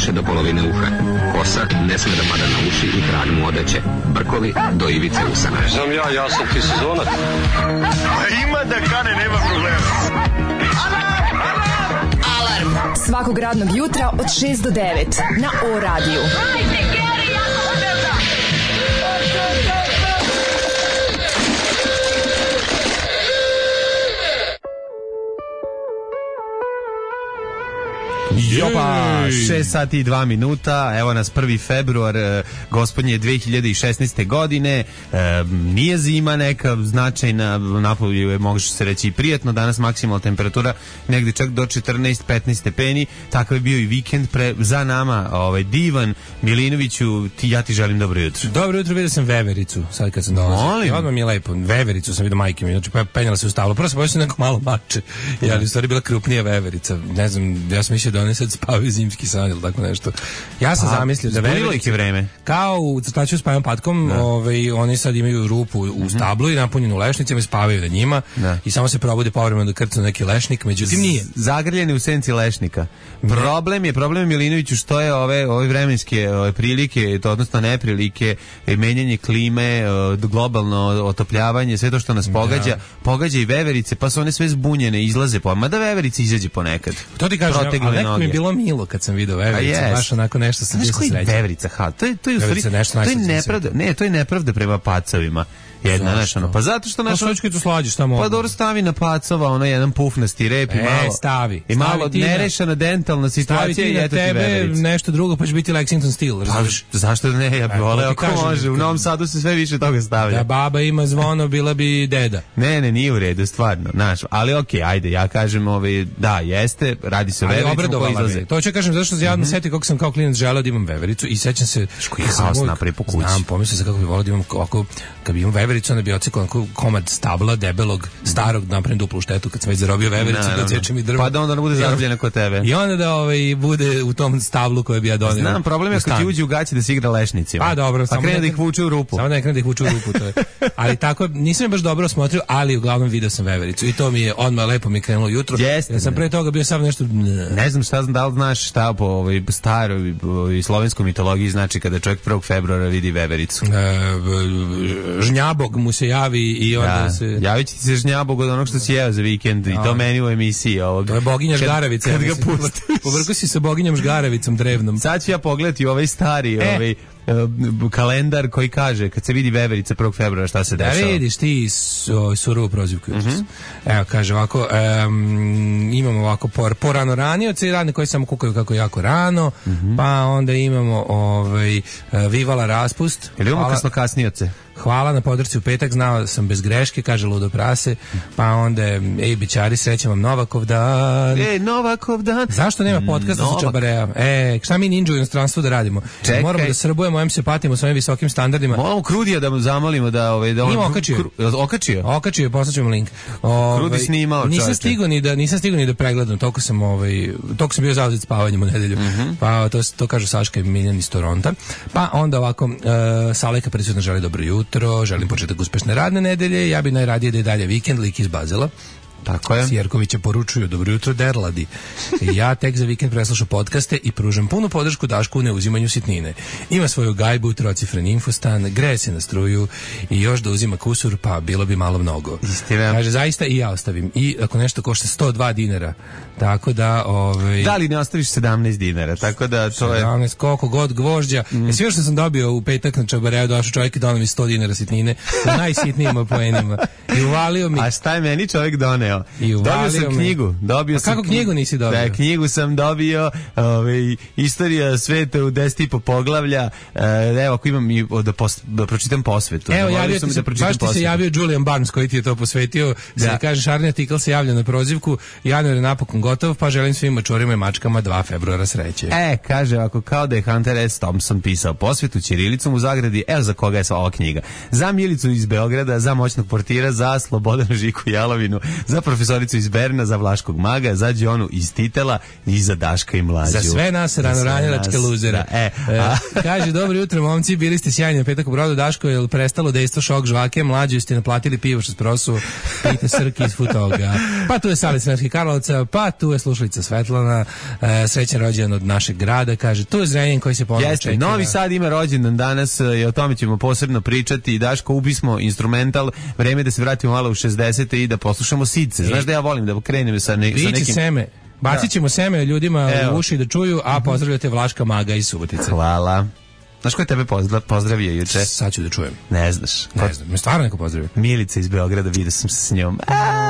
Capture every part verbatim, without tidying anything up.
uše do polovine uha. Kosa ne sme da pada na uši i krag mu odeće. Brkovi do ivice usana. Znam ja, ja sam ti sezonac. Ima da kane, nema problema. Alarm svakog radnog jutra od šest do devet na O radiju. Jopa, šest sati i dva minuta, evo nas prvi februar, gospodnje dve hiljade šesnaeste godine, e, nije zima neka značajna, napolju je, može se reći, i prijetno, danas maksimalna temperatura negdje čak do četrnaest petnaest stepeni, takav je bio i vikend pre, za nama, ovaj, divan. Milinoviću, ti, ja ti želim dobro jutro. Dobro jutro, vidio sam vevericu, sad kad sam dolazio. Molim. Odmah mi je lepo, vevericu sam vidio majke mi, znači penjala se u stablo, prvo sam bojio se neko malo mače, ja, u stvari bila krupnija veverica, ne znam, ja sam mislio da one sad spavaju zimski san ili tako nešto. Ja sam A, zamislio da veverice vreme. Kao u crtaču s Pajom Patkom, ovaj, oni sad imaju rupu u stablu i napunjenu lešnicama i spavaju na njima da. I samo se probude povremeno da krcu neki lešnik, međutim nije. Zagrljeni u senci lešnika. Problem je, problem je Milinoviću što je ove, ove vremenske ove prilike, to odnosno neprilike, menjanje klime, globalno otopljavanje, sve to što nas pogađa, da. Pogađa i veverice, pa su one sve zbunjene, izlaze po, mada veverice izađe ponekad. To ti kažem, ali neko mi je bilo milo kad sam video veverice, yes. Baš onako nešto sam bio srećan. Veverica, ha, to je, to je u stvari, to je nepravda, ne, to je nepravda prema pacovima. Jedna naša, pa zato što naša sočke tu slađe šta mogu. Pa dobro stavi na pacova, ono jedan pufnasti rep i e, malo. Stavi. I malo nerešena dentalna situacija i eto ti veverica. Nešto drugo pa će biti Lexington Steel, razumiješ? Pa, zašto ne, ja bih voleo ako može. U Novom Sadu se sve više toga stavlja. Da baba ima zvono, bila bi deda. Ne, ne, nije u redu, stvarno, naš. Ali okej, okay, ajde, ja kažem, ovaj, da, jeste, radi se o vevericu koji izlaze. To ću kažem, zato što ja mm-hmm. setim kako sam kao klinac želeo da imam vevericu i sećam se koji haos napravi po kući. Znam, pomislio sam kako bi voleo da imam ako kad bi imam vevericu, onda bi odsekao komad stabla debelog, starog, napravim duplu štetu kad sam već zarobio vevericu, da odsečem i drvo. Pa da onda ne bude zarobljena kod tebe. I onda da ovaj, bude u tom stablu koje bi ja donio. Znam, problem je kad ti uđe u gaće da se igra lešnicima. Pa dobro, pa krene da ih vuče u rupu. Samo da krene da ih vuče u rupu, to je. Ali tako, nisam je baš dobro osmotrio, ali uglavnom video sam vevericu i to mi je odmah lepo mi krenulo jutro. Jeste, ja sam pre toga bio samo nešto... Ne znam šta znam, da li znaš šta po ovoj staroj ovoj slovenskoj mitologiji znači kada čovjek prvog februara vidi vevericu. E, žnjabog mu se javi i onda da, se... javit će ti se žnjabog od onog što si jeo za vikend no. I to meni u emisiji ovog. To je boginja Žgaravica. Kad, kad ga pustiš. Povrko si sa boginjom Žgaravicom drevnom. Sad ću ja pogledati ovaj stari e. ovaj, uh, kalendar koji kaže kad se vidi veverica prvog februara šta se dešava. Da vidiš ti su, surovu prozivku. Mm-hmm. Evo kaže ovako um, imamo ovako por, porano ranioce i radne koji samo kukaju kako jako rano mm-hmm. Pa onda imamo ovaj, Vivala raspust. Ili imamo kasno kasnioce. Hvala na podršci u petak, znao sam bez greške, kaže ludo prase, pa onda, ej, bićari, srećem vam Novakov dan. Ej, Novakov dan. Zašto nema podcasta Novak. Sa Čabareja? E, šta mi ninja u inostranstvu da radimo? Čekaj. Moramo da srbujemo, em se patimo s ovim visokim standardima. Moramo Krudija da mu zamolimo da... Ovaj, da on, Ima okačio. Kru, okačio? Okačio, poslaćemo link. Ove, Krudi snimao, čovječe. Nisam stigao ni da, nisam stigao ni da pregledam, toliko sam, ovaj, toliko sam bio zauzet spavanjem u nedelju. Mm-hmm. Pa to, to kažu Saška i Miljan iz Toronta. Pa onda ovako, uh, Saleka prisutno želi dobro jutro, želim početak uspešne radne nedelje, ja bi najradije da je dalje vikend, lik iz Bazela. Tako je. Sjerkovića poručuju, dobro jutro Derladi. Ja tek za vikend preslušao podcaste i pružam punu podršku Dašku u neuzimanju sitnine. Ima svoju gajbu, trocifren infostan, greje se na struju i još da uzima kusur, pa bilo bi malo mnogo. Istina. Kaže, zaista i ja ostavim. I ako nešto košta sto dva dinara, tako da... Ovaj, da li ne ostaviš sedamnaest dinara, tako da to je... sedamnaest, koliko god gvožđa. Mm. Sve što sam dobio u petak na Čabareju, došao čovjek i donao mi sto dinara sitnine, u najsitnijima poenima. I uvalio mi... A šta je meni čovjek doneo? I dobio sam knjigu. Dobio pa sam kako knjigu nisi dobio? Da, knjigu sam dobio, ovaj, Istorija sveta u deset i po poglavlja. Evo, ako imam i da, pos, da pročitam posvetu. Evo, javio ti se, da baš ti se javio Julian Barnes koji ti je to posvetio. Da. Se kaže, Šarni artikl se javlja na prozivku, januar je napokon gotov, pa želim svim mačorima i mačkama dva februara sreće. E, kaže, ako kao da je Hunter S. Thompson pisao posvetu ćirilicom u zagradi, evo za koga je ova knjiga. Za Milicu iz Beograda, za moćnog portira, za Slobodana Žiku Jalovinu, za za profesoricu iz Berna, za Vlaškog maga, za Đonu iz Titela i za Daška i Mlađu. Za sve nas ranoranjelačke luzere. Da, e, e, kaže, dobro jutro, momci, bili ste sjajni na petak u Brodu. Daško, je li prestalo dejstvo šok žvake? Mlađu ste naplatili pivo što s prosu. Pita Srki iz Futoga. Pa tu je Sali Sremski Karlovca, pa tu je slušalica Svetlana, e, srećan rođendan od našeg grada, kaže, tu je Zrenjanin koji se ponovno Jeste, čekira. Novi Sad ima rođendan danas i o tome ćemo posebno pričati. Daško, ubismo instrumental, vreme da se vratimo malo u šezdesete i da poslušamo Sidce. Znaš da ja volim da krenem sa, ne, sa nekim... seme. Bacit ćemo seme ljudima Evo. u uši da čuju, a pozdravljate Vlaška maga iz Subotice. Hvala. Znaš ko je tebe pozdrav, pozdravio juče? Sad ću da čujem. Ne znaš. Ne znam, me stvarno neko pozdravio. Milica iz Beograda, vidio sam se s njom.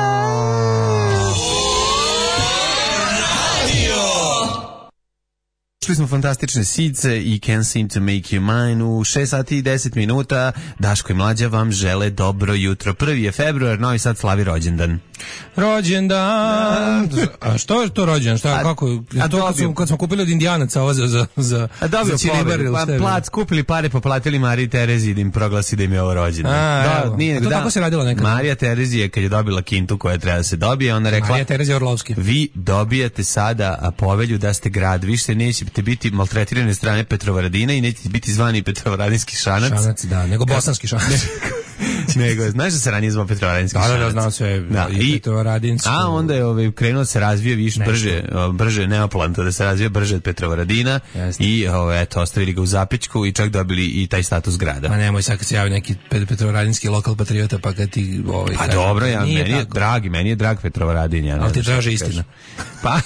Čuli smo fantastične Sidce i Can't Seem to Make You Mine u šest sati i deset minuta. Daško i Mlađa vam žele dobro jutro. Prvi je februar, Novi Sad slavi rođendan. Rođendan. A što je to rođendan? Šta, A, kako? a to kad, smo, kad smo kupili od Indijanaca ovo za, za, za, A dobio za Čilibar, pa, plac, kupili pare, poplatili Mariji Terezi da im proglasi da im je ovo rođendan. A, da, evo. nije, A to da, tako se radilo nekad? Marija Terezija kad je dobila kintu koja treba da se dobije, ona rekla... Marija Terezija Orlovski. Vi dobijate sada a, povelju da ste grad, više nećete biti maltretirane strane Petrovaradina i nećete biti zvani Petrovaradinski šanac. Šanac, da, nego bosanski šanac. nego, znaš da se ranije zvao Petrovaradinski da, šanac? Da, da, znam sve. Da, i Petrovaradinsko. A onda je ovaj, krenuo da se razvije više, brže, brže, nema planta da se razvije brže od Petrovaradina. Jasne. I ovaj, eto, ostavili ga u zapećku i čak dobili i taj status grada. Ma nemoj sad kad se javi neki Petrovaradinski lokal patriota pa kad ti... Ovaj, pa kaj, dobro, ja, meni tako. je dragi, meni je drag Petrovaradin. Ja, ali ti traže istina. Pa...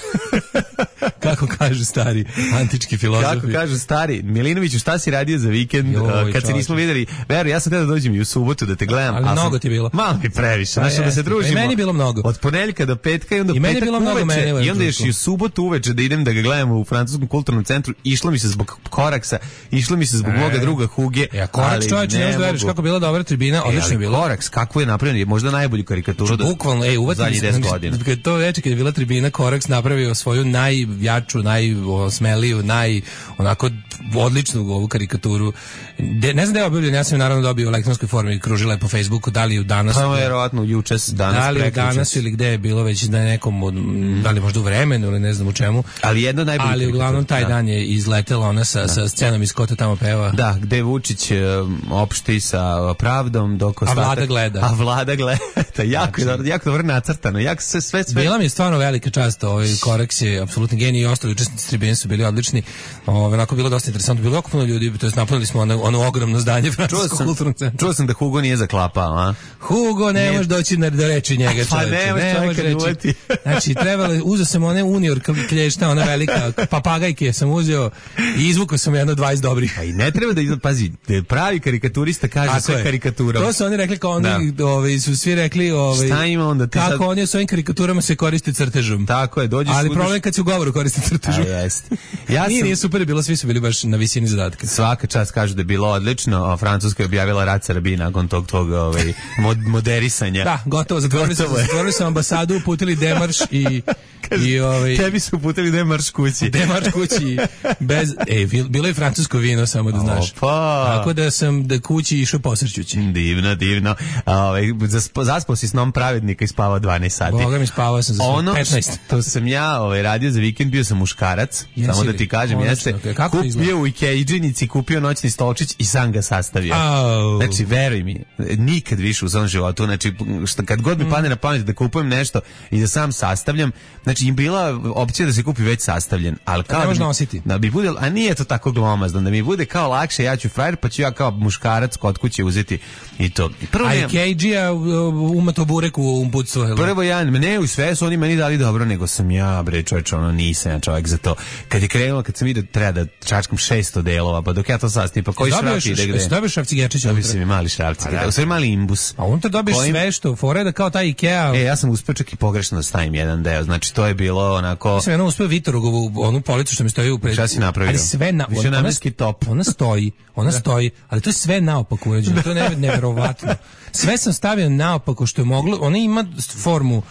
kako kažu stari antički filozofi. Kako kažu stari, Milinoviću, šta si radio za vikend? Joj, kad se nismo videli, veru, ja sam tada dođem i u subotu da te gledam. Ali mnogo sam, ti bilo. Malo mi previše, znaš, da se družimo. I meni bilo mnogo. Od ponedeljka do petka i onda I meni petak bilo mnogo uveče, meni, i onda još i u subotu uveče da idem da ga gledamo u Francuskom kulturnom centru. Išlo mi se zbog Koraksa, išlo mi se zbog e, moga druga Huge. Ja, Koraks, čovječe, ne možda veriš kako bila dobra tribina, odlično je bilo. Koraks, kako je napravljen, možda najbolju karikaturu do bukvalno, ej, uvatili deset godina. Kad to veče kad je bila tribina, Koraks napravio svoju najjaču, najsmeliju, naj onako odličnu ovu karikaturu. De, ne znam da je objavljen, ja sam naravno dobio u elektronskoj formi, kružila je po Facebooku, da li je danas... Pa verovatno juče, danas, da li je danas ili gde je bilo već na nekom, od, mm. da li možda u vremenu ili ne znam u čemu. Ali jedno najbolje. Ali uglavnom taj da. dan je izletela ona sa, da. sa scenom iz Kota tamo peva. Da, gde Vučić um, opšti sa pravdom dok ostatak... A Vlada gleda. A Vlada gleda. jako, znači, je, jako dobro nacrtano. Jako sve, sve, sve... Bila mi je stvarno velika čast. Ovaj Koraks je apsolutni genij i ostali učesnici tribine su bili odlični. Ovaj, onako bilo dosta interesantno. Bilo jako puno ljudi, to jest napunili smo ono, ono ogromno zdanje Francuskog kulturnog centra. Čuo sam da Hugo nije zaklapao, a? Hugo, ne može doći na, do reči njega, pa čovječe. Ne, ne može reći. Znači, trebalo, uzeo sam one unior klješta, ona velika, papagajke sam uzeo i izvukao sam jedno dvadeset dobrih. Pa i ne treba da izgleda, pazi, pravi karikaturista kaže tako sve je. Karikatura. To su oni rekli kao oni, da. ovaj, su svi rekli, ovaj, šta ima onda? Ti kako sad... oni s ovim karikaturama se koriste crtežom. Tako je, dođeš... Ali udaš... problem kad se u govoru koriste crtežom. A jest. Ja nije, sam... nije super bilo, svi su bili baš na visini zadatka. Svaka čast kažu da je bilo odlično, a Francuska je objavila rat Srbiji nakon tog, tog ovaj, mod, moderisanja. Da, gotovo, zatvorili su, zatvorili su ambasadu, uputili demarš i... I ovaj tebi su uputili demarš kući. Demarš kući bez ej bilo je francusko vino samo da znaš. Opa. Tako da sam da kući išao posrćući. Divno, divno. Ovaj zaspao si snom pravednika i spavao dvanaest sati. Boga mi spavao sam za ono petnaest. To sam ja ovaj radio za vikend, bio sam muškarac. Jesi samo li? Da ti kažem, ono jeste. Okay. Kupio u Ikea-džinici, kupio noćni stolčić i sam ga sastavio. Oh. Znači, veruj mi, nikad više u svom životu, znači šta kad god mi padne na pamet da kupujem nešto i da sam sastavljam, znači im bila opcija da se kupi već sastavljen, ali kao ne može da, nositi. Da bi bude, a nije to tako glomazno, da mi bude kao lakše, ja ću frajer, pa ću ja kao muškarac kod kuće uzeti i to. Prvo a Ikea umato burek u umpucu. Prvo ja, ne, u sve su oni meni dali dobro, nego sam ja, bre, čovječ, ono, nisam ja čovjek za to. Kad je krenuo, kad sam vidio treba da čačkam šesto delova, pa dok ja to sastavim, pa koji šraf ide gde? Dobiješ šrafci Gerčića? Dobio sam i mali šrafci, u stvari mali imbus. A unutra dobiješ kojim... sve što, fore da kao taj Ikea... E, ja sam uspio čak i pogrešno da stavim jedan deo, znači to je bilo onako... Ja sam jednom uspio Vitorogovu, onu policu što mi stoji u pred... Šta si napravio? Ali sve na... Ona, top. Ona stoji, ona stoji, ali to je sve naopako urađeno, to je neverovatno. Sve sam stavio naopako što je moglo, ona ima formu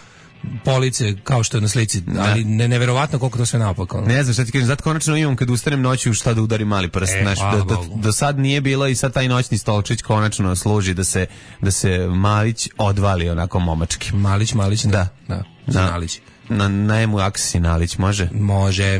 police kao što je na slici, ali ne, neverovatno koliko to sve naopako. Ne znam šta ti kažem, zato konačno imam kad ustanem noću šta da udari mali prst. E, znaš, do, do, do sad nije bilo i sad taj noćni stolčić konačno služi da se, da se Malić odvali onako momački. Malić, Malić, da. Da, za na, Nalić. Na, na emu Aksi Nalić, može? Može.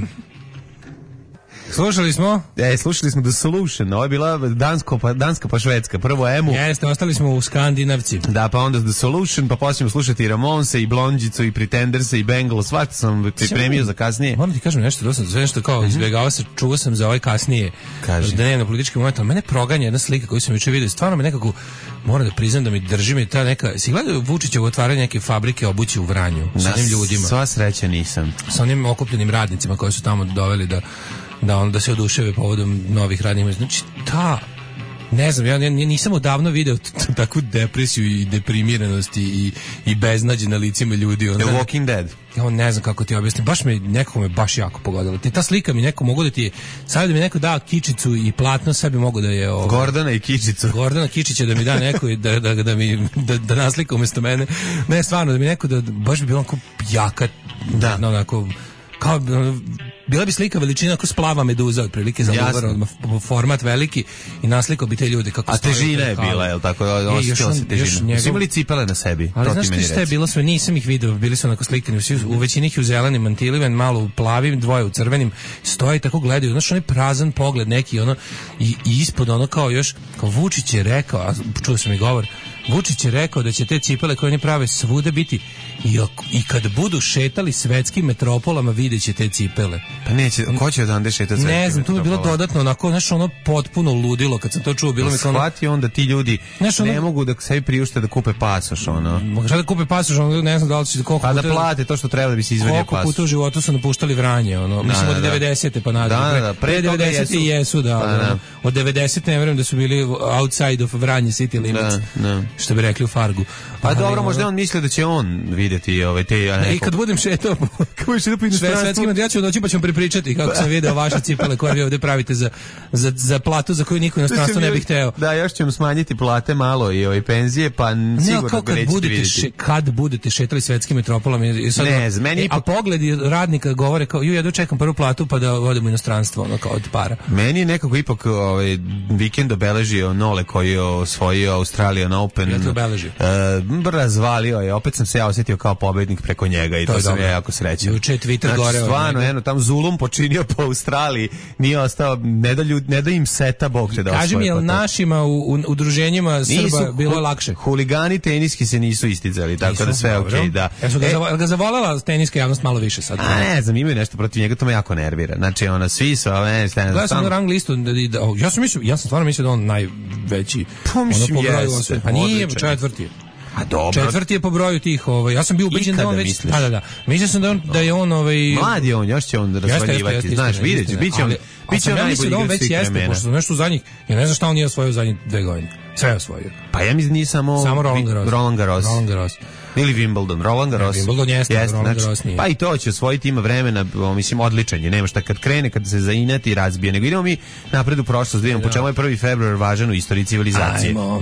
Slušali smo? E, slušali smo The Solution, ovo je bila dansko, pa, danska pa švedska, prvo emu. Jeste, ostali smo u Skandinavci. Da, pa onda The Solution, pa poslije ćemo slušati i Ramonse, i Blondjicu, i Pretenderse, i Bengals, svašta sam pripremio za kasnije. Moram ti kažem nešto, da sam sve nešto kao izbjegao se, čuo sam za ovaj kasnije dnevno politički moment, ali mene proganja jedna slika koju sam juče vidio, stvarno me nekako, moram da priznam da mi drži mi ta neka, si gledao Vučićevo otvaranje neke fabrike obuće u Vranju, sa onim ljudima. Sva sreća nisam. Sa onim okupljenim radnicima koji su tamo doveli da da on da se oduševe povodom novih radnih mjesta. Znači, ta, ne znam, ja, ja nisam odavno video takvu depresiju i deprimiranost i, i beznađe na licima ljudi. The Walking Dead. Ja ne znam kako ti objasnim, baš me, nekako me baš jako pogodilo. Ta slika mi neko mogu da ti je, sad da mi neko da kičicu i platno, sad bi mogu da je... Ovo, Gordana i kičicu. Gordana Kičića da mi da neko, da, da, da, mi, da, da naslika umjesto mene. Ne, stvarno, da mi neko, da baš bi bilo onako jaka, da. No, onako, kao... Bila bi slika veličina ako splava meduza, otprilike za luvar, format veliki i naslikao bi te ljude kako a težina je bila, je li tako? Osjetila se težina. Su imali cipele na sebi? Ali znaš ti šta je bilo sve? Nisam ih vidio, bili su onako slikani. U većini ih u zelenim mantilima, malo u plavim, dvoje u crvenim. Stoje i tako gledaju. Znaš, onaj prazan pogled neki, ono, i, i ispod ono kao još, kao Vučić je rekao, a čuo sam i govor, Vučić je rekao da će te cipele koje oni prave svuda biti i, i kad budu šetali svetskim metropolama vidjet će te cipele. Pa neće, ko će odande šetati svetskim Ne znam, to bi bilo dodatno onako, znaš, ono potpuno ludilo kad sam to čuo. Bilo mi kao ono... Shvati onda ti ljudi znaš, ono... ne mogu da sebi priušte da kupe pasoš, ono. Šta da kupe pasoš, ono, ne znam da li će koliko pa da puta... plate to što treba da bi se izvadio pasoš. Koliko puta u životu su napuštali Vranje, ono, mislim da, od devedesete pa nadalje. Da, da, da, pre devedesete jesu, jesu da, pa, da. Od devedesete ne verujem da su bili outside of Vranje city limits. Da, da. Što bi rekli u Fargu. Pa ali, dobro, možda on misli da će on vidjeti ove te neko... I kad budem šetao kako budeš šetao po inostranstvu, ja ću doći pa ćemo prepričati kako sam video vaše cipele koje vi ovde pravite za, za, za platu za koju niko inostranstvo ne bi hteo. Da, još ćemo smanjiti plate malo i ove penzije, pa sigurno ga nećete vidjeti. Še, kad budete šetali svetskim metropolama i sad, ne, z, meni e, ipak... a pogledi radnika govore kao, ju, ja dočekam prvu platu pa da odem u inostranstvo, ono kao od para. Meni je nekako ipak ovaj, vikend obeležio Nole koji je osvojio Australian Open. Ja to obeležio. Uh, razvalio je, opet sam se ja osjetio kao pobednik preko njega i to, to sam ja jako srećan. Juče je Twitter znači, gore. Stvarno, eno, tam zulum počinio po Australiji, nije ostao, ne da, ljud, ne da im seta Bog te da osvoje. Kaži mi, je li našima u, u udruženjima Srba nisu, bilo lakše? Huligani teniski se nisu isticali, tako nisu, da sve okej, okay, da. Jesu ga, e, ga zavolela teniska javnost malo više sad? A ne znam, imaju nešto protiv njega, to me jako nervira. Znači, ona, svi su, ne, ne, gledao sam na rang listu, da, da, ja sam mislio, ja sam stvarno mislio da on najveći. Pa mislim, ono, jeste. Pa nije, četvrti. A dobro. Četvrti je po broju tih, ovaj, ja sam bio ubeđen da on već, da, da, da. Mislio sam da on da je on ovaj mlad je on, još će on razvaljivati, znaš, vidjeti, biće on, biće on najbolji da on već jeste, pošto nešto zadnjih, ja ne znam šta on nije osvojio zadnjih dve godine. Sve je osvojio. Pa ja mislim nije samo samo Roland Garros. Roland Garros. Roland Garros. Ili Wimbledon, Roland Garros. Wimbledon jeste, jeste Roland znači, Garros nije. Pa i to će osvojiti, ima vremena, mislim, odličan je, nema šta kad krene, kad se zainati i razbije. Nego idemo mi napred u prošlost, da vidimo po čemu je prvi februar važan u istoriji civilizacije. Ajmo.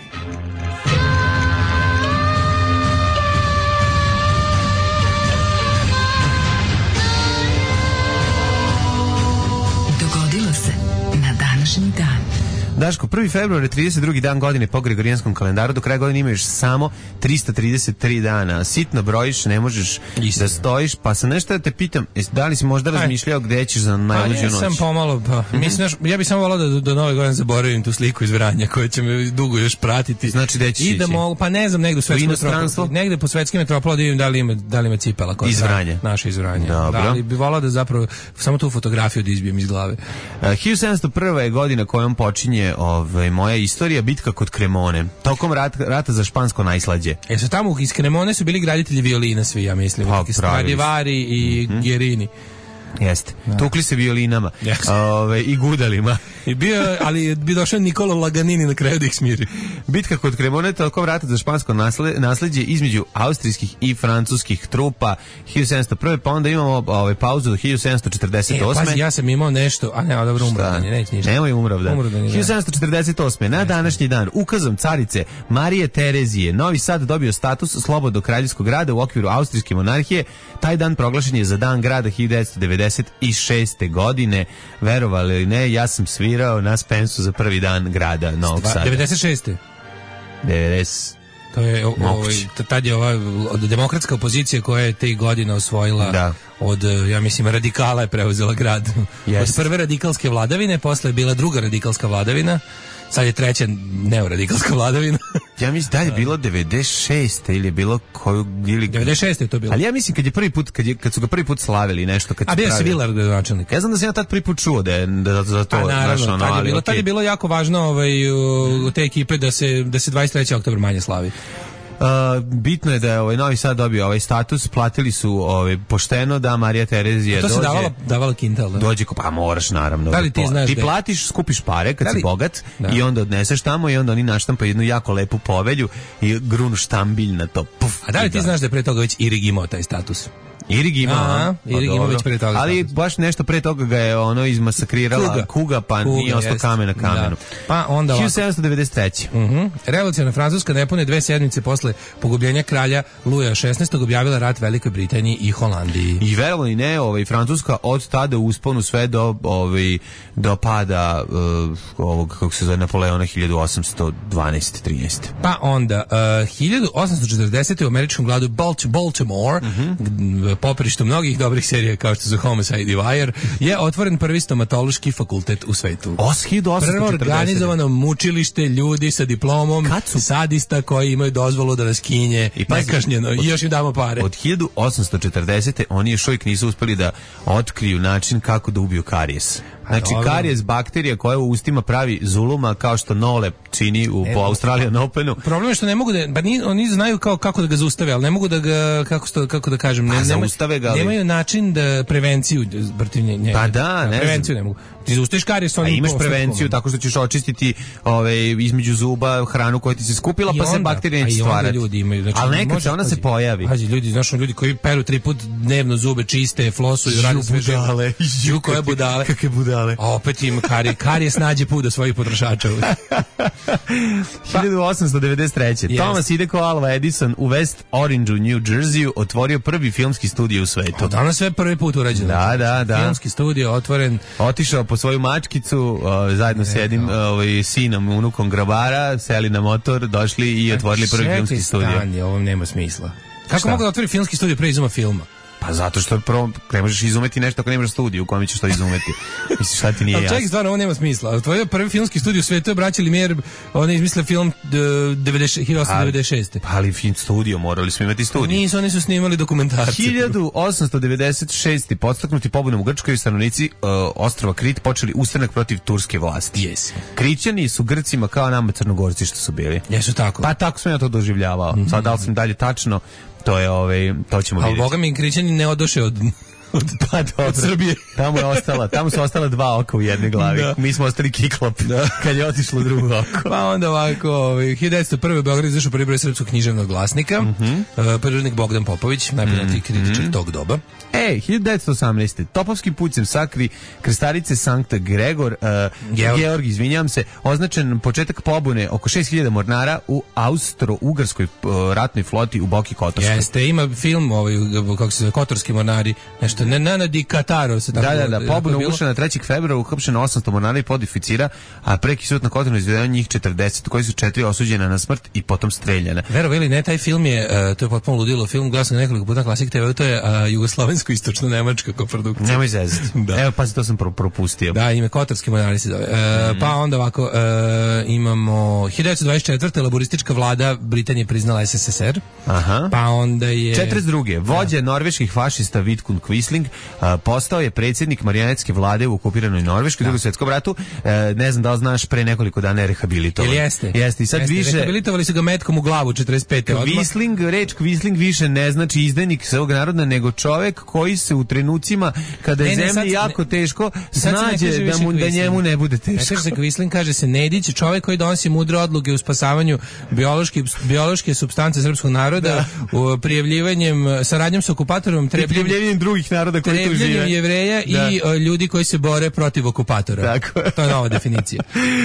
Dan. Daško, prvi februar je trideset drugi dan godine po Gregorijanskom kalendaru, do kraja godine imaš samo tristo trideset tri dana. Sitno brojiš, ne možeš Istina. Da stojiš, pa sam nešto da te pitam, da li si možda razmišljao gde ćeš za najluđu noć? Pa sam pomalo, pa, mm-hmm. mislim, ja bih samo volao da do, do nove godine zaboravim tu sliku iz Vranja koja će me dugo još pratiti. Znači, gde ćeš I da mogu, pa ne znam, negde u svetskim metropolama, negde po svetskim metropolama da vidim da li ima, da li ima cipela. Iz Vranja. Naše iz Vranja. Dobro. Da li bi volao da zapravo samo tu fotografiju da izbijem iz glave. Uh, hiljadu sedamsto prva je godina kojom počinje Ove, moja istorija, bitka kod Kremone. Tokom rat, rata za špansko najslađe. E su tamo iz Kremone su bili graditelji violina svi, ja mislim. Pa, Stradivari i mm-hmm. Guerini. Jeste. Da. Tukli se violinama. Ove, i gudalima. I bio, ali bi došao Nikola Laganini na kraju da ih smiri. Bitka kod Cremona je toliko vrata za špansko nasleđe između austrijskih i francuskih trupa hiljadu sedamsto prve. Pa onda imamo ovaj, pauzu do hiljadu sedamsto četrdeset osme. E, pazi, ja sam imao nešto, a ne, a dobro, umrovdan je, neće ništa. Nemoj umrovdan. Umrovdan je, hiljadu sedamsto četrdeset osme. Na današnji dan, ukazom carice Marije Terezije, Novi Sad dobio status slobodnog kraljevskog grada u okviru austrijske monarhije. Taj dan proglašen je za dan grada hiljadu devetsto devedeset šeste. godine. Verovali ili ne, ja sam svirao na Spensu za prvi dan grada Novog Sada. devedeset šeste. devedeset. To je o, ovaj, tad je ova demokratska opozicija koja je te godine osvojila da. Od, ja mislim, radikala je preuzela grad. Yes. Od prve radikalske vladavine, posle je bila druga radikalska vladavina, sad je treća neoradikalska vladavina. Ja mislim da je bilo devedeset šeste ili je bilo koju ili devedeset šeste je to bilo. Ali ja mislim kad je prvi put kad je kad su ga prvi put slavili nešto kad A bio se Vilar gradonačelnik. Ja znam da sam ja tad prvi put čuo da je da za to naravno, ono, tad je bilo, okay. Tad je bilo jako važno ovaj u te ekipe da se da se dvadeset trećeg oktobra manje slavi. Uh, bitno je da je ovaj Novi Sad dobio ovaj status, platili su ovaj pošteno da Marija Terezija dođe. To se davala davala kintal, da. Dođe, pa moraš naravno. Da li ti znaš ti da platiš, skupiš pare kad da li, si bogat da. I onda odneseš tamo i onda oni naštampaju jednu jako lepu povelju i grunu štambilj na to. Puf, a da li ti da. Znaš da je pre toga već Irig imao taj status? Irig ima, Irig ima već pre toga. Ali status. Baš nešto pre toga ga je ono izmasakrirala kuga, kuga pa kuga, nije ostao kamen na kamenu. Da. Pa onda hiljadu sedamsto devedeset treće. Mhm. Uh-huh. Revolucionarna Francuska nepune dve sedmice posle pogubljenja kralja Luja šesnaestog objavila rat Velikoj Britaniji i Holandiji. I verovali ne, ovaj Francuska od tada u usponu sve do ovaj do pada uh, ovog kako se zove Napoleona hiljadu osamsto dvanaeste trinaeste. Pa onda uh, hiljadu osamsto četrdesete u američkom gradu Baltimore, uh-huh. poprištu mnogih dobrih serija kao što su Homicide i Wire, je otvoren prvi stomatološki fakultet u svetu. hiljadu osamsto četrdesete. Prvo organizovano mučilište ljudi sa diplomom, su... sadista koji imaju dozvolu da nas kinje, i nekažnjeno, i još im damo pare. Od hiljadu osamsto četrdesete oni još uvijek nisu uspeli da otkriju način kako da ubiju karijes. Znači, karijes bakterija koja u ustima pravi zuluma kao što Nole čini u, po Australian Openu. Problem je što ne mogu da, ba ni, oni znaju kao, kako da ga zaustave, ali ne mogu da ga, kako, sto, kako da kažem, ne, zaustave ga, ali... nemaju način da prevenciju protiv nje. Pa da, ne prevenciju ne mogu. Ti zaustaviš karijes, oni imaš prevenciju tako što ćeš očistiti ove, između zuba hranu koja ti se skupila, pa onda, se bakterije neće stvarati. Ljudi imaju, znači, ali nekad se ona pazi, se pojavi. Pazi, ljudi, znaš, ljudi koji peru tri put dnevno zube, čiste, flosuju, rade sve živo. Ju, koje budale. Kakve budale. A opet im karijes, karijes nađe put do svojih potrošača. hiljadu osamsto devedeset treće. Yes. Thomas Hideko Alva Edison u West Orange u New Jerseyu otvorio prvi filmski studio u svetu. A danas sve prvi put urađeno. Da, da, da. Filmski studio otvoren. Otišao po svoju mačkicu, o, zajedno s jednim ovaj, sinom, unukom grabara, seli na motor, došli i otvorili prvi Čekaj filmski studio. Stanje, ovo nema smisla. Kako mogu da otvori filmski studio pre izuma filma? Pa zato što prvo ne možeš izumeti nešto ako nemaš studiju u kojem ćeš to izumeti. Misliš šta ti nije jasno? Čekaj, stvarno, ovo nema smisla. Tvoj prvi filmski studio u svetu je braća Lumière, oni izmislili film hiljadu osamsto devedeset šeste. Pa ali film studio, morali smo imati studiju. Nisu, oni su snimali dokumentarce. hiljadu osamsto devedeset šeste. podstaknuti pobunom u Grčkoj stanovnici uh, ostrva Krit počeli ustanak protiv turske vlasti. Yes. Krićani su Grcima kao nama Crnogorci što su bili. Jesu tako. Pa tako sam ja to doživljavao. Mm-hmm. Sad da li sam dalje tačno, to je ovaj, to ćemo vidjeti. Ali boga mi Krićani ne odoše od od, pa, od Srbije. Tamo je ostala, tamo su ostala dva oka u jednoj glavi. Da. Mi smo ostali kiklop da. Kad je otišlo drugo oko. Pa onda ovako, ovaj, hiljadu devetsto prve. u Beogradu izašao prvi broj srpskog književnog glasnika. Mm-hmm. Uh, prirodnik Bogdan Popović, najpoznatiji mm-hmm. kritičar tog doba. E, hiljadu devetsto osamnaeste. Topovskim pucem sakri krstarice Sankta Gregor, uh, Georg. Georg, izvinjam se, označen početak pobune oko šest hiljada mornara u Austro-Ugarskoj uh, ratnoj floti u Boki Kotorskoj. Jeste, ima film ovaj, kako se zove, Kotorski mornari, nešto, ne, ne, ne, di Kataro se tako... Da, da, da, pobuna ušla na trećeg februara, uhapšeno osamsto mornara i podioficira, a preki sud na Kotornu izvedeno njih četrdeset, koji su četiri osuđena na smrt i potom streljana. Verovo ili ne, taj film je, uh, to je potpuno ludilo film, gledao sam nekoliko puta na Klasik te ve, to je uh, Jugoslovensko-istočno-nemačka koprodukcija. Nemoj zezati. Da. Evo, pazi, to sam pro, propustio. Da, ime Kotorski mornari se zove. Uh, mm. Pa onda ovako, uh, imamo hiljadu devetsto dvadeset četvrte. laboristička vlada Britanije priznala es es es er. Aha. Pa onda je... četrdeset druge. vođa da. norveških fašista Vidkun Quisling uh, postao je predsjednik marionetske vlade u okupiranoj Norveškoj u Drugom svjetskom ratu. Uh, ne znam da li znaš, pre nekoliko dana je rehabilitovan. Ili jeste? Jeste. I sad jeste. više... Rehabilitovali su ga metkom u glavu četrdeset pete. Quisling, reč Quisling više ne znači izdajnik svog naroda, nego čovek koji koji se u trenucima kada je Ne, ne, zemlji sad- jako teško sad se ne snađe kaže da, više mu, da Quisling. njemu ne bude Ne teško. kaže se Quisling, kaže se Nedić, čovjek koji donosi mudre odluke u spasavanju biološki, biološke supstance srpskog naroda, u prijavljivanjem, saradnjom sa okupatorom, trebljenjem, Trebljenjem drugih naroda koji tu trebljenjem žive. Jevreja Da. i e, ljudi koji se bore protiv okupatora. Tako je. To je nova definicija.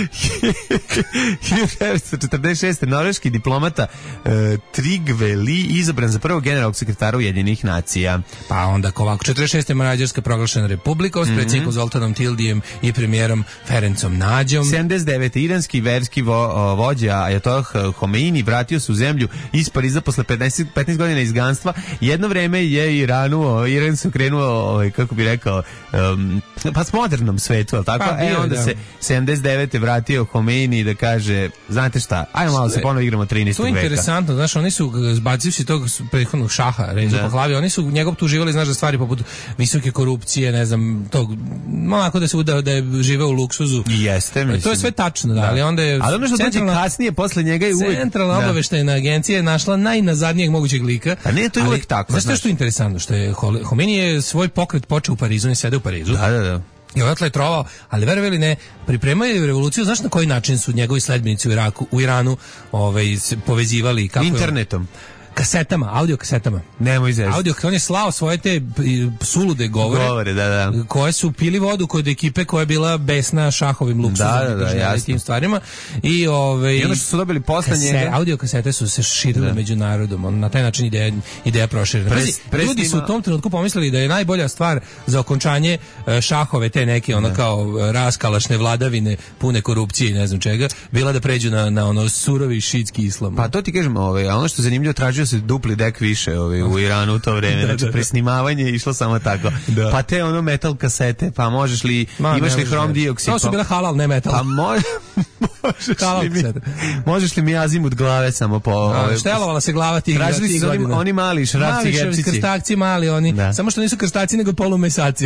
hiljadu devetsto četrdeset šeste. norveški diplomata e, Trygve Lie izabran za prvog generalnog sekretara Ujedinjenih nacija. Pa onda ovako, četrdeset šeste. Mađarska proglašena republika s predsjednikom Zoltanom Tildijem i premijerom Ferencom Nađom. sedamdeset devete. iranski verski vo, o, vođa Ajatolah Homeini vratio se u zemlju iz Pariza posle petnaest, petnaest godina izganstva. Jedno vreme je Iranu, o, Iran se okrenuo, o, kako bi rekao, um, pa s modernom svetu, ali tako? Pa, bio e, je, onda da. se sedamdeset devete vratio Homeini da kaže, znate šta, ajmo malo se ponovo igramo trinaestog To je veka. interesantno, znaš, oni su zbacivši tog prethodnog šaha, Rezu Da. Pahlavi, oni su njegov tuživali, znaš, za stvari poput visoke korupcije, ne znam, tog, onako da se udao da je živeo u luksuzu. Jeste, mislim. To je sve tačno, da, ali onda je Ali ono što dođe centralna- kasnije, posle njega je uvek... Centralna Da. obaveštajna agencija je našla najnazadnijeg mogućeg lika. A ne, to je ali, uvek tako, Znaš što je znaš. što je interesantno? Što je Hol- Homeni je svoj pokret počeo u Parizu, on je sede u Parizu. Da, da, da. I odatle je trovao, ali verovali ne, pripremaju revoluciju, znaš na koji način su njegovi sledbenici u Iraku, u Iranu, ovaj, se povezivali kako je on- Internetom. kasetama, audio kasetama. Nemoj zezati. Audio, on je slao svoje te p- sulude govore, Govore, da, da. koje su pili vodu kod ekipe koja je bila besna šahovim luksuzom Da, da, da, i državi i jasno. tim stvarima. I, ove, I ono što su dobili posle kase- njega- audio kasete su se širile Da. među narodom. On, na taj način ideja, ideja proširena. Pres- Pazi, pres ljudi su u ima- tom trenutku pomislili da je najbolja stvar za okončanje e, šahove, te neke ono kao e, raskalašne vladavine, pune korupcije i ne znam čega, bila da pređu na, na ono surovi šitski islam. Pa to ti kažem, ovaj, a ono što je zanimljivo, tražio se dupli dek više ovaj, u Iranu u to vreme, Da, znači da, da. presnimavanje je išlo samo tako. Da. Pa te ono metal kasete, pa možeš li, Ma, imaš ne li može, hrom ne. dioksid? To su pa- bile halal, ne metal. Pa mo- možeš, Halal li mi, kasete. možeš li mi azimut glave samo po... A, ovaj, štelovala se glava tih, Tražili tih su oni, godina. oni mali šrapci, Mali šrapci, gepčici. krstakci mali oni, Da. samo što nisu krstaci nego polumesaci.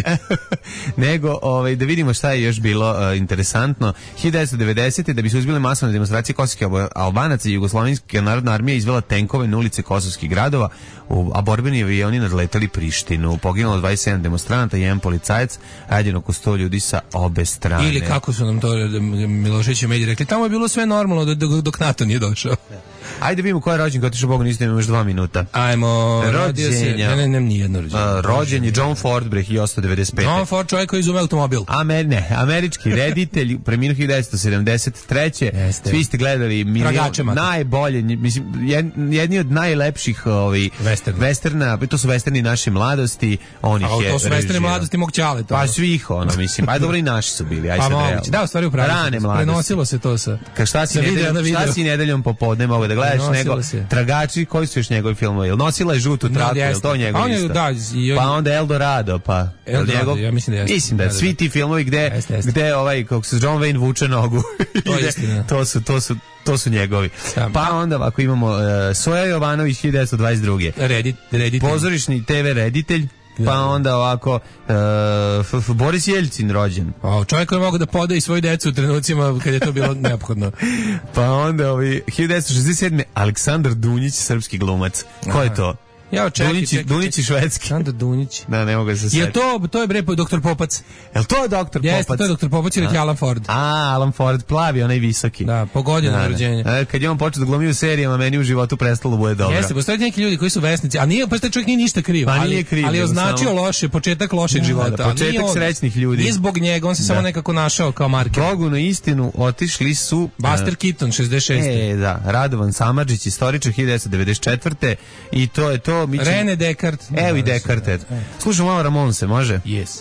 Nego, ovaj, da vidimo šta je još bilo uh, interesantno. hiljadu devetsto devedesete. da bi se uzbile masovne demonstracije kosovskih Alba- Albanaca i Jugoslovenska narodna armija izvela tenkove na ulice kosovskih gradova, u, a borbeni avioni nadletali Prištinu. Poginulo dvadeset sedam demonstranata i jedan policajac, a jedino oko sto ljudi sa obe strane. Ili kako su nam to Milošević i mediji rekli, tamo je bilo sve normalno dok, dok NATO nije došao. Ajde vidimo ko je rođen, kao tišu Bogu, niste imamo još dva minuta. Ajmo, rodio se, Rođenja. ne, ne, ne, nijedno rođenje. Uh, rođen je John Ford, bre, hiljadu osamsto devedeset pete. John Ford, čovjek koji izume automobil. Amer, ne, američki reditelj, preminuo hiljadu devetsto sedamdeset treće. Jeste. Svi ste gledali milion, Tragače mate. najbolje, mislim, jed- jedni od najlepših ovi, Westerna. westerna, to su westerni naše mladosti, on ih A je to su vesterne režirao. mladosti mog ćale. To. Pa svih, ono, mislim, aj dobro i naši su bili, aj Pa sad moguće. realno. Da, u stvari upravo. Rane mladosti. Prenosilo se to sa... Ka šta si, sa videa nedeljom, na video. šta si nedeljom popodne mogu da gledaš, Prenosilo nego se. Tragači, koji su još njegovi filmovi? Jel nosila je žutu No, traku, jel jeste. to njegov Pa on je, isto? da, i on- Pa onda Eldorado, pa. jel Eldorado, njegov? ja mislim da jeste. Mislim da, Da, da, svi da. ti filmovi gde, Jeste, jeste. gde ovaj, kako se John Wayne vuče nogu. To je Ide, istina. to su, to su, to su njegovi. Da. Pa onda ovako imamo uh, Soja Jovanović hiljadu devetsto dvadeset druge. Redit, redit. Pozorišni te ve reditelj. Pa onda ovako uh, F- F- Boris Jeljcin rođen. O, čovjek koji mogu da poda i svoju decu u trenucima kad je to bilo neophodno. Pa onda ovaj, hiljadu devetsto šezdeset sedme. Aleksandar Dunjić, srpski glumac. Ko je to? Ja, čekaj, Dunić, čekaj, Dunić i švedski. Sandra Dunić. Da, ne mogu da se Je setiti. to, to je bre doktor Popac. Jel to doktor Jeste, Popac? to je doktor Popac ili ti Alan Ford. A, Alan Ford, plavi, onaj visoki. Da, po godinu Da, da. rođenja. E, Kad je on počeo da glumi u serijama, meni u životu prestalo da bude dobro. Jeste, postoje neki ljudi koji su vesnici, a nije, pa taj čovjek nije ništa kriv, Pa ali, nije kriv, ali je nego označio samo- loše, početak lošeg Da, života. da, a početak nije on. srećnih ljudi. Nije zbog njega, on se samo Da. nekako našao kao marker. Bogu na istinu otišli su... Buster Keaton, šezdeset šeste. E, da, Radovan Samardžić, istoričar hiljadu devetsto devedeset četvrte. I to je to. Mi ćemo- René Descartes. Evo i Descartes. Slušamo malo Ramonse, može? Yes.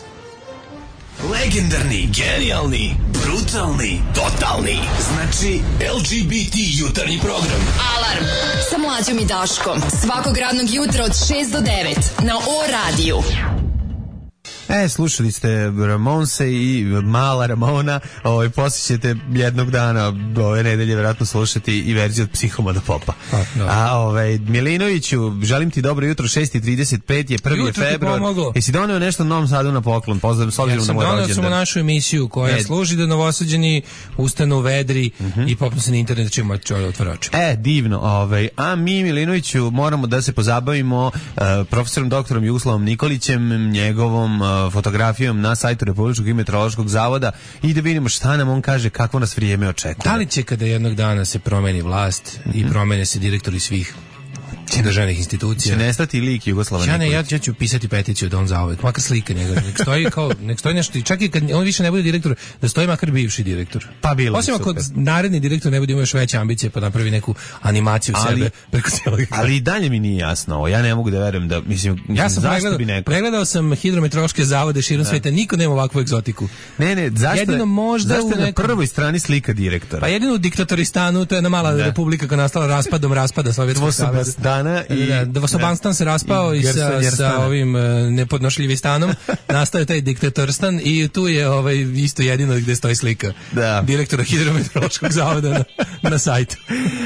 Legendarni, genijalni, brutalni, totalni. Znači L G B T jutarnji program. Alarm sa mlađom i Daškom. Svakog radnog jutra od šest do devet na O radiju. E, slušali ste Ramonse i Mala Ramona, ovaj, poslije ćete jednog dana ove nedelje vjerojatno slušati i verziju od Psihomoda Popa. A, no. A ovaj, Milinoviću, želim ti dobro jutro, šest i trideset pet je, prvi je februar. Jesi doneo nešto u Novom Sadu na poklon? Pozdrav, s obzirom ja na moj rođendan. Ja sam doneo našu emisiju koja e. služi da novosađeni ustanu vedri uh-huh. i popnu se na internet čima otvarače. E, divno. Ovaj. A mi, Milinoviću, moramo da se pozabavimo uh, profesorom doktorom Jugoslavom Nikolićem, njegovom uh, fotografijom na sajtu Republičkog i meteorološkog zavoda i da vidimo šta nam on kaže, kakvo nas vrijeme očekuje. Da li će kada jednog dana se promeni vlast mm-hmm. i promene se direktori svih državnih institucija. Će nestati lik Jugoslava ja Nikolić. Ne, ja, ja ću pisati peticiju da on zauvek, makar slika njega. Nek stoji kao, nek stoji nešto, čak i kad on više ne bude direktor, da stoji makar bivši direktor. Pa bilo. Osim ako naredni direktor ne bude imao još veće ambicije pa napravi neku animaciju ali, sebe preko cijelog. Ali i dalje mi nije jasno ovo. Ja ne mogu da verujem da, mislim, mislim ja sam zašto pregledao, bi neko... pregledao sam hidrometeorološke zavode širom da. sveta, niko nema ovakvu egzotiku. Ne, ne, zašto, jedino možda zašto je nekom... na prvoj strani slika direktora? Pa jedino u diktatoristanu, to je jedna mala da. republika koja nastala raspadom raspada Sovjetskog saveza. I Dvosobanstan se raspao i, i sa, sa ovim uh, nepodnošljivistanom nastao je taj diktatorstan i tu je ovaj isto jedino gdje stoji slika da. direktora hidrometeorološkog zavoda na, na sajtu.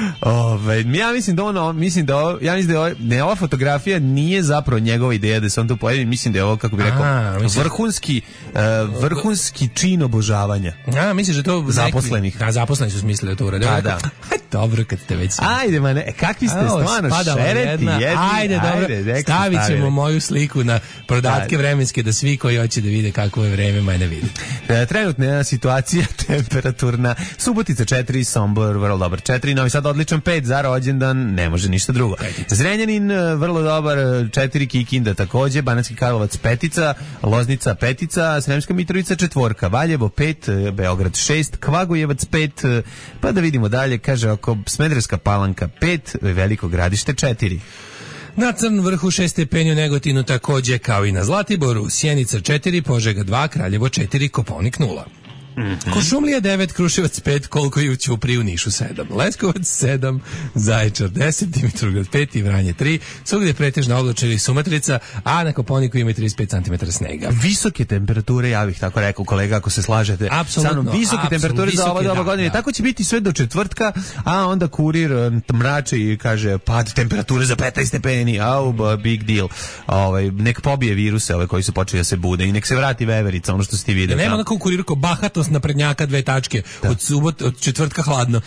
Ove, ja mislim da ono, mislim da ovo, ja mislim da ovo, ne, ova fotografija nije zapravo njegova ideja da se on tu pojavi, mislim da je ovo, kako bi rekao, A, mislim, vrhunski uh, vrhunski čin obožavanja. A, misliš da to zaposlenih. Da, zaposleni su smislili da to urade. Da, da. Dobro kad te već. Ajde, mane, kakvi ste stvarno šereti, jedni. Ajde, dobro. Ajde, stavit ćemo moju sliku na podatke vremenske da svi koji hoće da vide kako je vreme maj ne vidi. E, trenutna situacija temperaturna. Subotica četiri, Sombor vrlo dobar četiri, Novi Sad odličan pet, za rođendan ne može ništa drugo. Zrenjanin vrlo dobar četiri, Kikinda takođe, Banatski Karlovac petica, Loznica petica, Sremska Mitrovica četvorka, Valjevo pet, Beograd šest, Kvagojevac pet, pa da vidimo dalje, kaže oko Smederevska Palanka pet, Veliko Gradište četiri. Na Crnom vrhu šest stepeni, u Negotinu takođe kao i na Zlatiboru, Sjenica četiri, Požega dva, Kraljevo četiri, Kopaonik nula. Mm-hmm. Košumlija devet, Kruševac pet, koliko je u Ćupriji, u Nišu sedam, Leskovac sedam, Zaječar deset, Dimitrovgrad pet i Vranje tri, svugdje pretežna oblačna ili sumatrica, a na Kopaoniku ima trideset pet centimetara snega. Visoke temperature, ja bih tako rekao, kolega, ako se slažete. Apsolutno. Visoke apsolutno, temperature za ovo doba godine. Da. Tako će biti sve do četvrtka, a onda kurir mrači i kaže pad temperature za petnaest stepeni, au, big deal. Ovaj, nek pobije viruse ove koji su počeli da se bude i nek se vrati veverica, ono što ste videli. Da nema onako kurir ko bahatost naprednjaka dve tačke, da. od subot, od četvrtka hladno.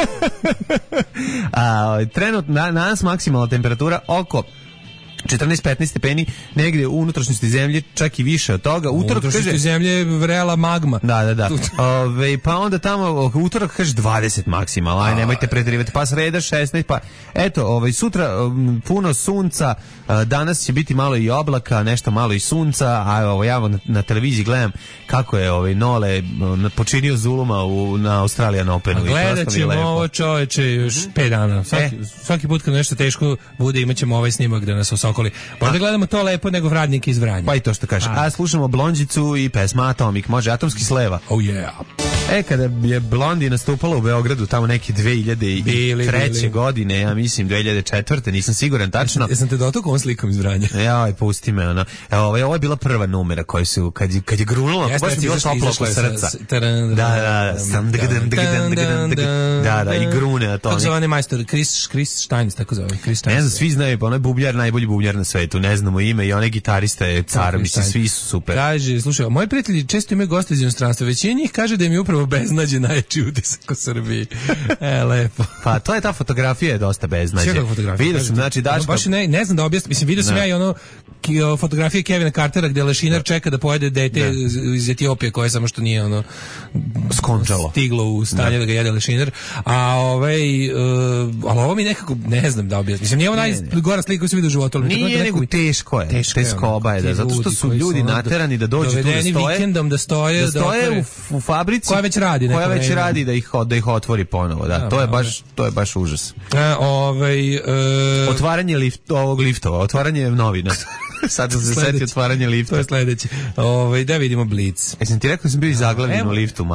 A, trenutno na, nas maksimalna temperatura oko četrnaest petnaest stepeni, negdje u unutrašnjosti zemlje, čak i više od toga. Utorak, u unutrašnjosti kaže, zemlje je vrela magma. Da, da, da. Ove, pa onda tamo, utorak kaže dvadeset maksimalno, aj nemojte preterivati, pa sreda šesnaest, pa eto, ovaj, sutra um, puno sunca, uh, danas će biti malo i oblaka, nešto malo i sunca, a ovo, ja na, na televiziji gledam kako je ovaj, Nole um, počinio zuluma u, na Australijan Openu. Gledat ćemo ovo, čoveče, još pet dana. Svaki, e? svaki put kad nešto teško bude, imat ćemo ovaj snimak da nas osokoli. Možda gledamo to lepo nego Vradnik iz Vranja. Pa i to što kaže. A, a slušamo Blondžicu i pesma Atomik. Može, Atomski sleva. Oh yeah. E, kada je Blondi nastupala u Beogradu tamo neke dve hiljade treće godine, ja mislim dve hiljade četvrte, nisam siguran tačno. Jesam, jesam te dotakao ovom slikom iz Vranja. Jaj, pusti me, ono. Evo, ovo, ovo je bila prva numera koja su, kad je, kad je grunula, baš je bilo toplo oko srca. Da, da, sam da, da, i grune na to. Kako zove onaj majstor? Chris, Chris Stein, tako zove. Chris Stein. Ne znam, svi znaju, pa onaj bubnjar, najbolji bubnjar na svetu, ne znamo ime i onaj gitarista je car, mislim, svi su super. Kaže, slušaj, moji prijatelji često imaju goste iz inostranstva, većina njih kaže da im je upravo beznađe najjači utisak u Srbiji. E, lepo. Pa to je ta fotografija je dosta beznađe. Vidio sam, znači, Daško... Baš ne, ne znam da objasnim, mislim, vidio sam ne. ja i ono ki, o, fotografije Kevina Cartera gdje Lešinar čeka da pojede dete ne. iz Etiopije koje samo što nije ono skončalo. Stiglo u stanje ne. da ga jede Lešinar. A ovaj, uh, ali ovo mi nekako, ne znam da objasnim. Mislim, nije ovo najgora slika koju sam vidio u životu. Nije, nego teško je. Teško, teško obaje, da, zato što su ljudi naterani da dođu tu da stoje. Vikendom da stoje, da stoje u, u fabrici koja već radi, koja već radi da ih da ih otvori ponovo, da. A, to je baš to je baš užas. A, ovaj e... otvaranje lift ovog liftova, otvaranje novina. Sad se seti otvaranje lifta. To je sledeće. Ovaj da vidimo Blic. Jesam ti rekao da sam bio i zaglavljen u liftu malo.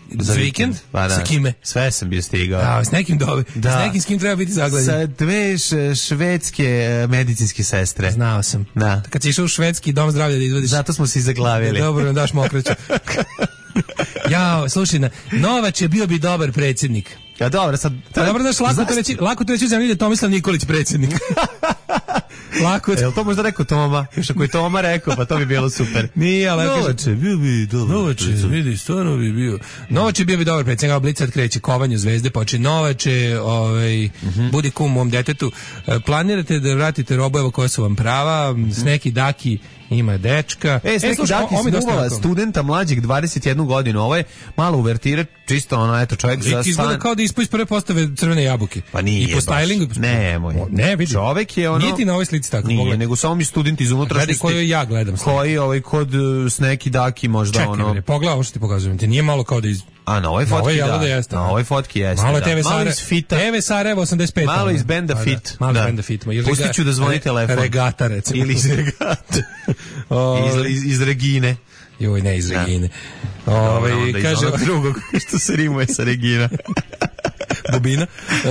za vikend? Pa da. Sa kime? Sve sam bio stigao. A, s nekim dobi. Da. S nekim s kim treba biti zagledan. Sa dve š, švedske e, medicinske sestre. Znao sam. Da. Kad si išao u švedski dom zdravlja da izvadiš. Zato smo se i zaglavili. Dobro, nam daš mokraću. Ja, slušaj, na, Novač je bio bi dobar predsjednik. Ja, dobro, sad... Pa dobro, daš, lako to reći, lako to reći u zemlji da je Tomislav Nikolić predsjednik. Lako. Jel to možda rekao Toma? Još ako je Toma rekao, pa to bi bilo super. Nije, ali ja Novače, kažem, bio bi dobar. Novače, vidi, stvarno bi bio. Novače bio bi dobar predsjednik, a Blic sad kreće kovanje zvezde, počne Novače, ovaj, uh-huh. budi kum mom detetu. Planirate da vratite robojeva koja su vam prava, uh-huh. Sneki Daki ima dečka. E, Sneki Daki smuvala studenta mlađeg dvadeset jednu godinu. Ovo je malo uvertire, čisto ono, eto, čovjek za stan. Izgleda kao da ispo iz prve postave Crvene jabuke. Pa nije. I po stylingu. Ne, moj. Ne, vidi. Čovjek je ono... Nije ti na ovoj slici tako. Nije, pogled. nego samo mi student iz unutrašnjosti. Gledaj koju ja gledam. Koji ovaj, kod uh, Sneki Daki možda Čekaj, ono... Čekaj, pogledaj ovo što ti pokazujem. Ti nije malo kao da iz... A na ovoj fotki na da. da jeste, na ovoj fotki jeste. Malo da. T V Malo Sare, iz Fita. T V Sarajevo osamdeset pet. Malo iz benda da, Fit. Malo da. iz benda Fit. Pustit ću da zvoni re, telefon. Regata, recimo. Ili iz Regata. iz, iz, iz Regine. Joj, ne iz Regine. Da. Ove, Dobro, onda kaže, iz onog drugog, što se rimuje sa Regina. Bobina.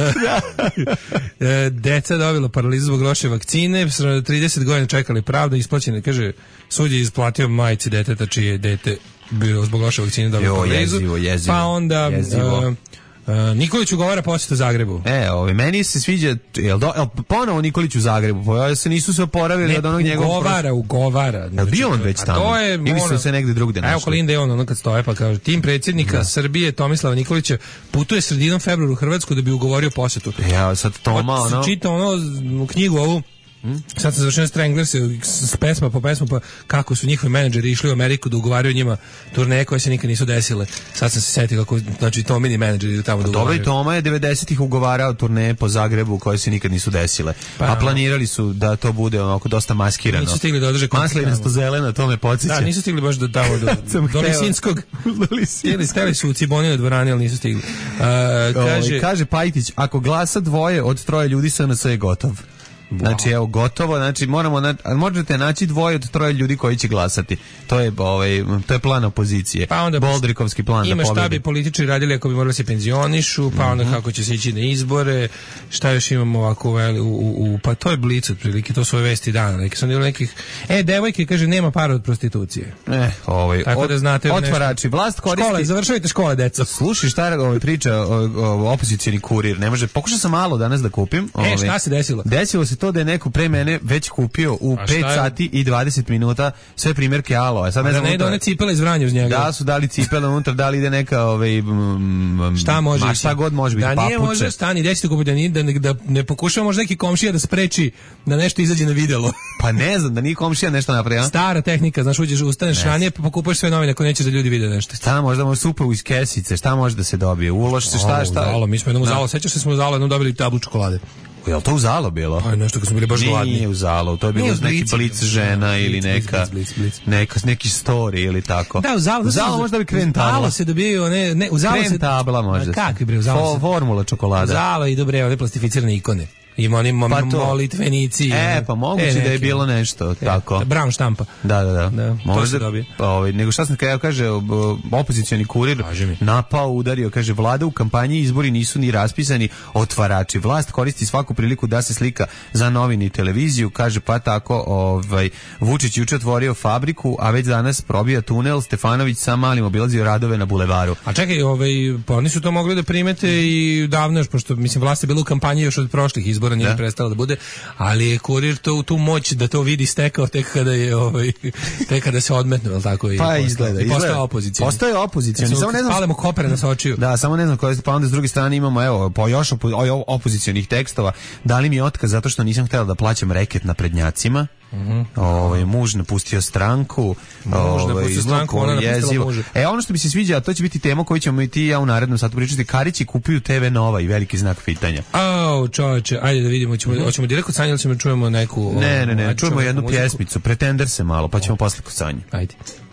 Deca dobila paralizu zbog loše vakcine, trideset godina čekali pravda, isplaćene, kaže, sud je isplatio majci deteta čije dete bilo zbog loše vakcine dobilo paralizu. Jezivo, jezivo. Pa onda... Jezivo. Uh, Uh, Nikolić ugovara posjet u Zagrebu. E, ovi, meni se sviđa, jel, do, jel ponovo Nikolić u Zagrebu, pa se nisu se oporavili od onog njegovog... ugovara, ugovara. Jel bio on već tamo? To je, ili su se negde drugde našli? Evo Kolinda je on, ono kad stoje, pa kaže, tim predsjednika da. Srbije Tomislava Nikolića putuje sredinom februara u Hrvatsku da bi ugovorio posjetu. Ja, sad Toma, od, ono... Čita ono, u knjigu ovu, Hmm? Sad sam završen Stranglers s pesma po pesmu, pa kako su njihovi menadžeri išli u Ameriku da ugovaraju njima turneje koje se nikad nisu desile. Sad sam se setio kako, znači Tomini menadžeri idu tamo da ugovaraju. Dobro, i Toma je devedesetih ugovarao turneje po Zagrebu koje se nikad nisu desile. Pa, a planirali su da to bude onako dosta maskirano. Nisu stigli da održe koncert. Maslinasto zelena, to me podsjeća. Da, nisu stigli baš do tamo, do, do Lisinskog. Stili, steli su u Ciboninu dvorani, ali nisu stigli. Uh, kaže, o, kaže Pajtić, ako glasa dvoje od troje ljudi, S N S je gotov. Wow. Znači, evo, gotovo, znači, moramo, na, možete naći dvoje od troje ljudi koji će glasati. To je, ovaj, to je plan opozicije. Pa onda Boldrikovski plan da pobedi. Ima šta bi političari radili ako bi morali se penzionišu, pa onda mm-hmm. kako će se ići na izbore, šta još imamo ovako, u, u, u, pa to je Blic otprilike, to su ove vesti dana. Neki sam bilo nekih, e, devojke, kaže, nema para od prostitucije. Eh, ovaj, tako od, da znate. Otvarači, vlast koristi... Škole, završavajte škole, deca. Slušaj, šta je ovaj, priča o, o, opozicijni kurir, ne može, pokušao sam malo danas da kupim. Ovaj, e, šta se desilo? Desilo se to da je neko pre mene već kupio u pet sati i dvadeset minuta sve primjerke aloe. Sad ne znam, da ne ide one cipele iz Vranja uz njega. Da su dali cipele unutra, da li ide neka ovaj m, šta može ma, šta god može biti, da papuče. Da nije može stani, desite kupiti da, nije, da, ne, da ne pokušava možda neki komšija da spreči da nešto izađe na videlo. Pa ne znam, da nije komšija nešto napravio. Stara tehnika, znaš, uđeš, ustaneš ranije pa pokupaš sve novine ako nećeš da ljudi vide nešto. Šta možda može supu iz kesice, šta može da se dobije? Ulož se, šta, šta? Zalo, mi smo jednom u Zalo, sećaš se smo u Zalo jednom dobili tablu čokolade. Je li to u Zalo bilo? Aj, nešto kad smo bili baš gladni. Nije u Zalo, to je bilo uz neki blic žena ili neka, blic, blic. neka, neki story ili tako. Da, u Zalo, u Zalo možda bi kren tabla. U Zalo se dobio, ne, ne, u Zalo kren se... tabla možda. Kakvi bre, u Zalo se... Formula čokolada. U Zalo i dobre, one plastificirane ikone. Ima oni pa molitvenici. E, pa moguće e, da je bilo nešto e, tako. Brown štampa. Da, da, da. da možda, pa, ovaj, nego šta sam kada kaže, opozicioni kurir napao, udario, kaže, vlada u kampanji, izbori nisu ni raspisani, otvarači. Vlast koristi svaku priliku da se slika za novine i televiziju, kaže, pa tako, ovaj, Vučić juče otvorio fabriku, a već danas probija tunel, Stefanović sam malim obilazio radove na bulevaru. A čekaj, ovaj, pa oni su to mogli da primete i davno još, pošto, mislim, vlast je bila u kampanji još od prošlih izbora, nije prestalo da bude, ali je kurir to tu moć da to vidi stekao tek kada je ovaj tek kada se odmetnu, al tako i pa postao, izgleda, i postao opozicija. Postaje opozicija. Samo ne znam, palimo kopere na sočiju. Da, samo ne znam koje, pa onda s druge strane imamo evo po još opo, opozicionih tekstova. Dali mi otkaz zato što nisam htela da plaćam reket na prednjacima. Mm-hmm. Ovaj muž napustio stranku, ovaj stranku, ona napustila muža. E ono što mi se sviđa, a to će biti tema koju ćemo i ti i ja u narednom satu pričati, Karići kupuju te ve Nova i veliki znak pitanja. Au, čoveče, ajde da vidimo, ćemo hoćemo direkt kod Sanje ili ćemo čujemo neku. Ne, ne, ne, ajde, čujemo jednu muziku. Pjesmicu, Pretender se malo, pa ćemo posle kod Sanje. Ajde.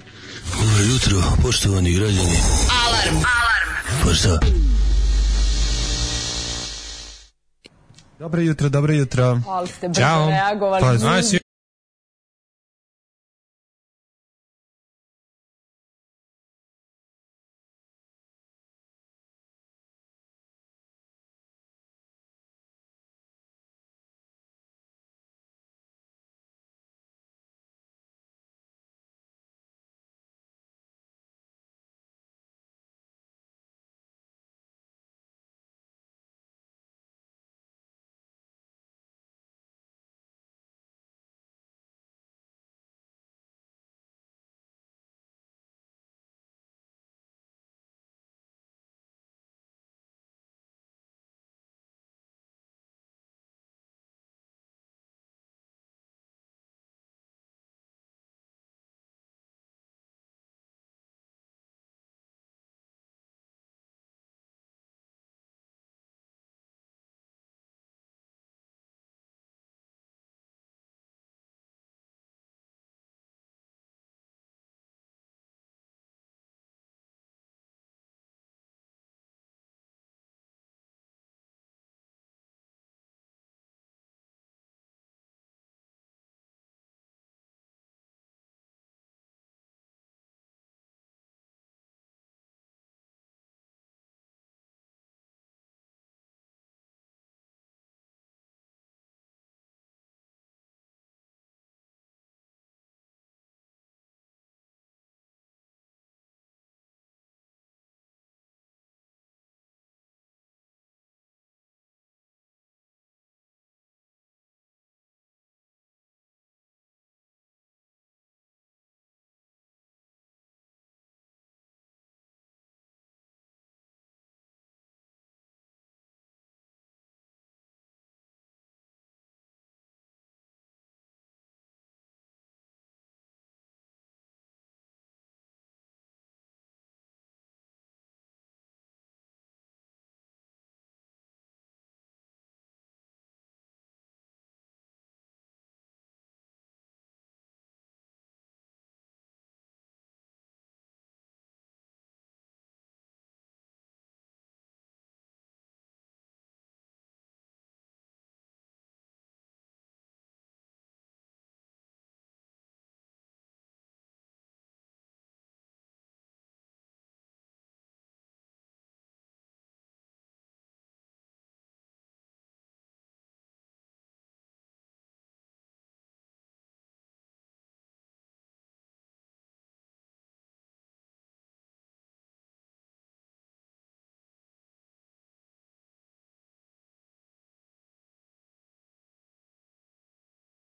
Dobro jutro, poštovani građani. Alarm, alarm. Pa šta? Dobro jutro, dobro jutro. Ali ste brzo reagovali. Pa znaš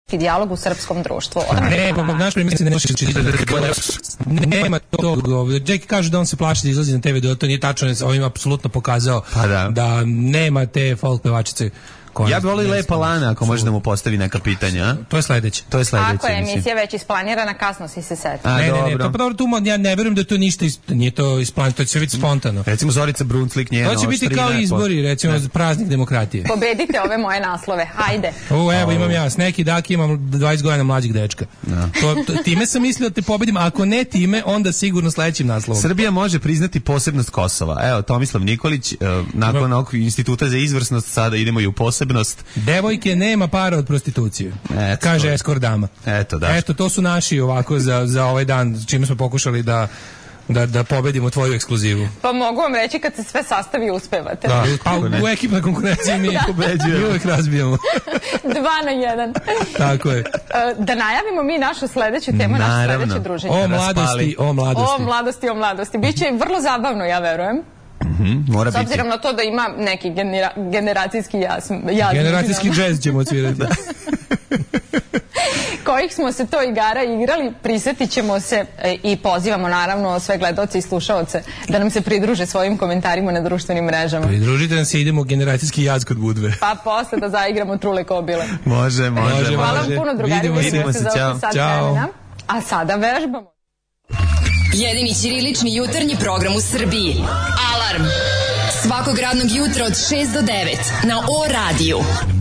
dijalog u srpskom društvu. Ne, pa naš premijer ne može nema tog. Jake kaže da on se plaši da izlazi na te video, to nije tačno, ovim apsolutno pokazao pa da. da nema te folk pevačice. Ja bih volio Lepa Lana ako može da mu postavi neka pitanja. To je sledeće. To je sledeće. Ako je emisija već isplanirana, kasno si se setio. Ne, ne, ne, to pa dobro, tu ja ne verujem da to ništa is, nije to isplanirano, to će biti spontano. Recimo Zorica Brunclik njena. To će biti kao izbori, recimo ne. Praznik demokratije. Pobedite ove moje naslove, hajde. O, evo imam ja, s neki daki imam dvadeset godina mlađeg dečka. To, to, time sam mislio da te pobedim, ako ne time, onda sigurno sledećim naslovom. Srbija može priznati posebnost Kosova. Evo, Tomislav Nikolić, nakon ovog instituta za izvrsnost, sada idemo i u posebnost. Devojke nema para od prostitucije, eto, kaže eskort dama. Eto, da. Eto, to su naši ovako za, za ovaj dan, čime smo pokušali da Da, da pobedimo tvoju ekskluzivu. Pa mogu vam reći kad se sve sastavi uspevate. Da, a u, u ekipnoj konkurenciji mi pobeđujemo. Uvijek razbijamo. Dva na jedan. Tako je. Da najavimo mi našu sledeću temu, naše sledeće druženje. O mladosti, o mladosti. O mladosti, o mladosti. Biće vrlo zabavno, ja verujem. Mm-hmm, mora s obzirom biti. na to da ima neki genera, generacijski jaz, jaz generacijski džez ćemo odsvirati. Kojih smo se to igara igrali, prisjetit ćemo se e, i pozivamo naravno sve gledaoce i slušaoce da nam se pridruže svojim komentarima na društvenim mrežama. Pridružite nam se, idemo generacijski jaz kod Budve. Pa posle da zaigramo trule kobile. Može, može, može. Hvala vam puno, drugari. Vidimo se, ćao. Ćao. A sada vežbamo. Jedini ćirilični jutarnji program u Srbiji. Alarm. Svakog radnog jutra od šest do devet na O radiju.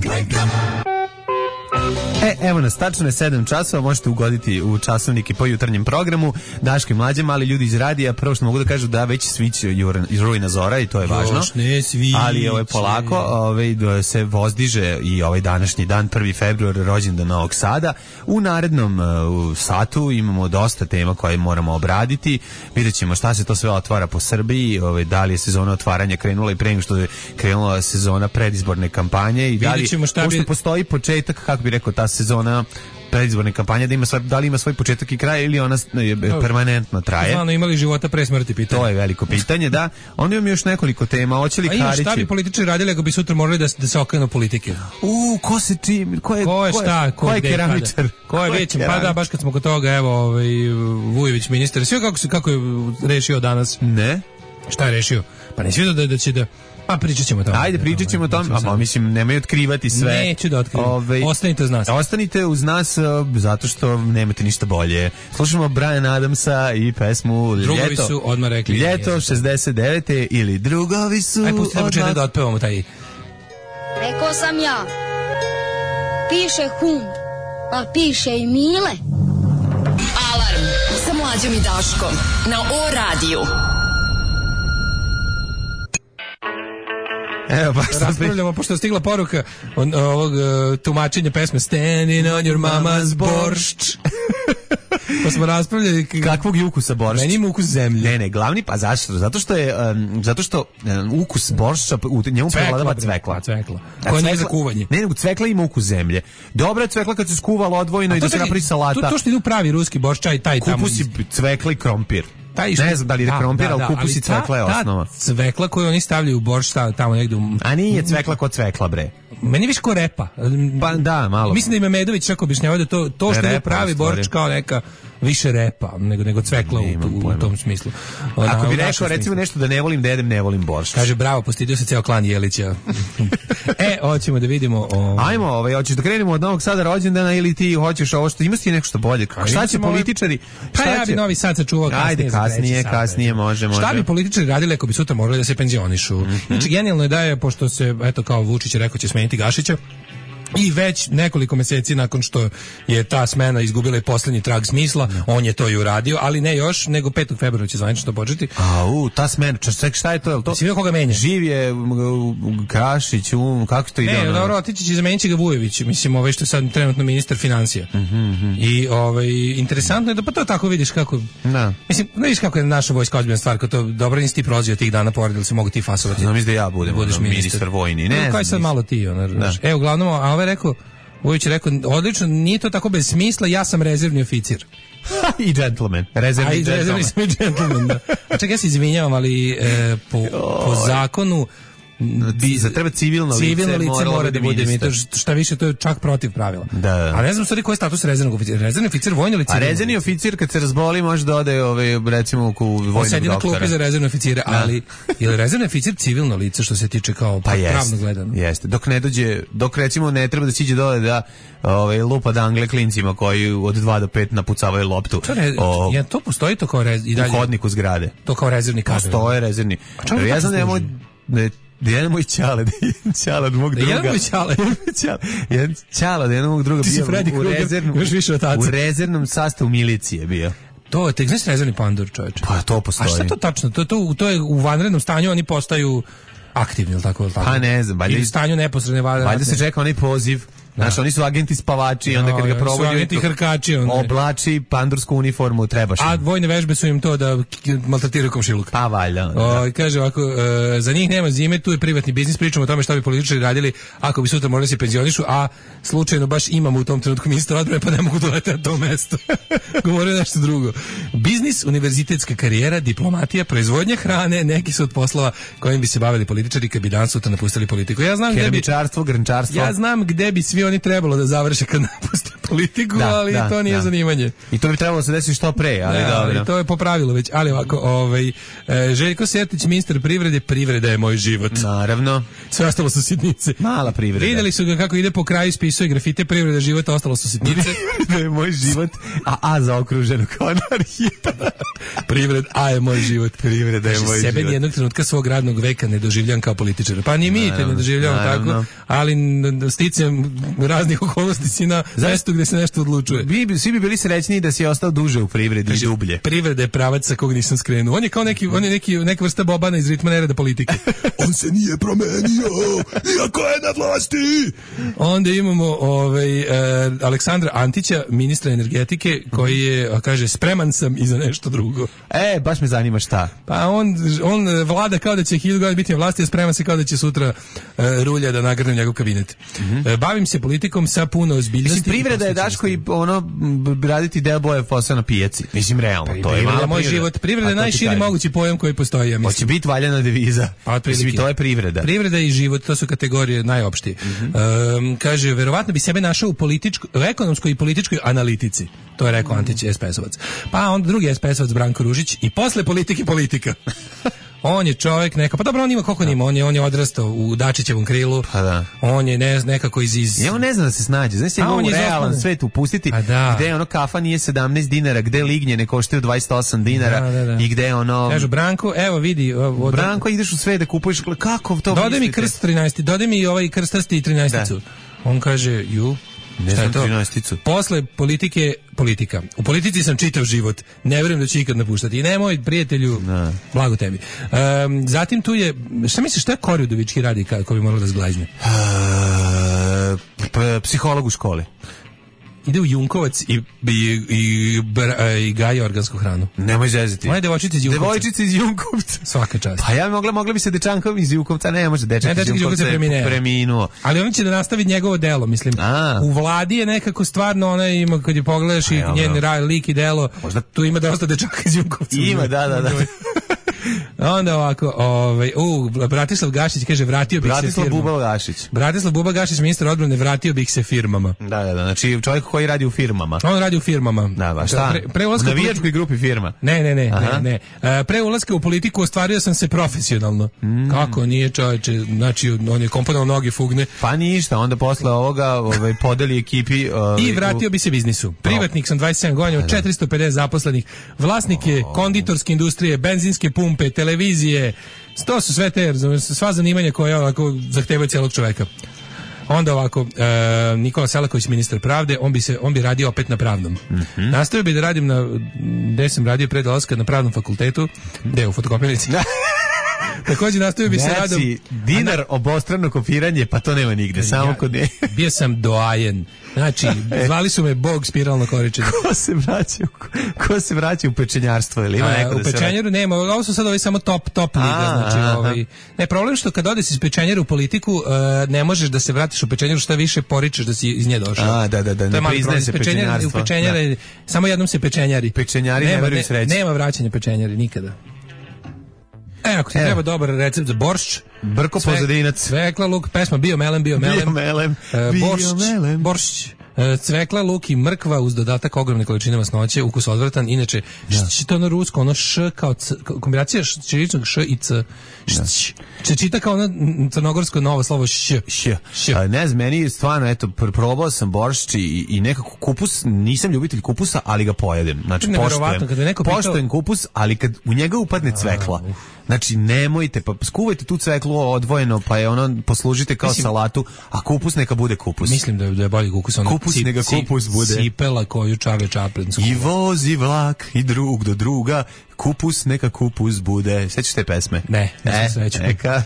E, evo nas, tačno je sedam časova, možete ugoditi u časovnik i po jutarnjem programu. Daško i Mlađe, mali ljudi iz radija, prvo što mogu da kažu da već sviće Rujna zora i to je važno. Još ne sviće. Ali ovo je polako, ovaj, se vozdiže i ovaj današnji dan, prvi februar, rođendan Novog Sada. U narednom uh, satu imamo dosta tema koje moramo obraditi. Vidjet ćemo šta se to sve otvara po Srbiji, ovaj, da li je sezona otvaranja krenula i pre nego što je krenula sezona predizborne kampanje i da li bi... postoji početak, kako bi rekao, ta sezona predizborne kampanje, da ima svoj, da li ima svoj početak i kraj ili ona permanentno traje. Znano, imali života pre smrti, pitanje. To je veliko pitanje, da. Onda imam još nekoliko tema. Hoće li Karić... šta bi političari radili ako bi sutra morali da, da se okrenu politike? U, ko se čim? Ko je, ko je šta? Ko, ko je keramičar? Ko je već? Pa da, baš kad smo kod toga, evo, ovaj, Vujović ministar. Sve kako, se, kako je rešio danas? Ne. Šta je rešio? Pa ne sviđa da, da će da... Pa pričat ćemo o tome. Ajde, pričat ćemo o tome. A pa mislim, nemoj otkrivati sve. Neću da otkrivam. Ove, Ostanite uz nas. Ostanite uz nas zato što nemate ništa bolje. Slušamo Bryan Adamsa i pesmu Drugovi Ljeto. su odmah rekli. Ljeto šezdeset devete ili Drugovi su... Aj, pustite na početak da otpevamo taj... Rekao sam ja. Piše hum, pa piše i Mile. Alarm sa Mlađom i Daškom na O radiju. Evo, baš raspravljamo, pošto je stigla poruka od ovog uh, tumačenja pesme Standing on your mama's boršč. Pa smo raspravljali kakvog je ukusa boršč. Meni ima ukus zemlje. Ne, ne, glavni, pa zašto? Zato što je um, zato što um, ukus boršča u njemu prevladava cvekla. Cvekla. Koja nije za kuvanje. Ne, nego cvekla ima ukus zemlje. Dobra je cvekla kad se skuvala odvojeno i da se napravi salata. To, to što ide u pravi ruski boršč, taj taj tamo. Kupusi cvekla i krompir. Ne znam da li je da, krompir, da, ali kupus i cvekla je osnova. Ta cvekla koju oni stavljaju u boršč tamo negde u... A nije cvekla kod cvekla, bre. Meni viš ko repa. Pa da, malo. Mislim da ima Medović čak objašnjavao da to, to što je pravi boršč kao neka više repa nego, nego cvekla u, u, u tom smislu. O, Ako bi rekao recimo nešto da ne volim da jedem, ne volim boršč. Kaže bravo, postidio se ceo klan Jelića. E, hoćemo da vidimo... O... Ajmo, ovaj, hoćeš da krenemo od Novog Sada rođendana ili ti hoćeš ovo što... Imaš ti nešto bolje? Šta će političari... Pa ja bi Novi Sad sačuvao kasnije. Ajde, kasnije, kasnije, može, može. Šta bi političari radili ako bi sutra morali da se penzionišu? Znači, genijalno je da je, pošto se, eto, kao Vučić je rekao će smeniti Gašića, i već nekoliko meseci nakon što je ta smena izgubila i poslednji trag smisla, no. on je to i uradio, ali ne još, nego petog februara će zvanično početi. A, u, ta smena, čak šta je to? Je to? Si vidio koga menja? Živ je Krašić, um, kako to ide? Ne, dobro, otići će zamenit će ga Vujović, mislim, ovaj što je sad trenutno ministar financija. Mm -hmm. I ovaj, interesantno je da pa to tako vidiš kako... Da. Mislim, ne vidiš kako je naša vojska ozbiljna stvar, kao to dobro nisi ti prozio tih dana pored, ili se mogu ti fasovati. Znam da ja budem ministar, ministar vojni. Ne, no, kaj sad malo ti, ono, znaš. E, uglavnom, a ovaj rekao, Vujović je rekao, odlično, nije to tako bez smisla, ja sam rezervni oficir. I gentleman. Rezervni, a, i rezervni sam i gentleman, da. A čak, ja se izvinjavam, ali e, po, po zakonu Bi, za treba civilno lice, civilno lice mora, mora da bude ministar. Šta više, to je čak protiv pravila. Da, da. A ne znam stvari koji je status rezervnog oficira. Rezervni oficir vojni ili civilni? A rezervni oficir kad se razboli može da ode ovaj, recimo u vojnog doktora. On sedi na klupi za rezervne oficire, ali je li rezervni oficir civilno lice što se tiče kao pa pravno gledano? Jeste, dok ne dođe, dok recimo ne treba da siđe dole da ovaj, lupa dangle klincima koji od dva do pet napucavaju loptu. To, re, o, ja, to postoji to kao rez, i dalje, u hodniku zgrade. To kao rezervni kadar. Postoje rezervni. Ja znam da je moj... Da jedan moj čale, da jedan čale od mog druga. Da jedan moj čale. Jedan čale, da jedan mog druga bio u, rezervnom, u rezervnom sastavu milicije bio. To, te znaš rezervni pandur, čovječe. Pa to postoji. A šta to tačno? To, to, to je u vanrednom stanju, oni postaju aktivni, ili tako? Ili tako? Pa ne znam. Ili u stanju neposredne valje. Valjda se čeka onaj poziv. Znaš, oni su agenti spavači, onda kad ga provođaju... Su agenti hrkači. Onda. Oblači pandursku uniformu, trebaš. A vojne vežbe su im to da maltretiraju komšiluk. Pa valjda. O, kaže ovako, e, za njih nema zime, tu je privatni biznis, pričamo o tome šta bi političari radili ako bi sutra morali se penzionišu, a slučajno baš imamo u tom trenutku ministra odbrane, pa ne mogu doleti na to mesto. Govorio nešto drugo. Biznis, univerzitetska karijera, diplomatija, proizvodnja hrane, neki su od poslova kojim bi se bavili političari kad bi dan sutra napustili politiku. Ja znam gde bi... Keramičarstvo, grnčarstvo. Ja znam gde bi svi oni trebalo da završe kad napuste politiku, da, ali da, to nije da. zanimanje. I to bi trebalo se desiti što pre, ali da, dobro. Ali to je po pravilu već, ali ovako, ovaj, e, Željko Sertić, ministar privrede, privreda je moj život. Naravno. Sve ostalo su sitnice. Mala privreda. Videli su ga kako ide po kraju, spisuje grafite, privreda života, ostalo su sitnice. Privreda je moj život, a A zaokruženo kao anarhija. Privred, A je moj život. Privreda je moj sebe život. Sebe nijednog trenutka svog radnog veka ne doživljam kao političar. Pa ni mi te ne doživljamo tako, ali sticam raznih okolnosti si na mestu gde se nešto odlučuje. Bi, svi bi bili srećni da si ostao duže u privredi i dublje. Privreda je pravac sa kog nisam skrenuo. On je kao neki, on je neki, neka vrsta Bobana iz Ritma nereda politike. On se nije promenio, iako je na vlasti. Onda imamo ovaj, eh, Aleksandra Antića, ministra energetike, koji je, kaže, spreman sam i za nešto drugo. E, baš me zanima šta. Pa on, on vlada kao da će hiljadu godina biti na vlasti, a spreman se kao da će sutra eh, rulja da nagrne njegov kabinet. Mm-hmm. eh, bavim se politikom sa puno ozbiljnosti. Mislim, privreda je, Daško, i ono, raditi deo boje posao na pijaci. Mislim, realno, to je malo moj život. Privreda je najširi mogući pojam koji postoji, ja mislim. Hoće biti valjana deviza. Pa, mislim, to je privreda. Privreda i život, to su kategorije najopštije. Mm-hmm. um, kaže, verovatno bi sebe našao u, u ekonomskoj i političkoj analitici. To je rekao Antić es pe esovac. Pa onda drugi es pe esovac Branko Ružić i posle politike politika. On je čovjek neka, pa dobro, on ima koliko nima, on je on je odrastao u Dačićevom krilu. Pa da. On je ne, nekako iz iz Ja on ne zna da se snađe. Znači, on je realan svet upustiti. Da. Gde ono kafa nije sedamnaest dinara, gde lignje ne koštaju dvadeset osam dinara da, da, da. I gde ono kažu Branko, evo vidi, od... Branko ideš u sve da kupuješ, kako to dodaj mi krst trinaesti, dodaj mi ovaj krstasti trinaesticu. On kaže, ju ne znam trinaesticu. Posle politike, politika. U politici sam čitav život. Ne vjerujem da ću ikad napuštati. I nemoj, prijatelju, ne. Blago tebi. Um, zatim tu je, šta misliš, šta je Kori Udovički radi kako bi moralo da zglajzne? Uh, psiholog u školi. Ide u Junkovac i, i, i, i gaja organsku hranu. Nemoj zezati. Ona je devojčica iz Junkovca. Devojčica iz Junkovca. Svaka čast. Pa ja mogla, mogla bi se dečanka iz Junkovca, ne može, dečak ne, iz Junkovca je preminuo. Ali on će da nastavi njegovo delo, mislim. A. U vladi je nekako stvarno, ona ima, kad je pogledaš i njen raj, lik i delo, možda tu ima dosta dečaka iz Junkovca. Ima, da, da, da. Onda ovako, ovaj, u, Bratislav Gašić kaže, vratio bih Bratislav se firmama. Buba Gašić. Bratislav Buba Gašić, ministar odbrane, vratio bih se firmama. Da, da, da, znači čovjek koji radi u firmama. On radi u firmama. Da, ba, šta? Pre, pre u navijačkoj grupi firma. Ne, ne, ne, Aha. ne, ne. Pre ulaska u politiku ostvario sam se profesionalno. Mm. Kako nije, čovječe, znači on je komponovao noge fugne. Pa ništa, onda posle ovoga ovaj, podeli ekipi. Ovaj, I vratio bi se biznisu. Privatnik sam dvadeset sedam godina, od četiristo pedeset zaposlenih. Vlasnik je oh. konditorske industrije, benzinske pumpe, televizije. To su sve te, sva zanimanja koja ovako zahtevaju cijelog čoveka. Onda ovako, e, Nikola Selaković, ministar pravde, on bi se on bi radio opet na pravnom. Mm-hmm. Nastavio bi da radim na, gde sam radio pre dolaska na pravnom fakultetu, gde u fotokopirnici. Također nastavio bi znači, se radom... dinar obostrano kopiranje, pa to nema nigde, samo ja, kod nje. Bio sam doajen. Znači, zvali su me Bog spiralno koričenje. Ko se vraća u, ko se vraća u pečenjarstvo? Ili ima neko A, u da pečenjaru nema, ovo su sad ovi samo top, top liga. Znači, ovaj, ne, problem što kad odeš iz pečenjara u politiku, uh, ne možeš da se vratiš u pečenjaru, šta više poričeš da si iz nje došao. A, da, da, da, ne priznaje se pečenjarstvo. U pečenjare, samo jednom se pečenjari. Pečenjari nema, ne veruju sreći. Nema vraćanja pečenjari, nikada. E, ako ti treba dobar recept za boršč, Brko Pozadinac, cvekla, luk, pesma Bio melem, bio melem, bio melem, uh, boršč, melem. boršć, uh, cvekla, luk i mrkva uz dodatak ogromne količine masnoće, ukus odvratan, inače, šć, to ono rusko, ono š kao c, kombinacija čiričnog š i c, šć, se čita kao ono crnogorsko novo slovo š, š, š. Ne znam, meni stvarno, eto, probao sam boršč i, i nekako kupus, nisam ljubitelj kupusa, ali ga pojedem, znači poštujem, poštujem kupus, ali kad u njega upadne cvekla, znači nemojte, pa skuvajte tu cveklu odvojeno, pa je ono poslužite kao mislim, salatu, a kupus neka bude kupus. Mislim da je, da je bolji kupus. Ono kupus cip, neka kupus bude. Cipela koju čave čaplensku. I vozi vlak i drug do druga, kupus neka kupus bude. Sećaš te pesme? Ne, ne e, se sećam. Neka,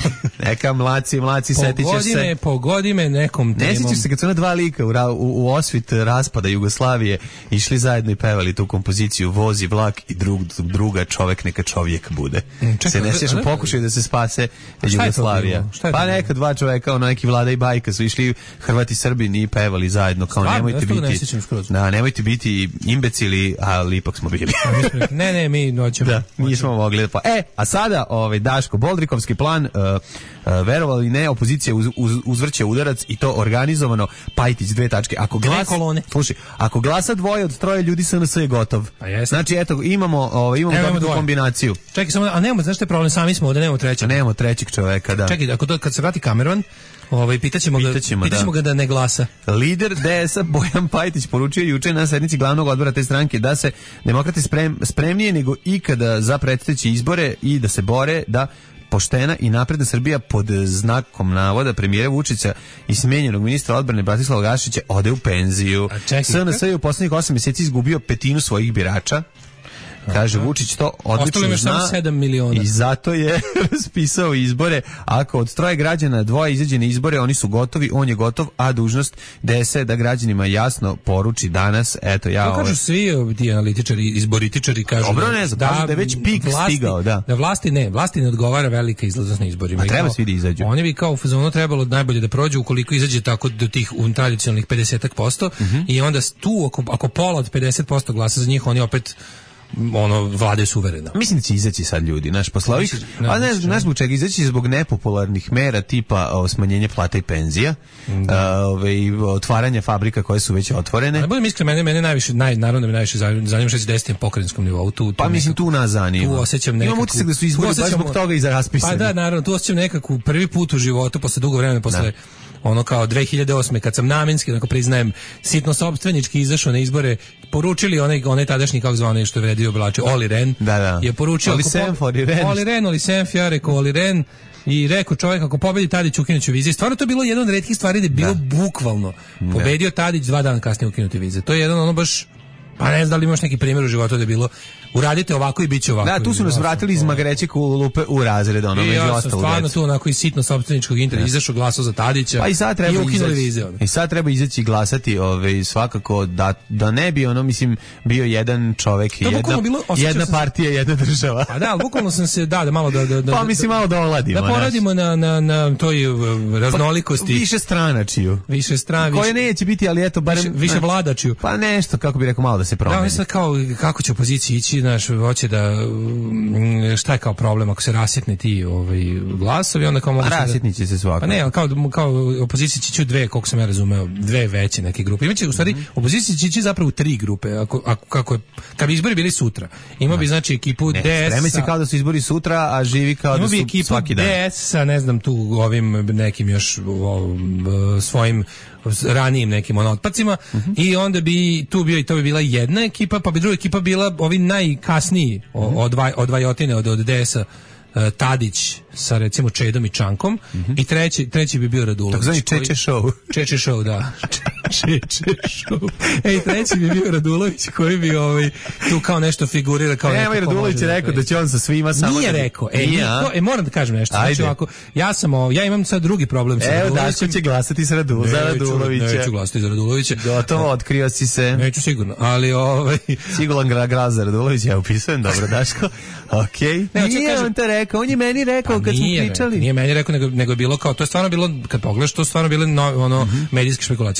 neka mlaci, mlaci, setiš se. Me, pogodi me nekom temom. Ne sjećaš se kad su na dva lika u, u, u osvit raspada Jugoslavije išli zajedno i pevali tu kompoziciju vozi vlak i drug do druga, čovek neka čovjek bude. Čekaj, se ne sjećaš, pokušaju da se spase Jugoslavija. Pa neka dva čoveka, ono neki Vlada i Bajka su išli Hrvati i Srbi i pevali zajedno, kao Stvarno, nemojte biti ne da, nemojte biti imbecili, ali ipak smo bili. ne, ne, mi noćemo. Da, nismo mogli. Pa, e, a sada ovaj Daško Boldrikovski plan, uh, uh, verovali ne, opozicija uz, uz, uzvrće udarac i to organizovano, Pajtić dve tačke. Ako glas, slušaj, ako glasa dvoje od troje ljudi S N S je gotov. Pa znači eto, imamo ovaj imamo Evo, dobru kombinaciju. Čekaj samo, a nemamo, znaš šta je problem, sami smo ovde, nemamo trećeg. Nemamo trećeg čoveka, da. Čekaj, ako to kad se vrati Kamerman, ovaj pitaćemo ga, pitaćemo, pitaćemo da. ga da ne glasa. Lider D S A Bojan Pajtić poručio juče na sednici glavnog odbora te stranke da se demokrati sprem, spremnije nego ikada za predstojeće izbore i da se bore da poštena i napredna Srbija pod znakom navoda premijera Vučića i smenjenog ministra odbrane Bratislava Gašića ode u penziju. S N S je u poslednjih osam mjeseci izgubio petinu svojih birača. Kaže Vučić to odlično zna sedam miliona. I zato je raspisao izbore. Ako od troje građana dvoje izađe na izbore, oni su gotovi, on je gotov, a dužnost D S A da građanima jasno poruči danas, eto ja... To kažu ovaj... svi ti analitičari, izboritičari, kažu... Dobro, ne znam, da, da je već pik vlasti, stigao, da. Da vlasti ne, vlasti ne odgovara velika izlaznost na izborima. A treba svi da izađu. Oni bi kao u fazonu trebalo najbolje da prođu ukoliko izađe tako do tih um, tradicionalnih pedeset posto uh -huh. i onda tu, ako, ako pola od pedeset posto glasa za njih, oni opet ono vlade suvereno. Mislim da će izaći sad ljudi, naš poslovik, a ne, ne zbog čega izaći zbog nepopularnih mera tipa o, smanjenje plata i penzija, da. Ove, otvaranja fabrika koje su već otvorene. Ali budem iskren, mene, mene najviše, naj, naravno da me najviše zanima što će desiti na pokrajinskom nivou. Tu, tu pa mislim nekako, tu nas zanima. Tu osjećam nekakvu... Imam utisak da su izbori baš zbog toga i za raspisani. Pa da, naravno, tu osjećam nekakvu prvi put u životu, posle dugo vremena, posle... Da. Ono kao dve hiljade osme kad sam namenski, onako priznajem, sitno sopstvenički izašao na izbore, poručili onaj, onaj tadašnji, kako zvane, što je vredio oblačio, Oli Ren, da, da. je poručio... Oli Senf, Oli Ren. Oli Ren, Oli Senf, ja rekao Oli Ren, i rekao čovjek, ako pobedi Tadić ukinuću vize. Stvarno to je bilo jedan od retkih stvari da je bilo da. bukvalno. Pobedio Tadić, dva dana kasnije ukinuti vize. To je jedan ono baš... Pa ne znam da li imaš neki primjer u životu da je bilo uradite ovako i bit će ovako. Da, tu su nas vratili iz magrećeg lupe u razred, ono, među ostalo. I ja sam stvarno tu onako i sitno sopstveničkog interesa, izašao glasao za Tadića pa i, sad treba i ukinuli vize. I sad treba izaći i glasati ove, svakako da, da ne bi ono, mislim, bio jedan čovek i jedna, bilo, jedna partija, se... jedna država. A da, ali bukvalno sam se, da, da malo da... da, da pa mislim malo da oladimo. Da poradimo na, na, na toj raznolikosti. Pa, više stranačiju. Više stran, koje neće biti, ali eto, barem... Više, više vladačiju. Pa nešto, kako bi rekao, malo da se promeni. Da, kao, kako će opozicija ići, znaš, hoće da šta je kao problem ako se rasjetne ti ovaj glasovi, onda kao mogu da rasjetniće se svakako. Pa ne, kao kao opozicija će dve, koliko sam ja razumeo, dve veće neke grupe. Imaće u stvari mm -hmm. opozicija će ići zapravo u tri grupe, ako ako kako je kad bi izbori bili sutra. Ima bi znači ekipu D S. Spremi se kao da su izbori sutra, a živi kao da su svaki dan. D S sa ne znam tu ovim nekim još o, svojim ranijim nekim ono otpacima uh -huh. i onda bi tu bio i to bi bila jedna ekipa, pa bi druga ekipa bila ovi najkasniji uh -huh. od od Vajotine od od D S A Tadić sa recimo Čedom i Čankom uh -huh. i treći treći bi bio Radulović. Tako zvani Čeče show. Čeče show, da. Čeče show. Ej, treći bi bio Radulović koji bi ovaj tu kao nešto figurira kao neko. Evo Radulović je rekao da će on sa svima samo nije rekao. E, nije, to, e moram da kažem nešto. Znači ovako, ja sam o, ja imam sad drugi problem sa Radulovićem. Evo Daško će glasati za Radulovića. Za Radulovića. Neću glasati za Radulovića. Gotovo, otkrio si se. Neću sigurno, ali ovaj siguran glas za Radulovića, ja upisujem, dobro Daško. Okej. Okay. Nije on to rekao, on je meni rekao pa kad smo pričali. Nije meni rekao, nego, nego je bilo kao, to je stvarno bilo, kad pogledaš, to je stvarno bile no, ono, mm -hmm. medijske špekulacije. On se oglasio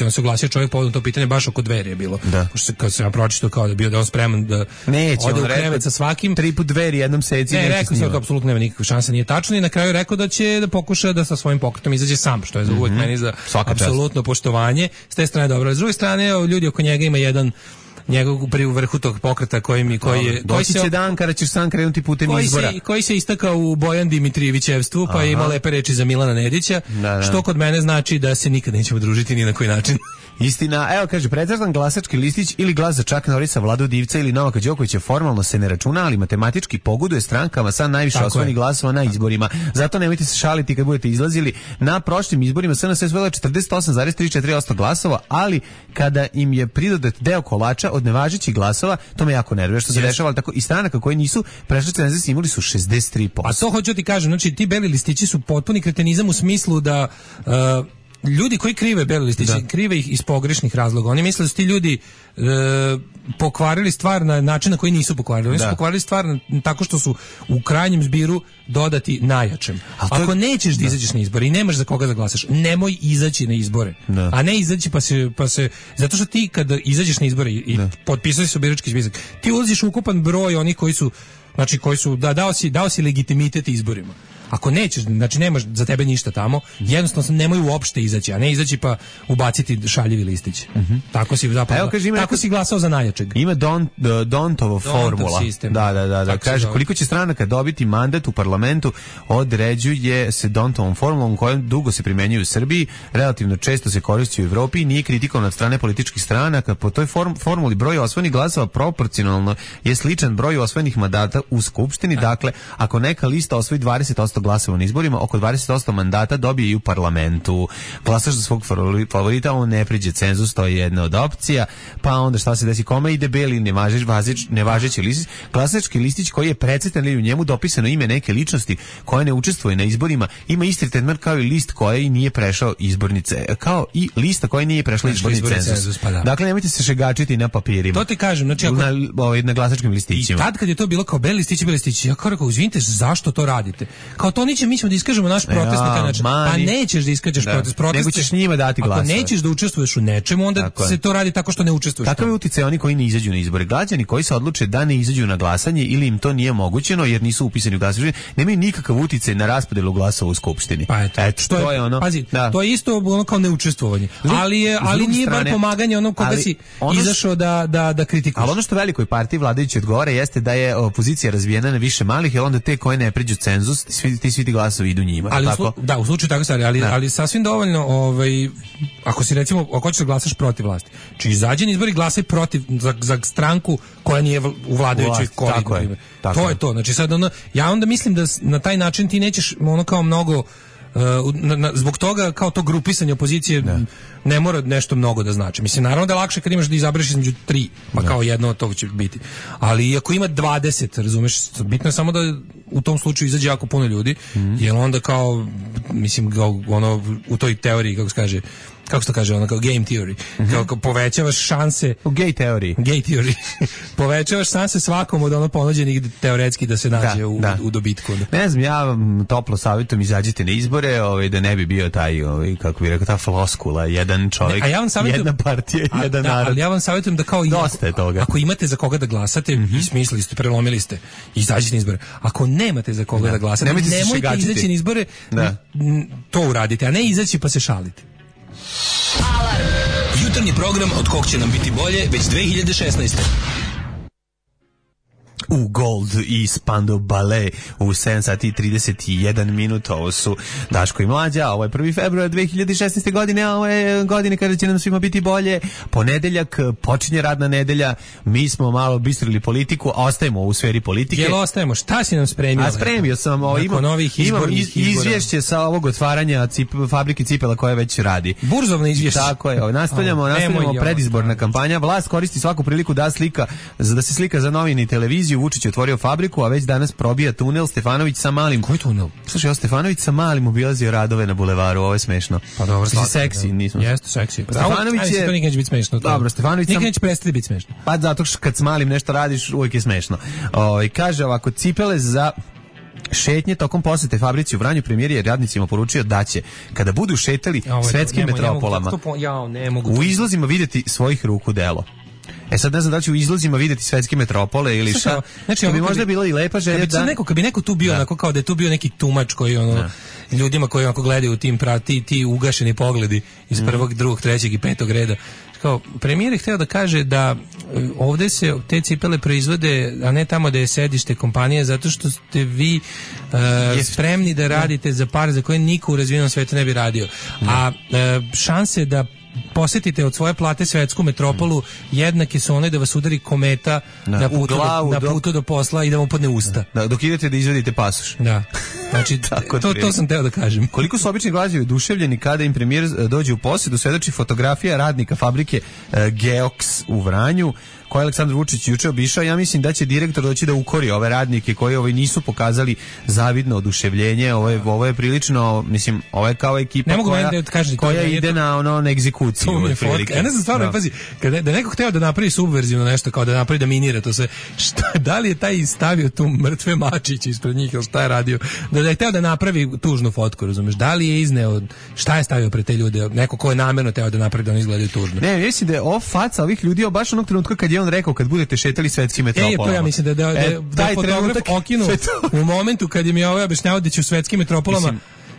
izjasnio čovjek povodom to pitanje, baš oko Dveri je bilo. Da. Pošto kad sam ja pročitao kao da bio da on spreman da Neće, ode on u krevet sa svakim. Tri put Dveri jednom seci. Ne, rekao sam da apsolutno nema nikakve šanse, nije tačno i na kraju rekao da će da pokuša da sa svojim pokretom izađe sam, što je za uvek mm-hmm. meni za apsolutno poštovanje. S te strane dobro. S druge strane, ljudi oko njega ima jedan njegov pri vrhu tog pokreta koji mi koji je koji će dan kada ćeš sam krenuti putem koji izbora. Se, koji se istakao u Bojan Dimitrijevićevstvu, pa je imao lepe reči za Milana Nedića, da, da. Što kod mene znači da se nikad nećemo družiti ni na koji način. Istina, evo kaže, precrtan glasački listić ili glas za Čaka Norisa, Vladu Divca ili Novaka Đokovića formalno se ne računa, ali matematički pogoduje strankama sa najviše osvojenih glasova na izborima. Zato nemojte se šaliti kad budete izlazili. Na prošlim izborima S N S osvojila četrdeset osam zarez trideset četiri posto glasova, ali kada im je pridodat deo kolača od nevažećih glasova, to me jako nervira što se yes. dešava, ali tako i stranaka koji nisu prešli cenzus imali su šezdeset tri posto. A to hoću ti kažem, znači ti beli listići su potpuni kretenizam u smislu da uh, ljudi koji krive beli listići, da. krive ih iz pogrešnih razloga. Oni misle da su ti ljudi e, pokvarili stvar na način na koji nisu pokvarili. Oni da. su pokvarili stvar na, tako što su u krajnjem zbiru dodati najjačem. Ako je, nećeš da izađeš na izbore i nemaš za koga da glasaš, nemoj izaći na izbore. Da. A ne izaći pa se, pa se... Zato što ti kada izađeš na izbore i da. potpisali su birački spisak, ti ulaziš u ukupan broj onih koji su, znači koji su, da, dao si, dao si legitimitet izborima. Ako nećeš, znači nemaš za tebe ništa tamo, jednostavno nemoj uopšte izaći, a ne izaći pa ubaciti šaljivi listić. Mm-hmm. Tako si zapravo, evo, kaže, tako si glasao za najjačeg. Ima Don, Dontovo formula. Sistem. Da, da, da, da. Kaže koliko će stranaka dobiti mandat u parlamentu, određuje se Dontovom formulom kojom dugo se primenjuje u Srbiji, relativno često se koristi u Evropi i nije kritikovana od strane političkih stranaka. Po toj form, formuli broj osvojenih glasova proporcionalno je sličan broju osvojenih mandata u skupštini. Dakle, ako neka lista osvoji dvadeset posto glasova na izborima, oko dvadeset posto mandata dobije i u parlamentu. Glasaš za svog favorita, on ne priđe cenzus, to je jedna od opcija. Pa onda šta se desi, kome ide beli nevažeć, vazić, nevažeći listić, glasački listić koji je precitan ili u njemu dopisano ime neke ličnosti koja ne učestvuje na izborima, ima isti tretman kao i list koji nije prešao izbornice, kao i lista koja nije prešla izborni cenzus. cenzus pa da. Dakle, nemojte se šegačiti na papirima. To ti kažem, znači ako... na, ovaj, na glasačkim listićima. I tad kad je to bilo kao beli listići, beli listići, ja kao rekao, izvinite, zašto to radite? Kao to niće, mi ćemo da iskažemo naš protest ja, na taj način. Pa nećeš da iskažeš da. protest. Protest nego ćeš njima dati glasove. Ako nećeš da učestvuješ u nečemu, onda tako se to radi tako što ne učestvuješ. Takav je uticaj oni koji ne izađu na izbore. Građani koji se odluče da ne izađu na glasanje ili im to nije omogućeno jer nisu upisani u glasački, nemaju nikakav uticaj na raspodelu glasova u skupštini. Pa eto, eto to, je, to je ono. Pazi, da. to je isto ono kao neučestvovanje. Ali je, ali nije strane, bar pomaganje onom koga si ono izašao da da da kritikuješ. Ali ono što velikoj partiji vladajući odgovara jeste da je opozicija razvijena na više malih, jer onda te koje ne priđu cenzus, svi ti svi ti glasovi idu njima. Ali tako? U, da, u slučaju tako stvari, ali, ali sasvim dovoljno, ovaj, ako si recimo, ako hoćeš da glasaš protiv vlasti, či izađi na izbor i glasaj protiv, za, za stranku koja nije u vladajućoj koaliciji. Tako je. Tako to je to. Znači sad ono, ja onda mislim da na taj način ti nećeš ono kao mnogo Uh, na, na, zbog toga kao to grupisanje opozicije ne. ne mora nešto mnogo da znači. Mislim, naravno da je lakše kad imaš da izabereš između tri, pa ne. kao jedno od toga će biti. Ali ako ima dvadeset, razumeš, bitno je samo da u tom slučaju izađe jako puno ljudi, mm. jer onda kao, mislim, kao, ono, u toj teoriji, kako se kaže, kako se to kaže, ono kao game theory, mm-hmm. kao, kao povećavaš šanse u gay teoriji, gay theory, povećavaš šanse svakom od ono ponuđenih teoretski da se nađe da, u, da. u dobitku. Da. Ne znam, ja vam toplo savjetujem izađite na izbore, ovaj, da ne bi bio taj, ovaj, kako bi rekao, ta floskula, jedan čovjek, ne, a ja vam savjetujem, jedna partija, a, jedan da, narod. Ali ja vam savjetujem da kao dosta je toga. Ako imate za koga da glasate, mm-hmm. i smislili ste, prelomili ste, izađite na izbore. Ako nemate za koga da, da glasate, nemojte, nemojte izaći na izbore, da. to uradite, a ne izaći pa se šalite. Alarm. Jutarnji program od kog će nam biti bolje već dve hiljade šesnaeste. U Gold i Spandau Ballet u sedam sati i trideset jedan minut. Ovo su Daško i Mlađa. Ovo je prvi februar dve hiljade šesnaeste. godine, a ovo je godine kada će nam svima biti bolje. Ponedeljak, počinje radna nedelja. Mi smo malo bistrili politiku, a ostajemo u sferi politike. Jel ostajemo? Šta si nam spremio? A spremio sam ovo, imam, imam iz, izvješće sa ovog otvaranja cip, fabrike cipela koja već radi. Burzovno izvješće. Tako je. Ovo, nastavljamo, nastavljamo predizborna kampanja. Vlast koristi svaku priliku da slika, da se slika za novine i televiziju. Vučić je otvorio fabriku, a već danas probija tunel. Stefanović sa malim... Koji tunel? Slušaj, ja Stefanović sa malim obilazio radove na bulevaru, ovo je smešno. Pa dobro, si seksi, nismo. Jeste seksi. Pa Stefanović je... Ajde, to nikad neće biti smešno. Dobro, Stefanović nikad neće prestati biti smešno. Pa zato što kad s malim nešto radiš, uvijek je smešno. O, i kaže ovako, cipele za šetnje tokom posete fabrici u Vranju, premijer je radnicima poručio da će, kada budu šetali ja, svetskim nemo, metropolama, ne mogu, ja, ne mogu, u izlazima vidjeti svojih ruku delo. E sad ne znam da li će u izlazima vidjeti svetske metropole ili šta. Znači, bi možda bilo i lepa želja da... Neko, kad bi neko tu bio, da. Onako kao da je tu bio neki tumač koji ono, da. Ljudima koji onako gledaju u tim prati, ti ugašeni pogledi iz mm. prvog, drugog, trećeg i petog reda. Kao, premijer je hteo da kaže da ovde se te cipele proizvode, a ne tamo da je sedište kompanije, zato što ste vi uh, spremni da radite da. za pare za koje niko u razvijenom svetu ne bi radio. Da. A uh, šanse da posetite od svoje plate svetsku metropolu mm. jednake su one da vas udari kometa da, na, putu glavu, do, na putu do posla i da vam podne usta. Da, dok idete da izvedite pasoš. Da. Znači, to, to sam teo da kažem. Koliko su obični glađevi oduševljeni kada im premijer dođe u posjedu, svedoči fotografija radnika fabrike uh, Geox u Vranju, koje je Aleksandar Vučić juče obišao. Ja mislim da će direktor doći da ukori ove radnike koji ovaj nisu pokazali zavidno oduševljenje. Ovo je, ovo je prilično, mislim, ovo je kao ekipa koja, da kažete, koja ide to, na, ono, na egzekuciju. Ja ne znam stvarno, da. Pazi, kada, da je neko hteo da napravi subverzivno nešto, kao da napravi da minira to sve, šta, da li je taj stavio tu mrtve mačiće ispred njih ili šta je radio, da, da je hteo da napravi tužnu fotku, razumeš, da li je izneo, šta je stavio pred te ljude, neko ko je namerno hteo da napravi da oni izgledaju tužno. Ne, mislim da je ova faca ovih ljudi baš onog trenutka kad je on rekao kad budete šetali svetskim metropolama. E, to ja mislim da da, da, e, da fotograf okinu u momentu kad je mi ovaj objašnjavao da će u svetskim metropolama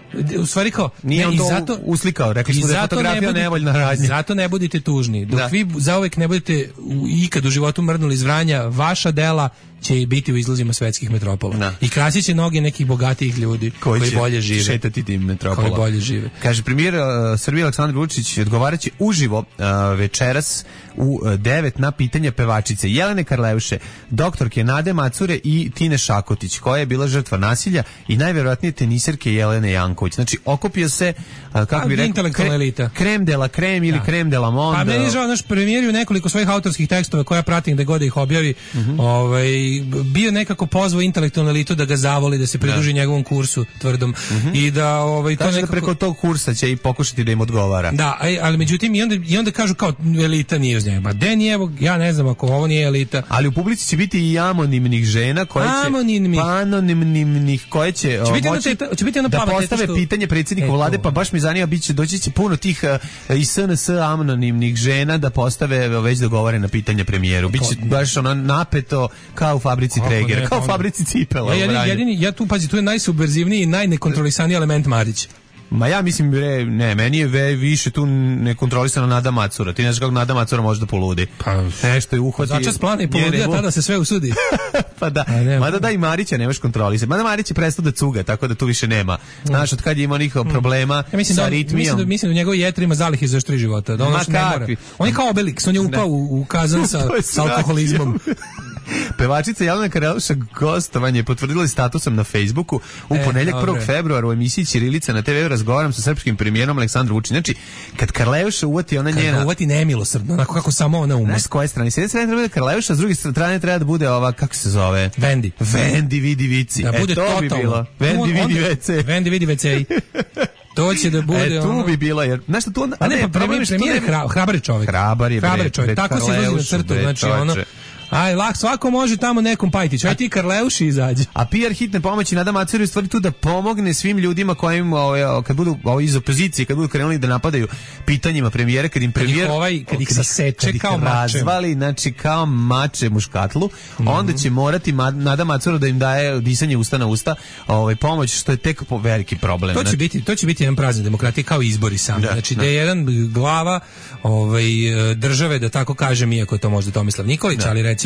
u stvari kao nije ne, on to zato, uslikao, rekli smo da je fotografija ne nevoljna radnja. Zato ne budite tužni. Dok da. vi zauvek ne budete u, ikad u životu mrnuli iz Vranja, vaša dela će biti u izlazima svetskih metropola. Da. I krasit će noge nekih bogatijih ljudi koji, koji bolje žive. Šetati tim metropola. Koji bolje žive. Kaže premijer uh, Srbije Aleksandar Vučić odgovaraće uživo uh, večeras u uh, devet na pitanje pevačice Jelene Karleuše, doktorke Nade Macure i Tine Šakotić, koja je bila žrtva nasilja i najverovatnije teniserke Jelene Janković. Znači, okupio se, uh, kako bi rekao, kre, krem de la krem ili da. krem de la monde. Pa meni je žao, naš premijer u nekoliko svojih autorskih tekstova koje ja pratim da god ih objavi, uh-huh. ovaj bio nekako pozvao intelektualnu elitu da ga zavoli, da se pridruži da. njegovom kursu tvrdom mm-hmm. i da ovaj to nekako... da preko tog kursa će i pokušati da im odgovara. Da, ali međutim i onda i onda kažu kao elita nije uz njega. Ma de nije, evo, ja ne znam ako ovo nije elita. Ali u publici će biti i anonimnih žena koje će anonimnih, pa anonimnih koje će, će biti moći te, će biti da postave što... pitanje predsjedniku e, vlade, pa baš mi zanima biće doći će puno tih uh, i S N S anonimnih žena da postave već dogovore na pitanje premijeru. Biće baš ono napeto kao fabrici Tregera, kao fabrici cipela. Ja, jedini, jedini, ja tu, pazi, tu je najsubverzivniji i najnekontrolisaniji element Marić. Ma ja mislim, re, ne, meni je ve, više tu nekontrolisana Nada Macura. Ti ne znaš kako Nada Macura može da poludi. Pa, nešto je uhvati. Začas plana i poludi, a tada se sve usudi. Pa da, a, mada da i Marića nemaš kontrolisati. Mada Marić je prestao da cuga, tako da tu više nema. Znaš, od kad je imao nikog problema ja mislim sa da, ritmijom. Mislim da, mislim da u njegovoj jetri ima zalihe za tri života. Da ono Ma kakvi. On je kao Obelix, on je upao u, u kazan sa, sa alkoholizmom. Pevačica Jelena Karleuša gostovanje je potvrdila statusom na Facebooku u e, ponedjeljak prvog februara u emisiji Ćirilica na te ve razgovaram sa srpskim premijerom Aleksandrom Vučićem. Znači, kad Karleuša uvati ona njena... Kad uvati nemilosrdno, onako kako samo ona ume. Znaš s koje strane? S jedne strane treba da Karleuša, s druge strane treba da bude ova, kako se zove? Vendi. Vendi vidi vici. Da e, bude to totalno. Bi bilo. Vendi vidi vece. Vendi vidi vece. To će da bude e, tu ono... bi bila, jer znaš tu on... A ne, pa premijer, premijer je hra, hrabar čovjek. Hrabar je, hrabar čovjek. Tako se izlazi na crtu, znači ono... Aj, lak, svako može tamo nekom Pajtić, aj ti Karleuši izađi. A P R hitne pomoći Nada Macura je stvari tu da pomogne svim ljudima kojim, ovaj, kad budu ovaj, iz opozicije, kad budu krenuli da napadaju pitanjima premijera, kad im premijer... Kad ih, ovaj, kad ih saseče kad kao mačem. Razvali, znači kao mače muškatlu, mm-hmm. onda će morati Nada Macura da im daje disanje usta na usta ovaj, pomoć, što je tek veliki problem. To će, znači, biti, to će biti jedan praznik demokratije kao izbori sami. Da, znači da, da je jedan glava ovaj, države, da tako kažem, iako je to možda Tomislav Nikolić, da. ali recimo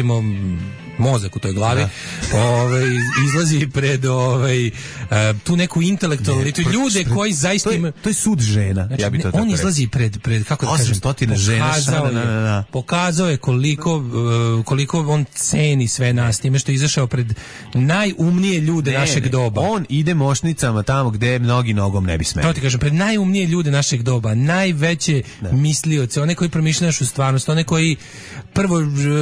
mozak u toj glavi da. ovaj, izlazi pred ovaj, uh, tu neku intelektualnu ne, ljude pred, koji zaista ima... To je sud žena. Znači, ja bi to ne, on izlazi pred, pred kako da kažem, žena, pokazao, na, na, na. Je, pokazao je koliko, uh, koliko on ceni sve nas, time što je izašao pred najumnije ljude ne, našeg ne. doba. On ide mošnicama tamo gde mnogi nogom ne bi smeli. To ti kažem, pred najumnije ljude našeg doba, najveće da. mislioce, one koji promišljaju našu stvarnost, one koji prvo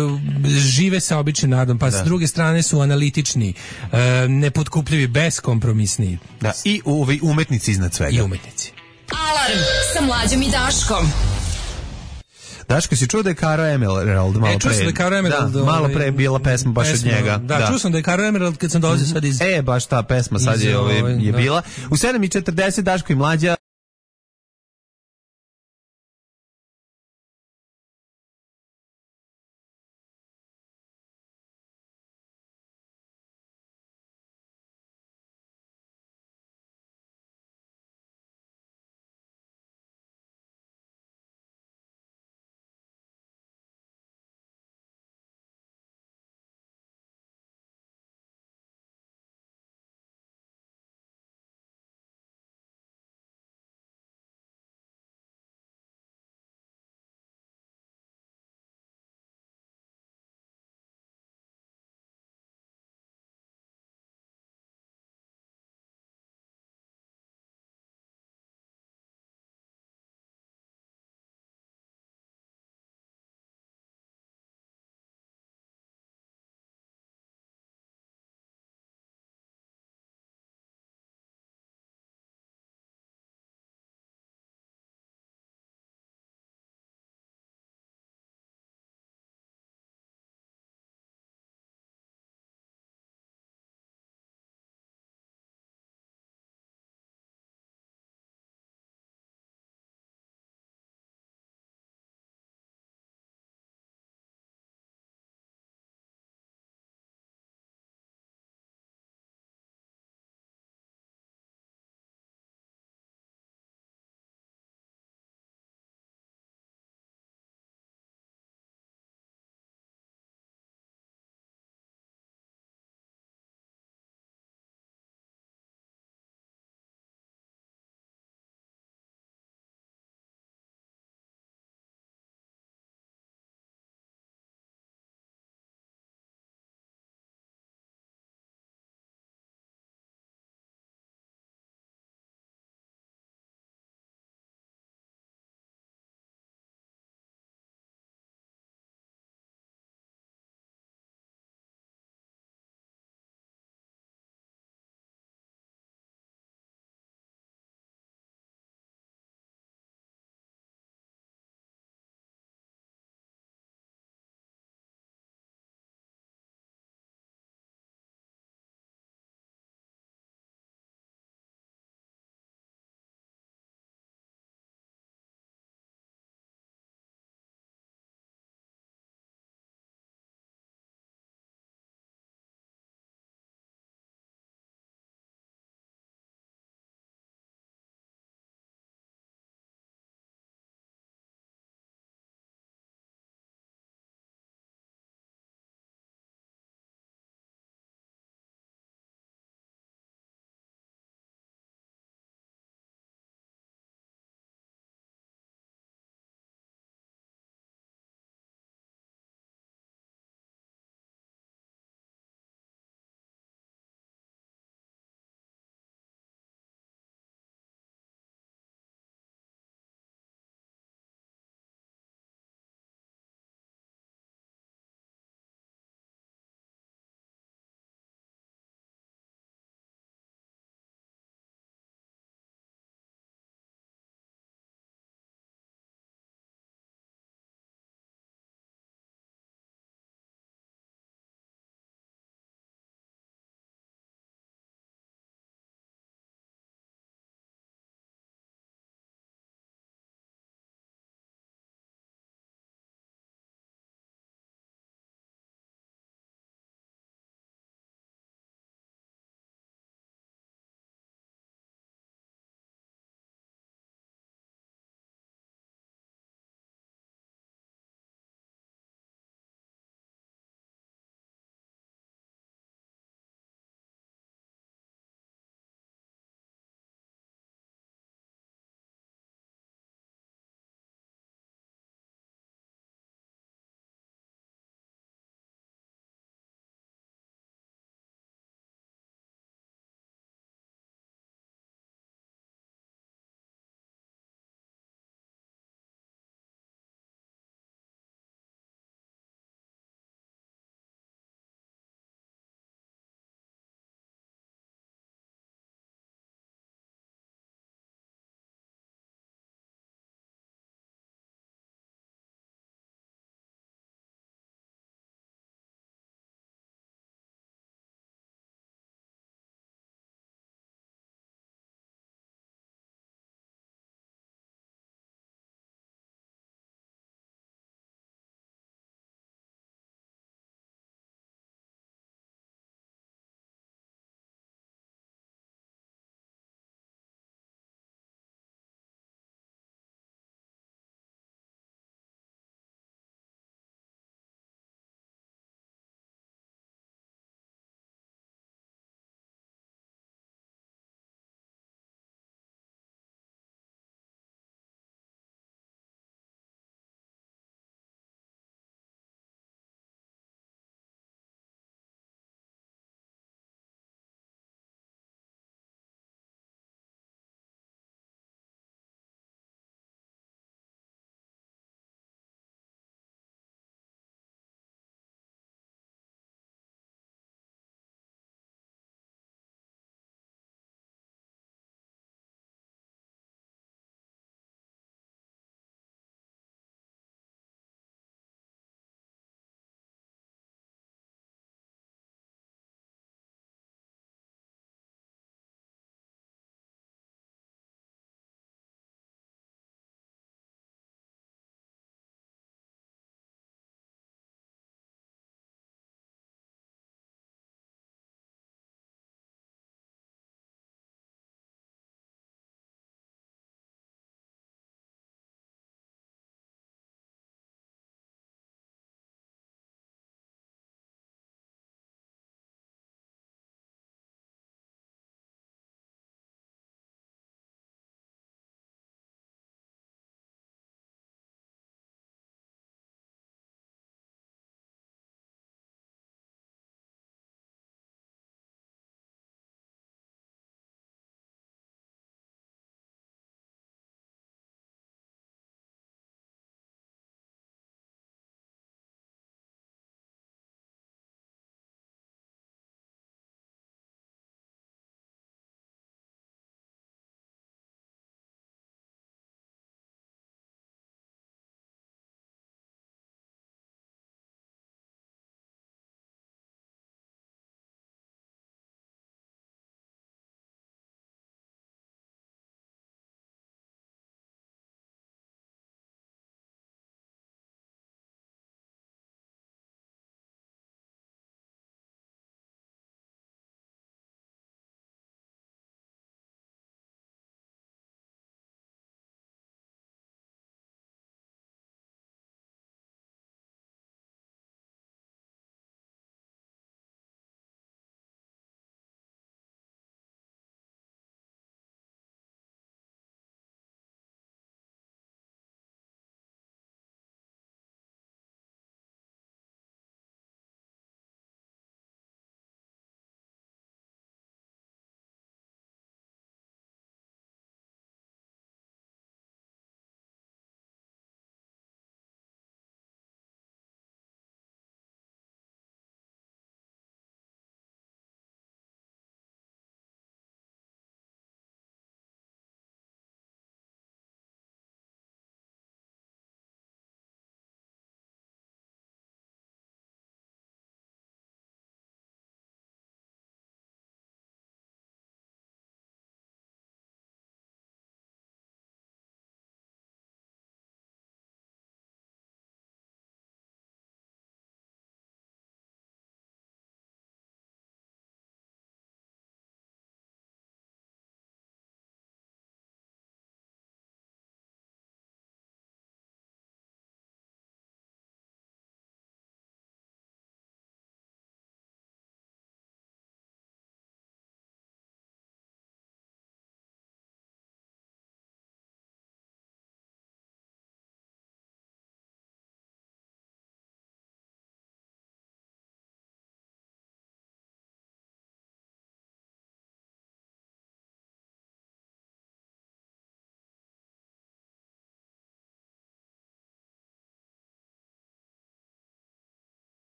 žive sa običnim nadom, pa da. s druge strane su analitični, e, nepotkupljivi, beskompromisni. Da. I ovi umetnici iznad svega. I umetnici. Alarm sa Mlađom i Daškom. Daško, si čuo da je Caro Emerald malo e, čuo sam pre? da je Caro Emerald, Da, malo pre je bila pesma baš pesma, od njega. Da, da, čuo sam da je Caro Emerald kad sam dolazio sad iz... E, baš ta pesma sad je, ovaj, je da. bila. U sedam i četrdeset Daško i Mlađa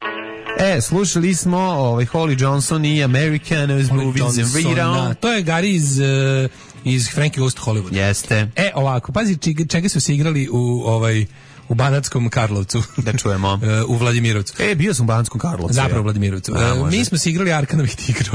E, slušali smo ovaj Holly Johnson i Americanos Movies and Readout. To je Gary iz, uh, iz Frankie Goes to Hollywood. Jeste. E, ovako, pazi čega su se igrali u ovaj u Banatskom Karlovcu. Da čujemo. u Vladimirovcu. E, bio sam u Banatskom Karlovcu. Zapravo u Vladimirovcu. A, mi smo se igrali Arkanovih tigrova.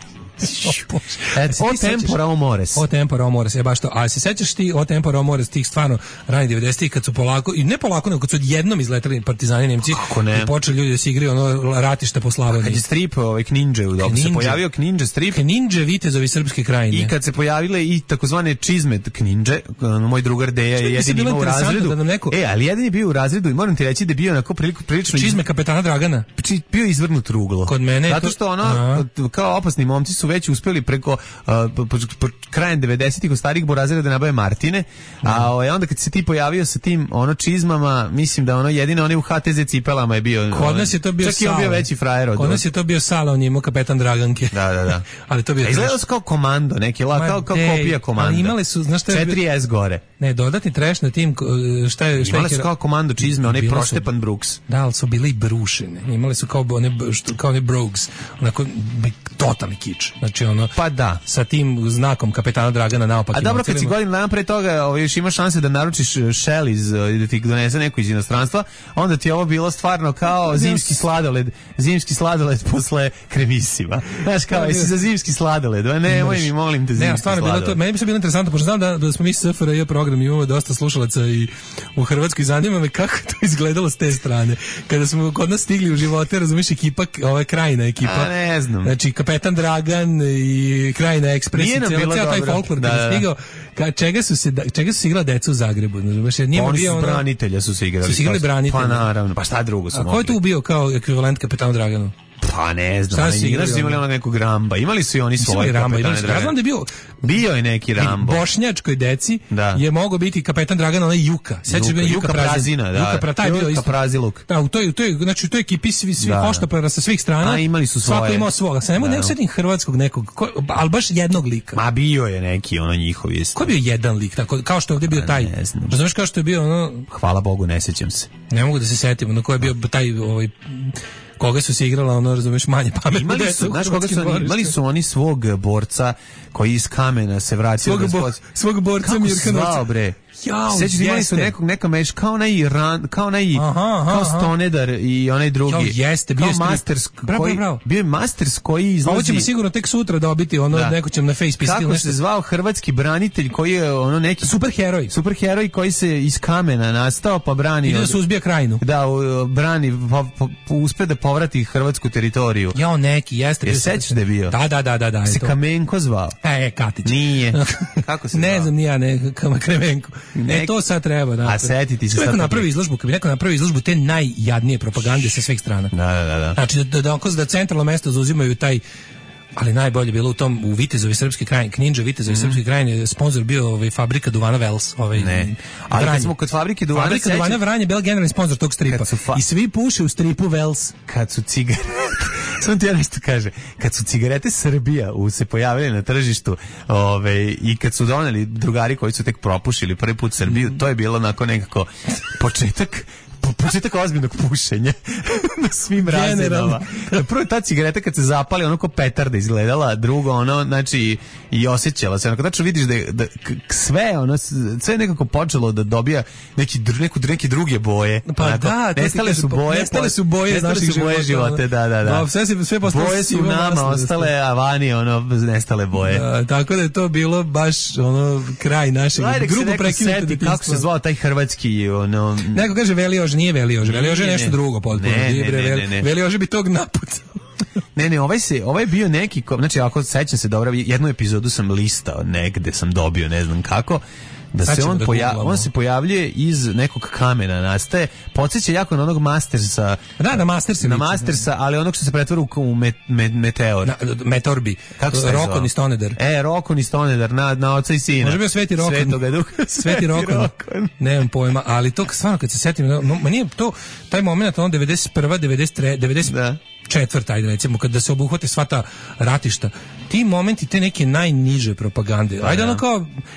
O tempora o mores. O tempora o mores, je baš to. A se sećaš ti o tempora o mores tih stvarno ranih devedesetih kad su polako, i ne polako, nego kad su odjednom izleteli partizani Nemci i počeli ljudi da se igraju ono ratišta po Slavoniji. Kad je strip ovaj Kninđe u dobu, se pojavio Kninđe strip. Kninđe vitezovi Srpske krajine. I kad se pojavile i takozvane čizme Kninđe, moj drugar Deja je jedini imao u razredu. Da neko... E, ali jedini bio u razredu i moram ti reći da je bio onako prilično... prilično čizme kapetana Dragana. Bio izvrnut ruglo. Kod mene zato što ono, aha, kao opasni momci su već uspeli preko uh, po, po, po krajem devedesetih od starih borazera da nabave Martine, a ovaj, onda kad se ti pojavio sa tim ono čizmama, mislim da ono jedino oni u H T Z cipelama je bio. Kod nas je to bio čak Sala. Čak i on bio veći frajer od. Kod nas je to bio Sala, on je imao kapetan Draganke. Da, da, da. Ali to bio. Izgledalo su kao komando, neki la, kao, kao kopija komanda. Ali imali su, znaš šta je četiri S gore. Ne, dodatni treš na tim, šta je, šta je. Imali su kao komando čizme, onaj Proštepan Brooks. Da, ali su bile i brušene. Imali su kao one, kao one Brogues, onako totalni kič. Znači ono, pa da, sa tim znakom kapetana Dragana naopakim. A dobro, kad si godinu dana pre toga ovaj, još imaš šanse da naručiš Shell iz, da ti donese neko iz inostranstva, onda ti je ovo bilo stvarno kao zimski sladoled, zimski sladoled posle Kremisima. Znaš, kao, jesi za zimski sladoled, a ne, moj mi molim te zimski ne, stvarno, sladoled. Bilo to, meni bi se bilo interesantno, pošto znam da, da smo mi s F R J program, imamo dosta slušalaca i u Hrvatskoj, zanima me kako to izgledalo s te strane. Kada smo kod nas stigli u živote, razumiješ, ekipa, ova krajina ekipa. A, ne znam. Znači, kapetan Dragan i krajina Ekspres, cijel taj folklor kada je stigao, ka, čega su se čega su se igrala deca u Zagrebu, znači nije pa bio ono branitelja su se igrali. Su se igrali branitelja. Pa naravno, pa šta drugo su mogli. A ko je tu bio kao ekvivalent kapetanu Draganu? Pa ne znam, ali igraš su imali onog nekog Ramba. Imali su i oni svoje Ramba. Ja znam da je bio... Bio je neki Rambo. Bošnjačkoj deci da. Je mogao biti kapetan Dragan, onaj Juka. Sećaš Juka, Juka, Juka Prazina, da. Juka, pra, taj Juka bio isto. Praziluk. Da, u toj, u toj, znači, u toj ekipi svi, svi da, hoštapara sa svih strana. A imali su svoje. Svako imao svoga. Sa nemo, ne setim hrvatskog nekog, ko, ali baš jednog lika. Ma bio je neki, ono njihov isto. Ko je bio jedan lik, tako, kao što je ovdje bio taj? Ne znam. Znaš kao što je bio, ono... Hvala Bogu, ne sećam se. Ne mogu da se setim, ono ko je bio taj, ovaj... koga su se igrala, ono, razumeš, manje pametno. Imali su, znaš koga su oni, imali su oni svog borca koji iz kamena se vratio. Svog, bo, svog borca Mirka Novca. Bre? Sećaš, imali su nekog, neka meš, kao onaj ran, kao onaj, aha, aha, kao Stonedar i onaj drugi. Jo, jeste, bio je Masters, bravo, koji, bravo. bio je Masters koji izlazi. Ovo ćemo sigurno tek sutra dobiti, ono, da. Neko ćemo na Face pisati. Kako se zvao hrvatski branitelj koji je, ono, neki... Superheroj. Superheroj koji se iz kamena nastao, pa brani... Ide da suzbija krajinu. Da, brani, pa, pa, uspe da povrati hrvatsku teritoriju. Ja, neki, jeste. Je sećaš da je bio? Da, da, da, da. da se Kamenko zvao? E, e, Katić. Nije. Kako se zvao? Ne znam, ni ja, ne, Kremenko. Ne, to sad treba, da. A setiti se sad. Neko napravi izložbu, kad bi neko napravi izložbu te najjadnije propagande sa svih strana. Da, da, da. Znači da da da, da centralno mesto zauzimaju taj, ali najbolje bilo u tom u Vitezovi Srpske krajine, Kninđa Vitezovi mm. Srpske krajine, sponsor bio ovaj fabrika duvana Vels, ovaj. Ne. Ali kad smo kod fabrike duvana, fabrika duvana Vranje bila generalni sponsor tog stripa. Fa... I svi puše u stripu Vels. Kad su cigarete, samo ti ja nešto kaže, kad su cigarete Srbija u se pojavile na tržištu, ovaj, i kad su doneli drugari koji su tek propušili prvi put Srbiju, mm. to je bilo onako nekako početak po, početak ozbiljnog pušenja na svim razinama. Prvo ta cigareta kad se zapali, ono ko petarda izgledala, drugo ono, znači i osjećala se. Onako, znači vidiš da, da sve ono, sve nekako počelo da dobija neki, neku, neke druge boje. Pa onako, da, nestale su boje, nestale su boje nestale naših su boje života. živote, da, da, da. No, sve, sve boje su nama ostale, a vani ono, nestale boje. Da, tako da je to bilo baš ono, kraj našeg grubo prekinuti. Kako se zvao taj hrvatski, ono... Neko kaže Veliož, nije Veliož. Veliož je nešto drugo potpuno. Ne, ne, ne, ne, ne. Veliož bi tog napucao. Ne, ne, ovaj se, ovaj je bio neki, znači ako sećam se dobro, jednu epizodu sam listao negde, sam dobio, ne znam kako, da se on, poja on se pojavljuje iz nekog kamena, nastaje, podsjeća jako na onog Mastersa. Da, na Mastersa. Na Mastersa, ali onog što se pretvara u met, met, meteor. Na, Meteorbi. Kako se zove? Rokon i Stonedar. E, Rokon i Stonedar, na, na oca i sina. Može bio Sveti Rokon. Svetoga duha. Sveti Rokon. Nemam pojma, ali to stvarno kad se setim, no, ma nije to, taj moment, ono devedeset prva, devedeset treća, devedeset četvrta, ajde recimo, kada se obuhvate sva ta ratišta, ti momenti, te neke najniže propagande. Ajde ono kao,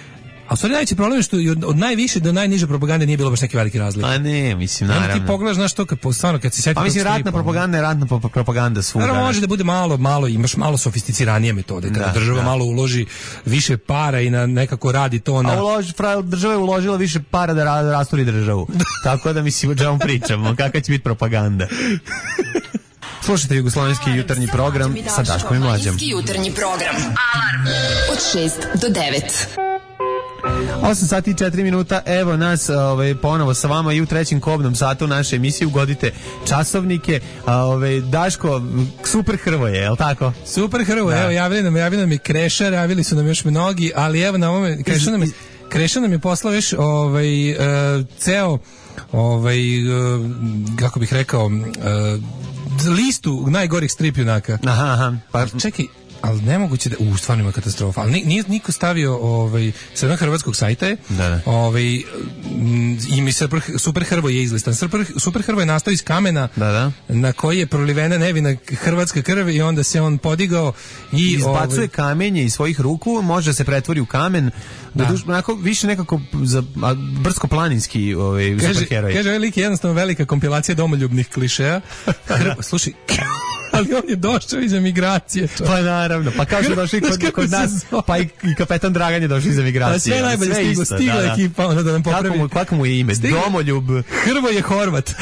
A u stvari najveći problem je što od, od najviše do najniže propagande nije bilo baš neki veliki razlike. A ne, mislim, naravno. Ti pogledaš, znaš to, kad, stvarno, kad si seti... Pa mislim, ratna propaganda je ratna propaganda svuda. Naravno, može da bude malo, malo, imaš malo sofisticiranije metode, kada da, država da. malo uloži više para i na nekako radi to na... A uloži, država je uložila više para da rasturi državu. Tako da mislim, o čemu pričamo, kakva će biti propaganda. Slušajte Jugoslovenski jutarnji program sa Daškom i Mlađom. Jugoslovenski jutarnji program. Alarm od šest do devet. osam sati i četiri minuta, evo nas ovaj, ponovo sa vama i u trećem kobnom satu naše emisije. Ugodite časovnike. A, ovaj, Daško, super Hrvoje, je li tako? Super Hrvoje, da. Evo javili nam, javili nam i Krešar, javili su nam još mnogi, ali evo na ovome, Krešar nam je, Krešar nam je poslao još ovaj, uh, ceo ovaj, uh, kako bih rekao, uh, listu najgorih strip junaka. Aha, aha. Pa čekaj, ali nemoguće da, u, stvarno ima katastrofa, ali nije niko stavio ovaj, sa jednog hrvatskog sajta je, da, da. ovaj, i mi super, super Hrvoj je izlistan. Super, super Hrvoj je nastao iz kamena, da, da. na koji je prolivena nevina hrvatska krv i onda se on podigao i izbacuje ovaj, kamenje iz svojih ruku, može se pretvori u kamen, da. Duš, onako, više nekako za, brdsko-planinski ovaj, super heroj. Kaže, ovaj lik je jednostavno velika kompilacija domoljubnih klišeja. Hrv, slušaj, ali on je došao iz emigracije. To. Pa naravno, pa kao što došli kod, kod nas, pa i, i kapetan Dragan je došao iz emigracije. A sve najbolje sve stigo, stigla da, da. ekipa onda da nam popravi. Kako mu, kako mu je ime? Stigla. Domoljub. Hrvoj je Horvat.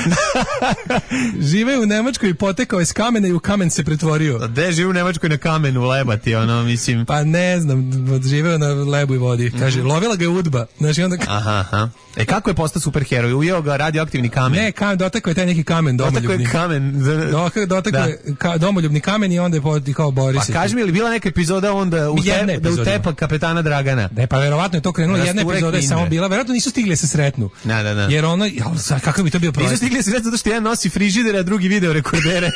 Žive u Nemačkoj i potekao je s kamena i u kamen se pretvorio. A gde žive u Nemačkoj na kamenu, lebati, ono, mislim. Pa ne znam, živeo na lebu i vodi. Kaže, mm-hmm. lovila ga je udba. Znači, onda... Aha, aha. E kako je postao superheroj? Ujeo ga radioaktivni kamen? Ne, kamen, dotakao je taj neki kamen domoljubni. Dotakao je kamen. Dotakao, dotakao je ka, domoljubni kamen i onda je poti kao Boris. Pa kaži mi, ili bila neka epizoda onda u te, da utepa kapetana Dragana? Ne, pa verovatno je to krenulo, jedna epizoda je samo bila, verovatno nisu stigli se sretnu. Da, da, da. Jer ono, jel, kako bi to bio projekt? Nisu stigli se sretnu zato što jedan nosi frižider, a drugi video rekordere.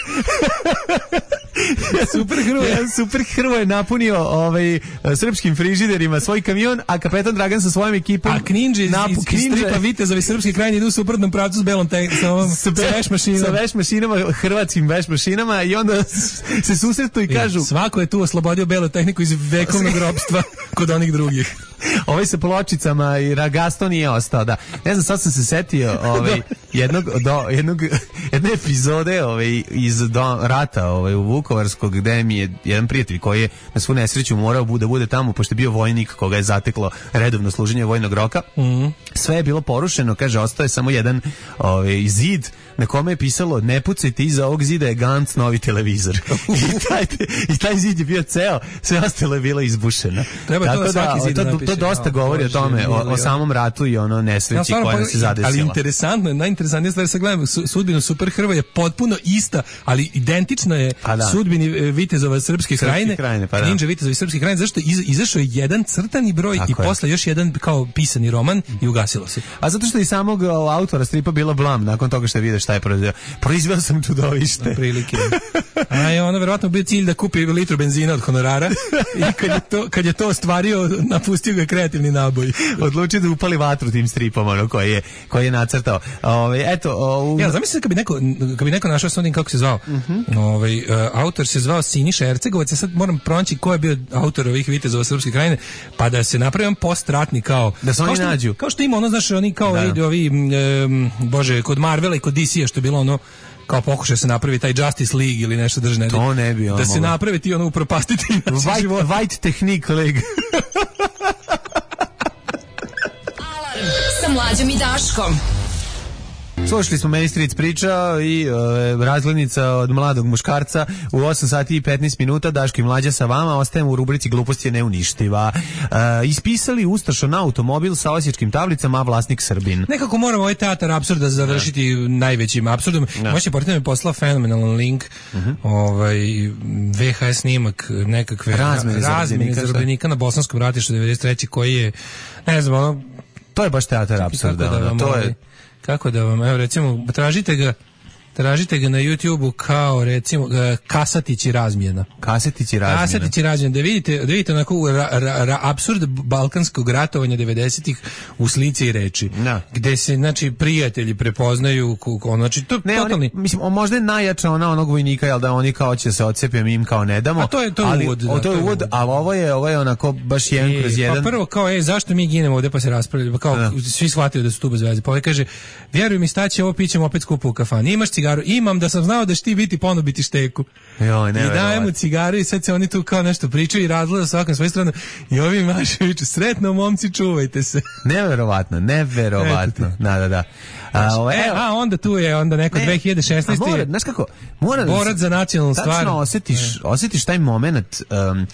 super Hrvoj, ja, super Hrvoj je napunio ovaj srpskim frižiderima svoj kamion, a kapetan Dragan sa svojom ekipom. A Kninđe iz, iz, iz stripa Vitezovi srpski krajini idu u suprotnom pravcu s belom te, sa, ovom, sa veš mašinom. Sa veš mašinama, hrvatskim veš mašinama i onda se susretu i kažu... Ja, svako je tu oslobodio belu tehniku iz vekovnog ropstva kod onih drugih. Ovaj sa pločicama i Ragasto nije ostao, da. Ne znam, sad sam se setio ovaj, jednog, do, jednog, jedne epizode ovaj, iz do, rata ovaj, u Vukovarskog, gde mi je jedan prijatelj koji je na svu nesreću morao da bude tamo, pošto je bio vojnik koga je zateklo redovno služenje vojnog roka. Mm-hmm. Sve je bilo porušeno, kaže, ostao je samo jedan ovaj, zid na kome je pisalo ne pucajte, iza ovog zida je Gantz novi televizor. I, taj, I taj zid je bio ceo, sve ostalo je bilo izbušeno. Treba tako to da, svaki zid to, to, to dosta no, govori Bože, o tome, o, o samom ratu i ono nesreći ja, koja se zadesila. Ali interesantno je, najinteresantnija stvar, sad gledam, sudbinu Super Hrvoja je potpuno ista, ali identična je da. sudbini Vitezova Srpske krajine, krajine pa Kninđe Vitezovi Srpske krajine, zašto iz, izašao je jedan crtani broj tako i je. Posle još jedan kao pisani roman i ugasilo se. A zato što i samog autora stripa bilo blam, nakon toga što je vidio šta je proizveo. Proizveo sam čudovište. Na prilike. A je ono verovatno bio cilj da kupi litru benzina od honorara i kad je to, kad je to ostvario, napustio ga kreativni naboj. Odlučio da upali vatru tim stripom, ono, koji je, koji je nacrtao. Ove, eto, o, ja, zamisli se kad bi neko, kad bi neko našao s onim kako se zvao. Uh-huh. Ove, uh, autor se zvao Siniša Ercegovac, ja sad moram pronaći ko je bio autor ovih Vitezova Srpske krajine, pa da se napravi on postratni kao... Da se oni što, nađu. Kao što ima ono, znaš, oni kao da. ovi, um, bože, kod Marvela i kod D C-a, što je bilo ono, kao pokušaj se napravi taj Justice League ili nešto držne. To ne bi ono. Da se napravi ti ono upropastiti White, White Technique League. Alarm sa Mlađom i Daškom. Slušali smo Meni Stric priča i e, razglednica od mladog muškarca u osam sati i petnaest minuta. Daško i Mlađa sa vama. Ostajemo u rubrici Glupost je neuništiva. E, ispisali ustašon automobil sa osječkim tablicama, a vlasnik Srbin. Nekako moramo ovaj teatar apsurda završiti ne. najvećim apsurdom. Moći portal mi poslao fenomenalan link, uh-huh. ovaj, V H S snimak nekakve razmene razmene zarobljenika na Bosanskom ratištu devedeset treće koji je, ne znam, ono... To je baš teatar apsurda. Da ono, to je... Kako da vam, evo recimo, tražite ga, Tražite ga na YouTubeu kao recimo Kasatić i razmjena. Kasatić i razmjena. Kasatić i razmjena. Da vidite, da vidite onako ra, ra, ra, apsurd balkanskog ratovanja devedesetih u slici i reči. No. Gde se znači prijatelji prepoznaju, znači to ne, totalni. Oni, mislim, on možda je najjača ona onog vojnika, jel da oni kao će se odcepe, mi im kao ne damo. A to je to ali, uvod. O, to je uvod, a ovo je ovo je onako baš jedan e, kroz jedan. Pa prvo kao ej zašto mi ginemo ovde pa se raspravljaju, pa kao da. Svi shvatili da su tu bez veze. Pa ovaj kaže vjeruj mi staće ovo pićemo opet skupo u kafani. Imaš cigaru? Imam, da sam znao da će ti biti ponovo biti šteku. Joj, ne. I daje mu cigaru i sad se oni tu kao nešto pričaju i razgleda svakom svoju stranu i ovi Maševiću sretno momci čuvajte se. Neverovatno, neverovatno. Da, da, da. A, o, e, a onda tu je onda neko ne, dve hiljade šesnaeste. Mora, znaš kako? Mora borac za nacionalnu stvar. Tačno osjetiš, osjetiš taj moment um,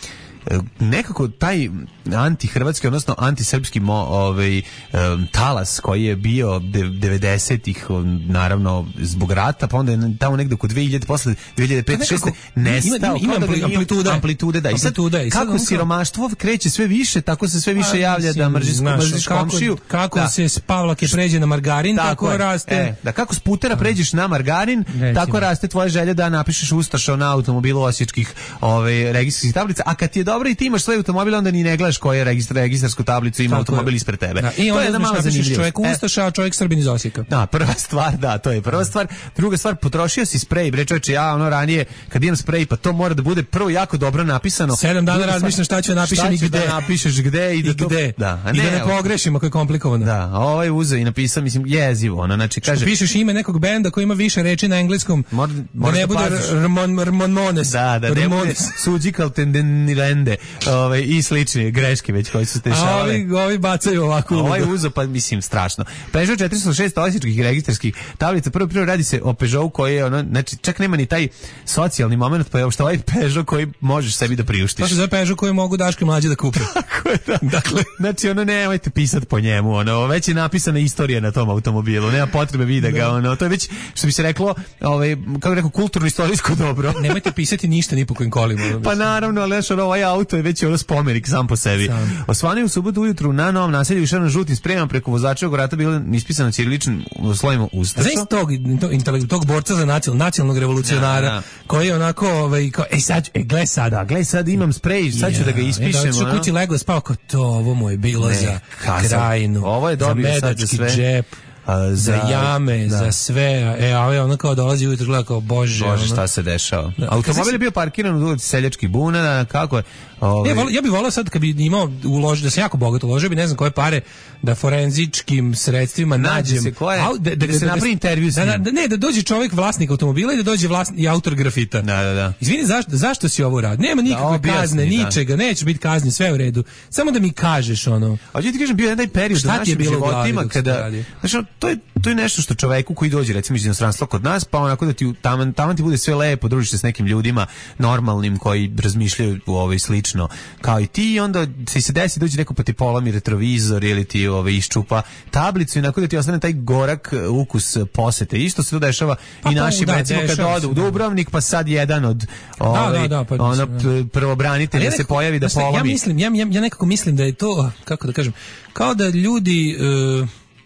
nekako taj anti-hrvatski, odnosno anti-srpski mo, ovaj, um, talas koji je bio devedesetih, naravno zbog rata, pa onda je tamo negde oko dve hiljade, posle dve hiljade pet šeste nestao. Ima, ima, ima da amplitude. amplitude, da. I sad, i sad kako on siromaštvo kreće sve više, tako se sve više a, javlja mislim, da mrziš, znaš, mrziš kako, komšiju. Kako da. se s Pavlake pređe na margarin, tako, tako raste. E, da kako s putera pređeš na margarin, Recimo. tako raste tvoja želja da napišeš ustašo na automobilu osječkih ovaj, registarskih tablica, a kad ti je dobro i ti imaš svoj automobil, onda ni ne gledaš koja registar, registarsku tablicu ima tako automobil je. Ispred tebe. Da, i to je jedna mala zanimljivost. Čovjek ustaša, a čovjek Srbin iz Osijeka. Da, prva stvar, da, to je prva stvar. Druga stvar, potrošio si sprej, bre čovječe, ja ono ranije, kad imam sprej, pa to mora da bude prvo jako dobro napisano. Sedam dana razmišljam šta ću napišem i gde. Da napišeš gde i, i da to, gde. Da, a ne, I da ne pogrešim ako je komplikovano. Da, a ovaj uzeo i napisao, mislim, jezivo, ono, znači, kaže... Što pišeš ime nekog benda koji ima više reči na engleskom, Mor, da ne bude Ramones. Da, da, ne bude Surgical Tendenilende ovaj, i slični greške već koji su te dešavale. Ovi, ovi bacaju ovako. Ovaj uzo, pa mislim, strašno. Peugeot četiristo šest osječkih registarskih tablica, prvo prvo radi se o Peugeotu koji je, ono, znači, čak nema ni taj socijalni moment, pa je uopšte ovaj Peugeot koji možeš sebi da priuštiš. To se zove Peugeot koji mogu Daško i mlađe da kupe. Tako je, da. Dakle, znači, ono, nemojte pisati po njemu, ono, već je napisana istorija na tom automobilu, nema potrebe vidi ga, ono, to je već, što bi se reklo, ovaj, kako rekao, kulturno-istorijsko dobro. Nemojte pisati ništa ni po kojim kolima. Pa naravno, ali znaš, ono, ovaj auto je već ono spomenik sam po sebi. Sam. Osvanuo u subotu ujutru na Novom naselju išao žutim spremom preko vozačevog vrata bilo ispisano ćiriličnim slovima ustaša. Znaš tog, tog, tog borca za nacional, nacionalnog revolucionara, da, da. Koji je onako, ovaj, kao, ej sad, ej, gle sad, da, gle sad imam sprej, sad ću ja, da ga ispišem. Da, što kući leglo spao, kao to, ovo mu je bilo ne, za krajinu, ovo je dobio za medački džep. A, za, za jame, da. Za sve, e, a ovaj ono kao dolazi ujutro gleda kao bože. Bože, ono. Šta se dešava? Da. Automobil je bio parkiran u ulici Seljački buna, kako je? Ovaj... Ja, ja bih volao sad kad bi imao uložio, da se jako bogato uložio, bi ne znam koje pare, da forenzičkim sredstvima nađem. Se koje, a, da, da, da se da, napravi intervju s njim. Da, da, ne, da dođe čovjek vlasnik automobila i da dođe vlasnik i autor grafita. Da, da, da. Izvini, zašto, zašto si ovo radi? Nema nikakve da, kazne, da. Ničega, neće biti kazni, sve u redu. Samo da mi kažeš ono. A ti kažem, bio je jedan period u našim životima kada, znači, to je to je nešto što čoveku koji dođe recimo iz inostranstva kod nas, pa onako da ti taman, taman ti bude sve lepo, družiš se s nekim ljudima normalnim koji razmišljaju u ovaj slično kao i ti, i onda se se desi dođe neko pa ti polomi retrovizor ili ti ovaj iščupa tablicu i onako da ti ostane taj gorak ukus posete. Isto se to dešava pa i našim da, recimo kad odu u Dubrovnik, pa sad jedan od ovaj, da, da, da, pa, ono prvobranitelja ja se pojavi da polomi. Ja mislim, ja, ja, ja nekako mislim da je to, kako da kažem, kao da ljudi uh,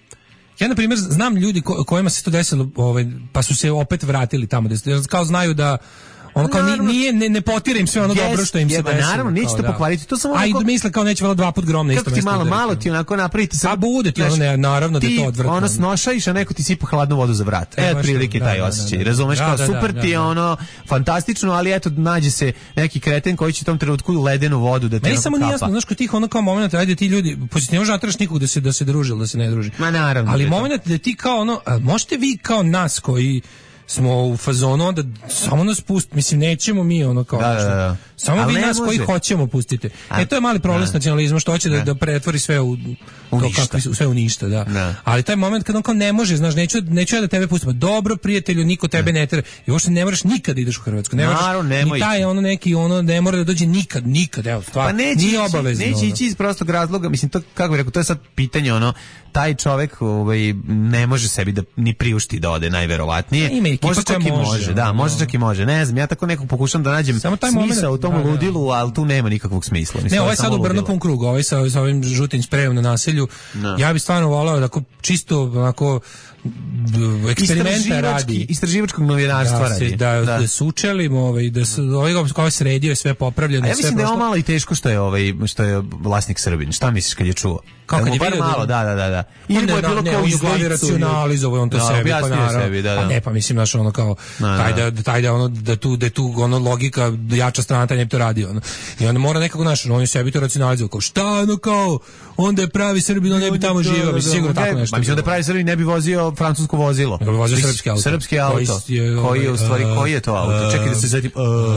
ja, na primjer, znam ljudi ko, kojima se to desilo, ovaj, pa su se opet vratili tamo, kao znaju da ono kao naravno, nije, ne, ne potira im sve ono yes, dobro što im se jeba, desilo. Naravno, neće to pokvariti. To samo a i misle kao neće velo dva put grom na isto mesto. Kako ti malo, malo ti onako napraviti. Pa bude ti ono, ne, naravno da je to odvrtno. Ti ono snošaš, a neko ti sipa hladnu vodu za vrat. E, otprilike taj osjećaj. Razumeš, kao super ti je ono, fantastično, ali eto, nađe se neki kreten koji će u tom trenutku ledenu vodu da te ne samo nije jasno, znaš, kod tih ono kao moment, ajde ti ljudi, pošto ne može nateraš nikog da se, da se druži, da se ne druži. Ma naravno. Ali moment da ti kao ono, možete vi kao nas koji smo u fazonu, onda samo nas pustite, mislim, nećemo mi ono kao da, da, da. Samo ali vi nas može. Koji hoćemo pustite. A, e, to je mali problem s nacionalizmom, što hoće da, da pretvori sve u, u to kakvi, sve u ništa, da. da. Ali taj moment kad on kao ne može, znaš, neću, neću ja da tebe pustim, dobro, prijatelju, niko tebe ne, ne tera, i uopšte ne moraš nikad da ideš u Hrvatsku, ne moraš, ni taj ono neki, ono, ne mora da dođe nikad, nikad, evo, stvar, pa neće, nije obavezno. Neće ići iz prostog razloga, mislim, to, kako bih rekao, to je sad pitanje, ono, taj čovek ovaj, ne može sebi da ni priušti da ode najverovatnije. Ima i ekipa možda čak i može, može, da, možda čak i može. Ne znam, ja tako nekog pokušam da nađem smisla u tom ludilu, ali tu nema nikakvog smisla. Ne, ovaj sad u Brnopom krugu, ovaj sa, sa ovim žutim sprejom na nasilju. No. Ja bih stvarno volao da čisto onako eksperimenta radi, istraživačkog novinarstva da radi. Se, da, da. da se učelimo, ovaj, da se ovaj ovaj sredio je sve popravljeno. A ja mislim da je ovo malo i teško što je ovaj što je vlasnik Srbin. Šta misliš kad je čuo? Kako kad je vidio malo, da, da, da, da. Ili mu je bilo ne, kao izglavi racionalizovao on to da, sebi, pa naravno. Sebi, da, da. A ne, pa mislim naš ono kao da, taj da, da taj da ono da tu da tu ono logika jača strana taj ne bi to radio ono. I onda mora nekako naš on je sebi to racionalizovao kao šta ono kao onda je pravi Srbin, on ne bi tamo živio, bi sigurno tako nešto. Pa mislim da pravi Srbin ne bi vozio francusko vozilo. Nego bi vozio srpski auto. Srpski auto. Koji je u stvari koji je to auto? Čekaj da se setim.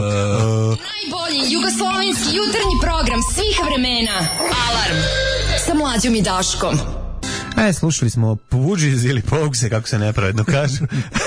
Najbolji jugoslovenski jutarnji program svih vremena. Alarm sa Mlađom i Daškom. E, slušali smo Pudžiz ili Pogse, kako se nepravedno kažu.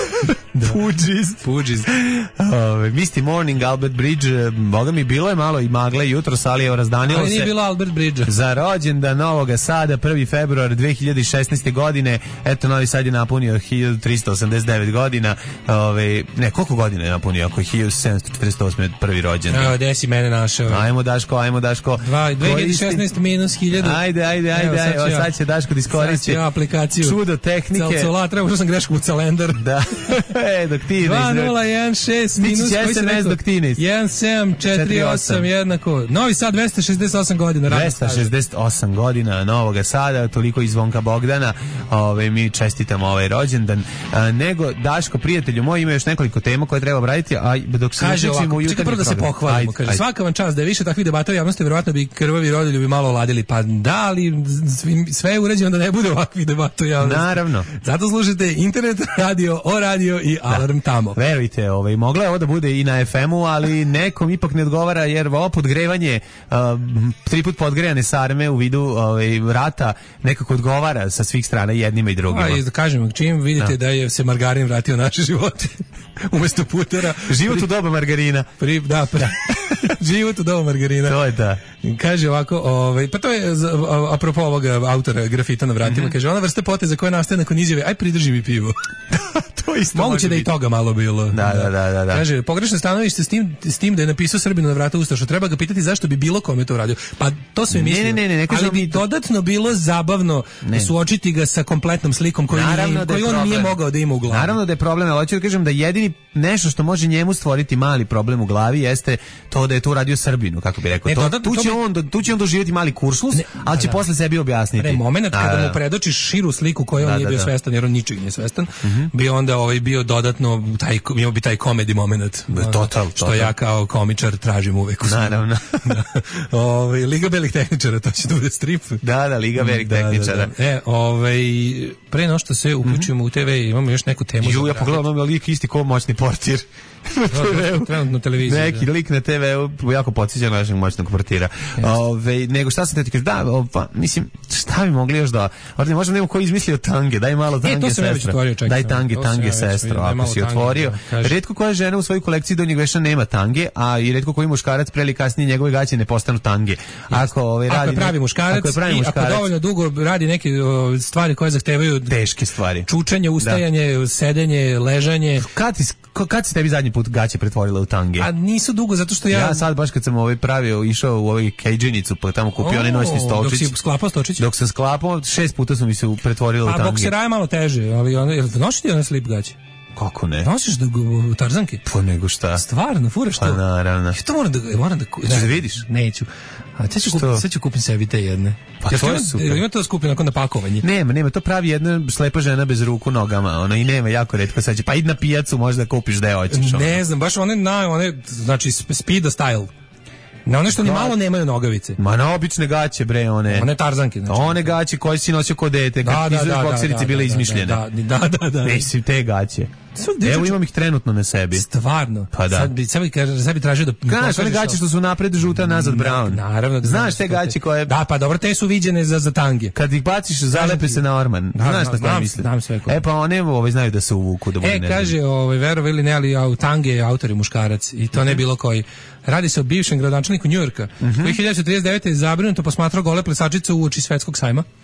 Pudžiz. Pudžiz. Ove, Misty Morning, Albert Bridge, boga mi bilo je malo i magle jutro, ali evo razdanilo se. Ali nije bilo Albert Bridge. Za rođendan Novoga Sada, prvi februar dve hiljade šesnaeste. godine, eto, Novi Sad je napunio hiljadu trista osamdeset devet godina, ove, ne, koliko godina je napunio, ako je hiljadu sedamsto četrdeset osme. prvi rođendan. Evo, gde si mene našao? Ajmo, Daško, ajmo, Daško. dve hiljade šesnaeste minus hiljadu. Ajde, ajde, ajde, evo, sad, evo, sad će Daško diskoristi. Sad će aplikaciju. Čudo tehnike. Calcola, trebao sam grešku u calendar. Da. E, dok ti dva nula jedan šest minus koji se nes dok ti ne jedan sedam četiri osam jednako. Novi Sad dvesta šezdeset osam godina. dvesta šezdeset osam godina Novoga Sada, toliko iz Zvonka Bogdana. Ove, mi čestitamo ovaj rođendan. A, nego, Daško, prijatelju moj, ima još nekoliko tema koje treba obraditi, a dok se kaže ovako, čekaj prvo da se pohvalimo. Kaže, svaka vam čast, da je više takvih debata u javnosti, verovatno bi krvavi rodoljubi malo oladili. Pa da, ali sve je uređeno da ne bude ovakvih debata u javnosti. Naravno. Zato slušajte internet radio, o radio i Alarm da. Tamo. Verujte, ovaj, mogla je ovo da bude i na ef emu, ali nekom ipak ne odgovara, jer ovo podgrevanje, uh, tri put podgrejane sarme u vidu ovaj, rata nekako odgovara sa svih strana jednima i drugima. A i da kažem, čim vidite da, da je se margarin vratio u naše živote, umesto putera. Život u doba margarina. Pri, da, pri, život u doba margarina. To je da. Kaže ovako, ovaj, pa to je apropo ovog autora grafita na vratima, mm-hmm. kaže, ona vrsta poteza koja nastaje nakon izjave, aj pridrži mi pivo. To isto moguće da i toga malo bilo. Da, da, da, da, da. Kaže, pogrešno stanovište s tim, s tim da je napisao Srbinu na vrata ustaša, treba ga pitati zašto bi bilo kome to uradio. Pa to sve mislim. Ne, ne, ne, ne, ali bi dodatno bilo zabavno ne. suočiti ga sa kompletnom slikom koju, nije, koju on nije mogao da ima u glavi. Naravno da je problem, ali hoću da kažem da jedini nešto što može njemu stvoriti mali problem u glavi jeste to da je to uradio Srbinu, kako bi rekao. Ne, to, dodatno, tu, će on, tu će on doživjeti mali kuršlus, ne, ali će da, posle sebi objasniti. Ne, moment kada da, mu predočiš širu sliku koju on da, nije bio da, svestan, jer on ničeg nije svestan, uh-huh. bi onda ovaj bio dodatno taj imao bi taj komedi moment. Total, što total. Ja kao komičar tražim uvek. Naravno. da. Ovaj Liga belih tehničara, to će da bude strip. Da, da, Liga belih da, tehničara. Da, da. E, ovaj pre no što se uključujemo mm-hmm. u te ve, imamo još neku temu. Ju, ja pogledam, imam lik isti ko moćni portir. Trenutno televiziji. Neki da. lik na te veu jako podsjeća našeg moćnog portira. Ove, nego šta sam te ti kažem, da, opa, mislim, šta bi mogli još da, ovdje možda nemo ko izmislio tange, daj malo tange, e, sestro. Otvorio, čak, daj tange, tange, sestro, ako si otvorio. Da, retko koja žena u svojoj kolekciji donjeg veša nema tange, a i retko koji muškarac pre ili kasnije njegove gaće ne postanu tange. Ako, ove, radi, ako je pravi muškarac, ako je pravi i muškarac, ako dovoljno dugo radi neke o, stvari koje zahtevaju teške stvari. Čučanje, ustajanje, da. sedenje, ležanje. Kad ti kad se tebi zadnji put gaće pretvorile u tange? A nisu dugo, zato što ja... Ja sad baš kad sam ovaj pravio, išao u ovaj kejđinicu, pa tamo kupio oh, onaj noćni stolčić. Dok si sklapao stolčić? Dok sam sklapao, šest puta su mi se pretvorile u tange. A boksera je malo teže, ali ono, jel nosiš ti one slip gaće? Kako ne? Nosiš da u tarzanke? Pa nego šta? Stvarno, furaš to? Pa naravno. To moram da... Moram da, da, da vidiš? Neću. A sad ću, kupim, sad ću kupim sebi te jedne. Pa jer to je super. Ima to skupi nakon na pakovanje? Nema, nema, to pravi jedna slepa žena bez ruku nogama, ona i nema jako retko sad će. Pa idi na pijacu, možda kupiš da je hoćeš. Ne ono. Znam, baš one, na, one, znači speedo style. Na one što ni malo nemaju nogavice. Ma na obične gaće, bre, one. One tarzanke, znači. One gaće koje si nosio kod dete, da, kad da, izveš da, bokserice da, bile da, izmišljene. Da, da, da, da. Mislim, te gaće. Evo imam ih trenutno na sebi. Stvarno. Pa da. Sad bi, sad bi, sad bi tražio da... Znaš, one gaće što su napred žuta, nazad brown. Naravno. Da znaš te gaće koje... Da, pa dobro, te su viđene za, za tange. Kad ih baciš, zalepe se na orman. Da, znaš na znam, mislim. Znam sve koje. E pa one ovaj, znaju da se uvuku. Da e, kaže, ovaj, verovo ili ne, ali u tange je autor i muškarac. I to ne bilo koji. Radi se o bivšem gradonačelniku Njujorka, mm-hmm. koji hiljadu devetsto trideset devete je zabrinuto posmatrao gole plesačice u uoči svetskog sajma.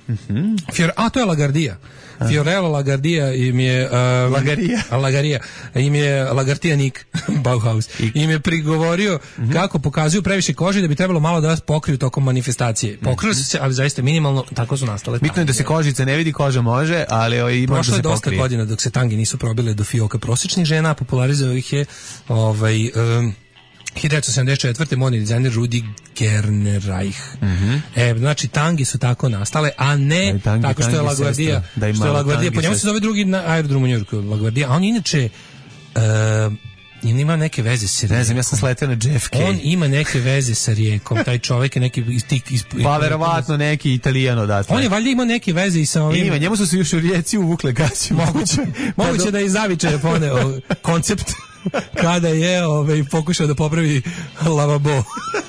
Mm-hmm. Fior, a, to je Lagardija. Fiorello Lagardija im je... Um, Lagarija. Lagarija. Im je Lagartijanik, Bauhaus. Im je prigovorio mm-hmm. kako pokazuju previše kože da bi trebalo malo da vas pokriju tokom manifestacije. Pokrili su se, ali zaista minimalno, tako su nastale. Bitno je da se kožica ne vidi, koža može, ali ovaj, ima da se pokrije. Prošlo je dosta godina dok se tange nisu probile do fioka prosječnih žena, popularizovao ih je ovaj... Um, hiljadu devetsto sedamdeset četvrte modni dizajner Rudi Gernreich. Mm-hmm. E, znači tangi su tako nastale, a ne tangi, tako što je LaGuardia, da što je LaGuardia, po njemu se zove drugi na aerodromu u Njujorku, LaGuardia, a on inače uh, on ima neke veze sa Rijekom. Ne znam, ja sam sletao na J F K. On ima neke veze sa Rijekom, taj čovjek je neki iz tih... Iz, pa verovatno neki Italijan odatle. On je valjda ima neke veze i sa ovim... Ima, njemu su se još u Rijeci uvukle gaće. Moguće, moguće da je iz Zavičaja poneo koncept kada je ovaj, pokušao da popravi lavabo.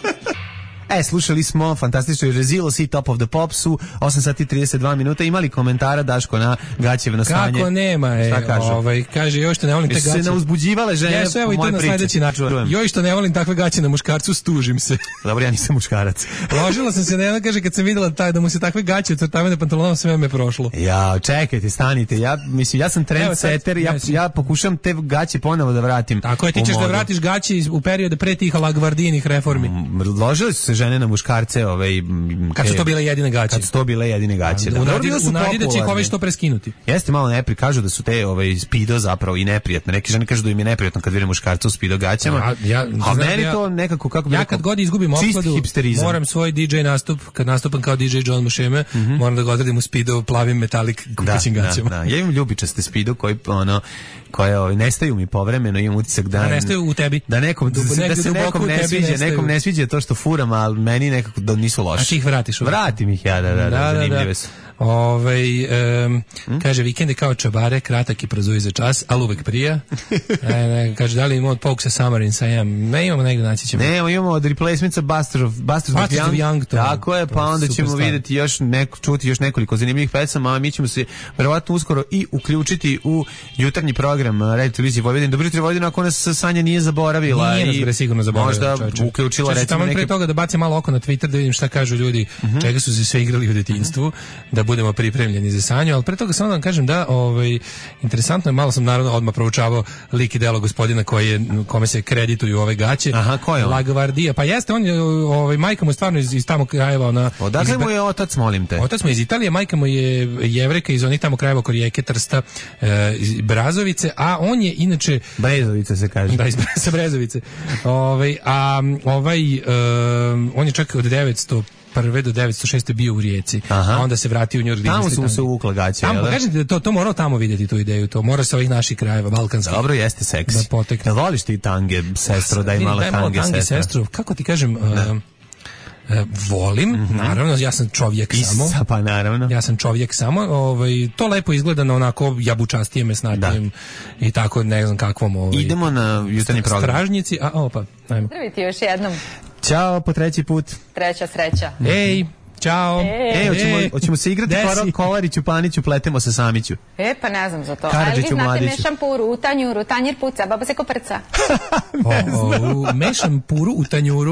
E, slušali smo fantastično Rezilo si Top of the Popsu, osam sati i trideset dva minuta. Imali komentara, Daško, na gaćevno stanje? Kako nema, e, šta kaže? Ovaj, kaže, joj što ne volim te gaće. Se ne uzbuđivale žene. Jesu, evo i to na sledeći način. Joj što ne volim takve gaće na muškarcu, stužim se. Dobro, ja nisam muškarac. Ložila sam se, ne kaže, kad sam videla taj, da mu se takve gaće crtavene pantalonom, sve me prošlo. Ja, čekajte, stanite. Ja, mislim, ja sam trendsetter, ja, ja pokušam te gaće ponovo da vratim. Tako je, ti ćeš da vratiš gaće u periode pre tih lagvardijinih reformi. Ložili su se žene na muškarce, ovaj kad su to bile jedine gaće. Kad su to bile jedine gaće. Da, da, da su nadi da će ih ovaj što preskinuti. Jeste malo nepri, kažu da su te ovaj spido zapravo i neprijatne. Neki žene kažu da im je neprijatno kad vide muškarca u spido gaćama. A, ja, a meni ja, to nekako kako bi ja kad god izgubim opkladu, moram svoj D J nastup, kad nastupam kao D J John Mušeme, mm-hmm. moram da ga odradim u spido plavim metalik kukaćim da, gaćama. Da, da. Ja imam ljubičaste spido koji ono koje ovaj nestaju mi povremeno, imam utisak da da nestaju u tebi. Da nekom da, da se nekom ne sviđa, nestaju. Nekom ne sviđa to što furam, al meni nekako da nisu loši. A ti ih vratiš? Vratim ih ja, da, da, da, da zanimljive su. Ovaj um, hmm? kaže vikend je kao čabare, kratak i prozuje za čas, al uvek prija. e, ne, kaže da li imamo od Pokesa Summer in Siam? Ne imamo negde naći ćemo. Ne, imamo od Replacements Buster of Buster of Young. Young to, tako je, pa onda ćemo star. videti još neko, čuti još nekoliko zanimljivih pesama, a mi ćemo se verovatno uskoro i uključiti u jutarnji program Radio Televizije Vojvodine. Dobro jutro Vojvodina, ako nas Sanja nije zaboravila nije i nas sigurno zaboravila. Možda čoče. uključila čoče, recimo neke pre toga da bacim malo oko na Twitter da vidim šta kažu ljudi, uh-huh. čega su se sve igrali u detinjstvu, da budemo pripremljeni za Sanju, ali pre toga samo da vam kažem da ovaj, interesantno je, malo sam naravno odmah proučavao lik i delo gospodina koji je, kome se kredituju ove gaće. Aha, ko je on? LaGuardia, pa jeste, on je, ovaj, majka mu je stvarno iz, iz tamo krajeva. Ona, odakle iz, mu je otac, molim te? Otac mu je iz Italije, majka mu je Jevrejka iz onih tamo krajeva oko Rijeke, Trsta, e, iz Brazovice, a on je inače... Brezovice se kaže. Da, iz sa Brezovice. Ovaj, a ovaj, e, on je čak od devetsto prve do devetsto šeste bio u Rijeci. Aha. A onda se vratio u Njujork. Tamo su mu se uvukla gaće. Tamo, pa kažete da to, to morao tamo vidjeti tu ideju. To mora sa ovih naših krajeva, balkanskih. Dobro, jeste seksi. Da potekne. Da voliš ti tange, sestro, daj malo tange, tange sestro. sestro. Kako ti kažem... Uh, Uh, volim, mm-hmm. naravno, ja sam čovjek Isa, samo. Pa naravno. Ja sam čovjek samo, ovaj, to lepo izgleda na onako jabučastije mesnatijem i tako ne znam kakvom. Ovaj, idemo na jutarnji program. Stražnjici, a opa, ajmo. Zdraviti još jednom. Ćao, po treći put. Treća sreća. Ej, Ćao. E, e hoćemo, hoćemo se igrati Desi. Kolariću, Paniću, pletemo se Samiću. E, pa ne znam za to. Karadžiću, Ali vi znate Mladiću. mešam puru u tanjuru, tanjir puca, baba se koprca. o, o, mešam puru u tanjuru.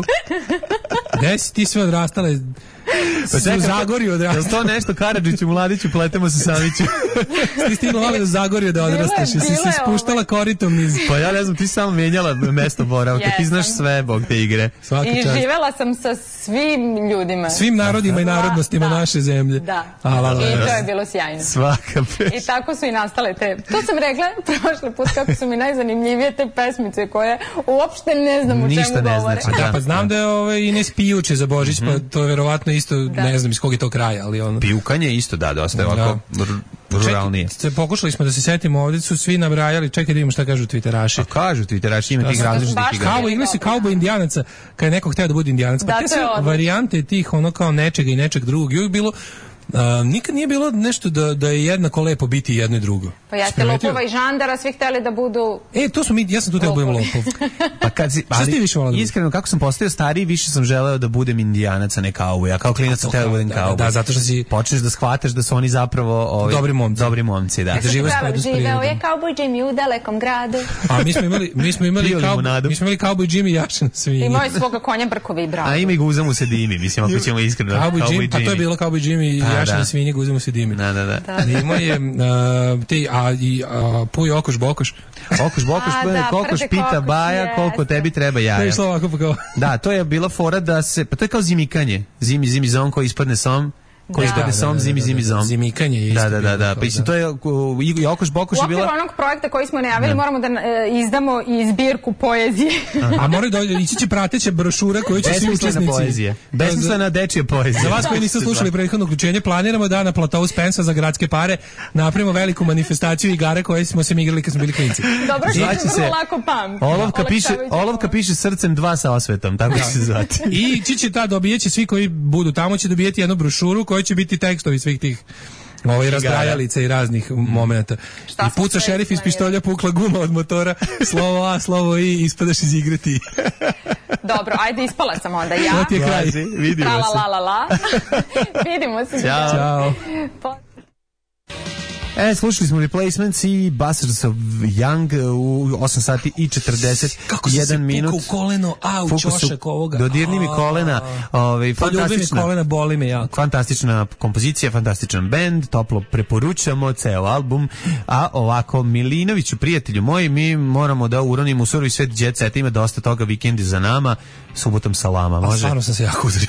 Gde si ti sve odrastale? Pa čekam, u Zagorju odrastale. Je to nešto Karadžiću, Mladiću, pletemo se Samiću? Ti stigla malo u Zagorju da odrasteš, jesi se spuštala koritom iz... Pa ja ne znam, ti samo menjala mesto boravka, ti znaš sve, Bog te igre. Svaka I čast. Živela sam sa svim ljudima. Svim narodima i narodnostima da, naše zemlje. Da, Ala, i to je bilo sjajno. Svaka peš. I tako su i nastale te... To sam rekla prošle put kako su mi najzanimljivije te pesmice koje uopšte ne znam o Ništa čemu ne govore. znači, da, pa znam da je ovaj Ines Pijuče za Božić, mm-hmm. pa to je verovatno isto, da. Ne znam iz kog je to kraja, ali ono... Pijukanje isto, da, dosta je ovako ruralnije. Ček, pokušali smo da se setimo, ovdje su svi nabrajali, čekaj da vidimo šta kažu Twitteraši. A kažu Twitteraši, ima tih različitih igara. Kao igli se kaubo indijanaca, kad je neko hteo da bude indijanac. Pa te su varijante tih ono kao nečega i nečeg drugog. I uvijek bilo, Uh, nikad nije bilo nešto da, da je jednako lepo biti jedno i drugo. Pa jeste lopova i žandara, svi hteli da budu... E, to su mi, ja sam tu teo da budem lopov. Pa kad si, ali, više iskreno, kako sam postao stariji, više sam želeo da budem indijanac, a ne kauboj. Ja kao klinac sam hteo da budem kauboj. Da, da, zato što si... Počneš da shvataš da su oni zapravo... Ovi, dobri momci. Dobri momci, da. Da žive skladu s prirodom. Živeo je kauboj Jimmy u dalekom gradu. A mi smo imali, mi smo imali, kaub, mi smo imali kauboj Jimmy jašan svinji. Imao je svoga konja Brkovi i bradu. A ima i guza mu se dimi, mislim, ako ćemo iskreno. Kauboj Jimmy, pa to je bilo kauboj Jimmy jašene svinje, guzimo se dimi. Da, da, da. Imao je uh, te, a, i, a, puj okoš bokoš. Okoš bokoš, A, da, kokoš prde pita kokoš, Baja, jeste. koliko tebi treba jaja. To je išlo ovako pa kao... Da, to je bila fora da se, pa to je kao zimikanje. Zimi, zimi zom koji ispadne som. Koji ispadne som, zimi, zimi zom. Zimikanje je isto. Da, da, da, da. Pa mislim, to je, i Okoš bokoš je bila... U okviru onog projekta koji smo najavili, moramo da e, izdamo i zbirku poezije. A moraju da ići će prateća brošura koju će svi učesnici. Poezije. Besmislena dečija poezija. Za vas koji niste slušali prethodno uključenje, planiramo da na platovu Spensa za gradske pare napravimo veliku manifestaciju igara koje smo se mi igrali kad smo bili klinci. Dobro, što se vrlo lako pamti. Olovka piše, olovka piše srcem dva sa osvetom, tako će se zvati. I će će ta dobijeće svi koji budu tamo će dobijeti jednu brošuru koja će biti tekstovi svih tih ovaj razdrajalica i raznih momenata. I puca šerif iz pištolja, pukla guma od motora, slovo A, slovo I, ispadaš iz igre ti. Dobro, ajde, ispala sam onda ja. To ti je kraj. Vidimo se. La, la, la. Vidimo se. Ćao. Ćao. Po... E, slušali smo Replacements i Bastards of Young u osam sati i četrdeset jedan minut. Kako se puka u koleno, au, čošak ovoga. Dodirni mi kolena. Ovaj, fantastična, kolena, boli me jako. Fantastična kompozicija, fantastičan bend, toplo preporučamo ceo album. A ovako, Milinoviću, prijatelju moji, mi moramo da uronimo u surovi svet jet seta, ima dosta toga, vikendi za nama, subotom salama, može? A stvarno sam se jako uzrio.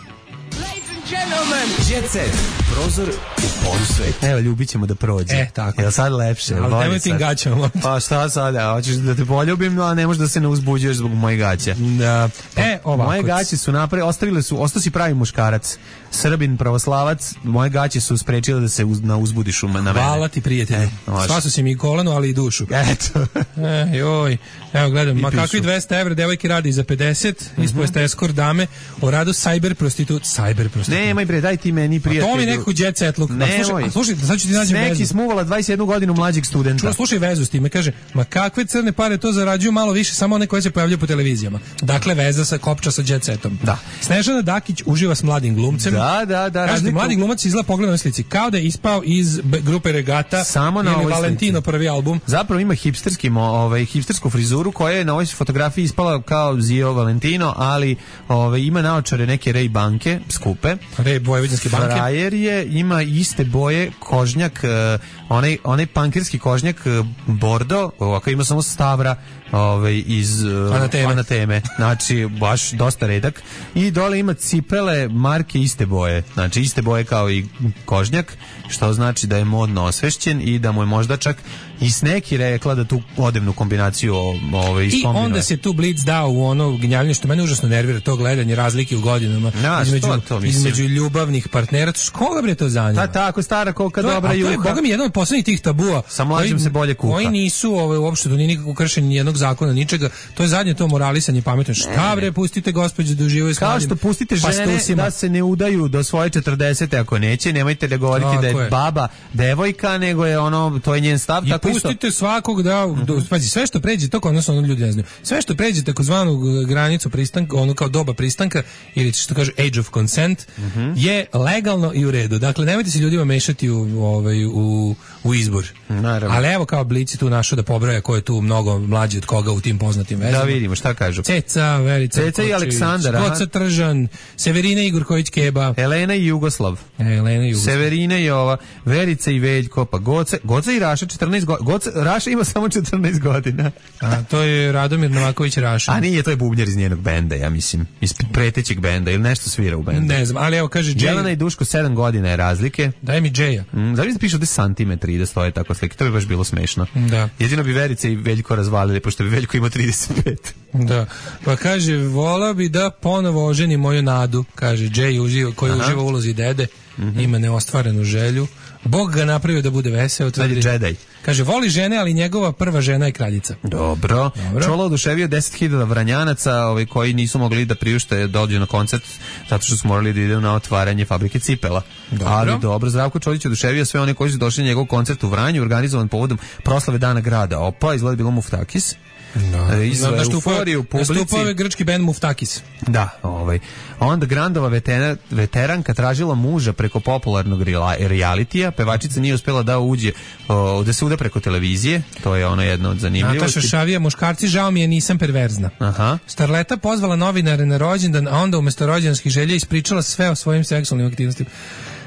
Jet Set, prozor u polsvet. Evo, ljubit ćemo da prođe. E, tako. Jel sad lepše? Ali nemoj ti gaćama. Pa šta sada? Hoćeš da te poljubim, a ne možeš da se ne uzbuđuješ zbog moje gaća. Da. E, ovako. Moje gaće su napravili, ostavile su, ostao si pravi muškarac. Srbin, pravoslavac, moje gaće su sprečile da se uz, na uzbudiš na mene. Hvala ti, prijatelju. E, Spasu si mi i koleno, ali i dušu. Eto. e, joj. Evo, gledam, ma kakvi dvesta evra devojke radi za pedeset, mm-hmm. ispovesta eskort dame, o radu cyber prostitut, cyber prostitut. Nemoj bre, daj ti meni prijatelju. A to mi nekako jet set look. Nemoj. A slušaj, sad ću ti nađem vezu. Neki smuvala dvadeset jednu godinu mlađeg studenta. Čuo, slušaj vezu s time, kaže, ma kakve crne pare to zarađuju malo više, samo one koje se pojavljaju po televizijama. Dakle, veza sa kopča sa jet setom. Da. Snežana Dakić uživa s mladim glumcem. Da, da, da. Kažete, mladi glumac izgleda pogleda na slici, kao da je ispao iz b- grupe Regata samo na ili ovoj Valentino slici. Prvi album. Zapravo ima hipsterski, ovaj, hipstersku frizuru koja je na ovoj fotografiji ispala kao Zio Valentino, ali ovaj, ima naočare neke Ray banke, skupe. Ray vojvođanske banke. Frajer je, ima iste boje kožnjak, uh, onaj, onaj pankirski kožnjak uh, bordo, ovako ima samo stavra ovaj, iz uh, Anateme. Anateme. Znači, baš dosta redak. I dole ima cipele marke iste boje. Znači, iste boje kao i kožnjak, što znači da je modno osvešćen i da mu je možda čak i Sneki rekla da tu odevnu kombinaciju ovaj, iskombinuje. I onda se tu Blitz dao u ono gnjavljenje, što mene užasno nervira, to gledanje razlike u godinama ja, između, to, između ljubavnih partnera. Koga bre to zanima? Ta, tako stara kolika dobra juha. To je, boga mi, jedan od poslednjih tih tabua. Sa mlađim koji, se bolje kuha. Koji nisu ovaj, uopšte, to nije nikako kršenje nijednog zakona, ničega. To je zadnje to moralisanje pametno. Šta bre, pustite gospođe da uživaju s mladim. Kao što pustite žene pastusima. Da se ne udaju do svoje četrdesete ako neće, nemojte da govorite tako da je, je baba devojka, nego je ono, to je njen stav. I tako pustite isto. svakog da, uh-huh. do, pazi, sve što pređe, to odnosno ono ljudi ne znaju, sve što pređe takozvanu granicu pristanka, ono kao doba pristanka, ili što kaže age of consent, uh-huh. je legalno i u redu. Dakle, nemojte se ljudima mešati u, ovaj, u, u izbor. Naravno. Ali evo kao Blici tu našao da pobroja ko je tu mnogo mlađi od koga u tim poznatim vezama. Da vidimo šta kažu. Ceca, Verica Ceca i Aleksandar, Goca Tržan, Severina Igorković Keba, Elena i Jugoslav. Elena i Jugoslav. Severina i ova, Verica i Veljko, pa Goca, Goca i Raša četrnaest godina. Goca, Raša ima samo četrnaest godina. A to je Radomir Novaković Raša. A nije, to je bubnjar iz njenog benda, ja mislim. Iz pretećeg benda ili nešto svira u bendu. Ne znam, ali evo kaže Jay. Jelena i Duško sedam godina je razlike. Daj mi Jaya. Mm, da li da piše ovde santimetri i da stoje tako slike? To bi baš bilo smešno. Da. Jedino bi Verica i Veljko razvalili, pošto bi Veljko imao trideset pet. Da. Pa kaže, vola bi da ponovo oženi moju nadu, kaže Jay uživa, koji Aha. uživa u ulozi dede, mm-hmm. ima neostvarenu želju. Bog ga napravio da bude veseo. Sad je Jedi. Kaže, voli žene, ali njegova prva žena je kraljica. Dobro. Dobro. Čolo oduševio deset hiljada vranjanaca ovaj, koji nisu mogli da priušte dođu na koncert zato što su morali da idu na otvaranje fabrike cipela. Dobro. Ali dobro, Zdravko Čolić oduševio sve one koji su došli na njegov koncert u Vranju, organizovan povodom proslave Dana grada. Opa, izgleda bilo Muftakis. Da. Izgleda euforiju u publici. Nastupao je grčki bend Muftakis. Da, ovaj. Onda Grandova veteran, veteranka tražila muža preko popularnog realitija, pevačica nije uspjela da uđe, o, da se uda preko televizije, to je ono jedno od zanimljivosti. Nataša Šavija, muškarci, žao mi je, nisam perverzna. Aha. Starleta pozvala novinare na rođendan, a onda umjesto rođendanskih želja ispričala sve o svojim seksualnim aktivnostima.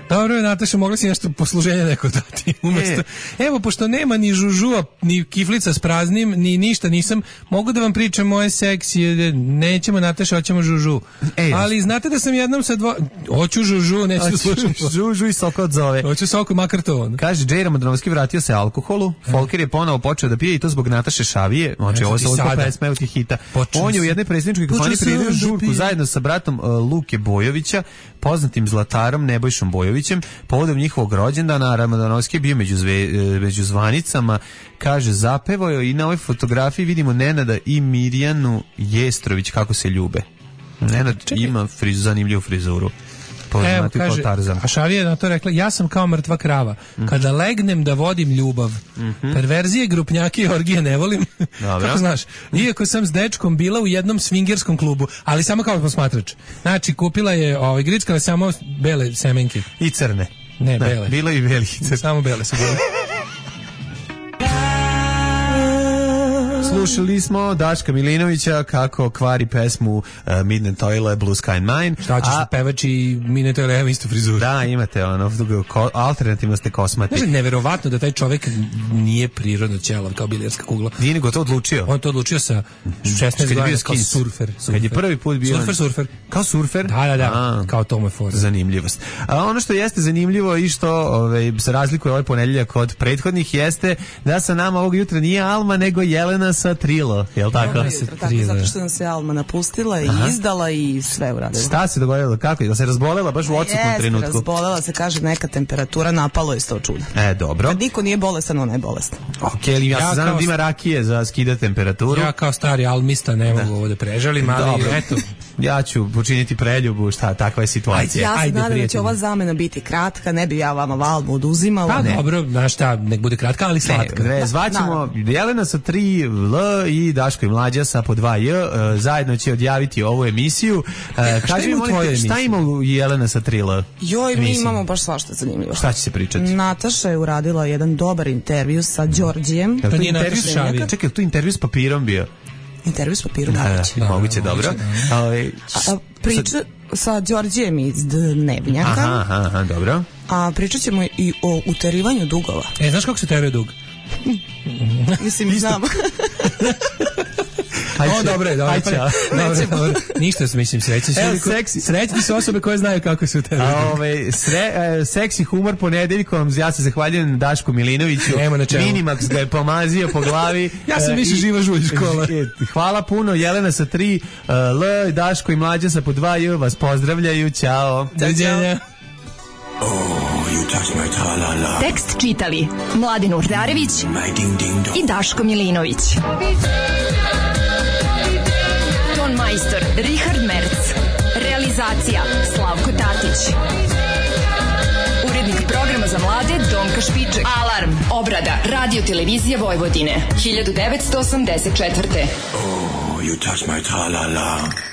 Dobro, Nataša, mogla si nešto posluženja neko dati umesto. Evo, pošto nema ni žužua, ni kiflica s praznim, ni ništa nisam, mogu da vam pričam moje seksije, nećemo Nataša, hoćemo žužu. E, ali znate da sam jednom sa dva... Hoću žužu, neću da slušam. Žužu i Soko odzove. Hoću Soko, makar to on. Kaže, Džej Ramodanovski vratio se alkoholu, e. Folker je ponovo počeo da pije i to zbog Nataše Šavije, znači ovo su oko pesme od hita. Počeo on je u jednoj predsjedničkoj kampanji priredio žurku zajedno sa bratom uh, Luke Bojovića, poznatim zlatarom Nebojšom Bojovićem, povodom njihovog rođendana. Ramodanovski je bio među, zve, među zvanicama, kaže, zapevao je i na ovoj fotografiji vidimo Nenada i Mirjanu Jestrović kako se ljube. Nenad Čekaj. ima friz, zanimljivu frizuru. Evo, kaže, a Šavija je na to rekla, ja sam kao mrtva krava. Kada legnem da vodim ljubav, mm-hmm. perverzije, grupnjake i orgije ne volim. Kako znaš? Iako sam s dečkom bila u jednom swingerskom klubu, ali samo kao posmatrač. Znači, kupila je ovaj, grickale samo bele semenke. I crne. Ne, ne bele. Bilo i beli. Samo bele su bile. Slušali smo Daška Milinovića kako kvari pesmu uh, Midnight Oil, Blue Sky and Mine. Šta ćeš da pevač i Midnight Oil, evo istu frizuru. Da, imate ono, ko, alternativno ste kosmati. Znači, neverovatno da taj čovjek nije prirodno ćelav kao bilijarska kugla. Nije nego to odlučio. On to odlučio sa šesnaest godina kao surfer, surfer. Kad je prvi put bio... Surfer, surfer. Kao surfer? Da, da, da, a, kao to mu je fora. Zanimljivost. A ono što jeste zanimljivo i što ove, se razlikuje ovaj ponedeljak od prethodnih jeste da sa nama ovog jutra nije Alma, nego Jelena sa Trilo, jel tako? Dobro jutro, tako, zato što nam se Alma napustila i Aha. izdala i sve uradila. Šta se dogodilo? Kako? Da se razbolela baš u odsutnom trenutku? Jeste, razbolela se, kaže, neka temperatura, napalo je sto čuda. E, dobro. Kad niko nije bolestan, ona je bolestan. Ok, ali ja, ja znam da ima rakije za skida temperaturu. Ja kao stari almista ne mogu ovo da prežalim, ali dobro. Eto. Ja ću počiniti preljubu, šta, takva je situacija. Ja se nadam da će ova zamena biti kratka, ne bi ja vama Valmu oduzimala. Pa ne. Dobro, znaš šta, nek bude kratka, ali slatka. Ne, ne, zvaćemo Jelena sa tri L i Daško i Mlađa sa po dva J, zajedno će odjaviti ovu emisiju. E, šta ima u tvojoj emisiji? Šta ima u Jelena sa tri L? Joj, mi imamo baš svašta zanimljivo. Šta će se pričati? Nataša je uradila jedan dobar intervju sa Đorđijem. To nije intervju s Šavijom? Čekaj, to intervju s papirom bio? Intervju s papirom, da, da, da, moguće, dobro. A, a, priča sa Đorđijem iz Dnevnjaka. Aha, aha, aha, dobro. A pričat ćemo i o uterivanju dugova. E, znaš kako se teruje dug? Mislim, znam. O, dobro je, dobro je. Dobro, dobro. Ništa, mislim, srećni su, seksi. srećni su osobe koje znaju kako se uteruju. Ove, sre, e, seksi humor ponedeljkom, ja se zahvaljujem Dašku Milinoviću. Minimax ga je pomazio po glavi. Ja sam više živa žulj škola. Hvala puno, Jelena sa tri L, Daško i Mlađa sa po dva J, vas pozdravljaju, ćao. Doviđenja. Tekst čitali Mladin Urdarević i Daško Milinović. Ton majstor Richard Merc. Realizacija Slavko Tatić. Urednik programa za mlade Donka Špiček. Alarm, obrada, radio televizija Vojvodine, hiljadu devetsto osamdeset četvrte. Oh, you touch my tra-la-la.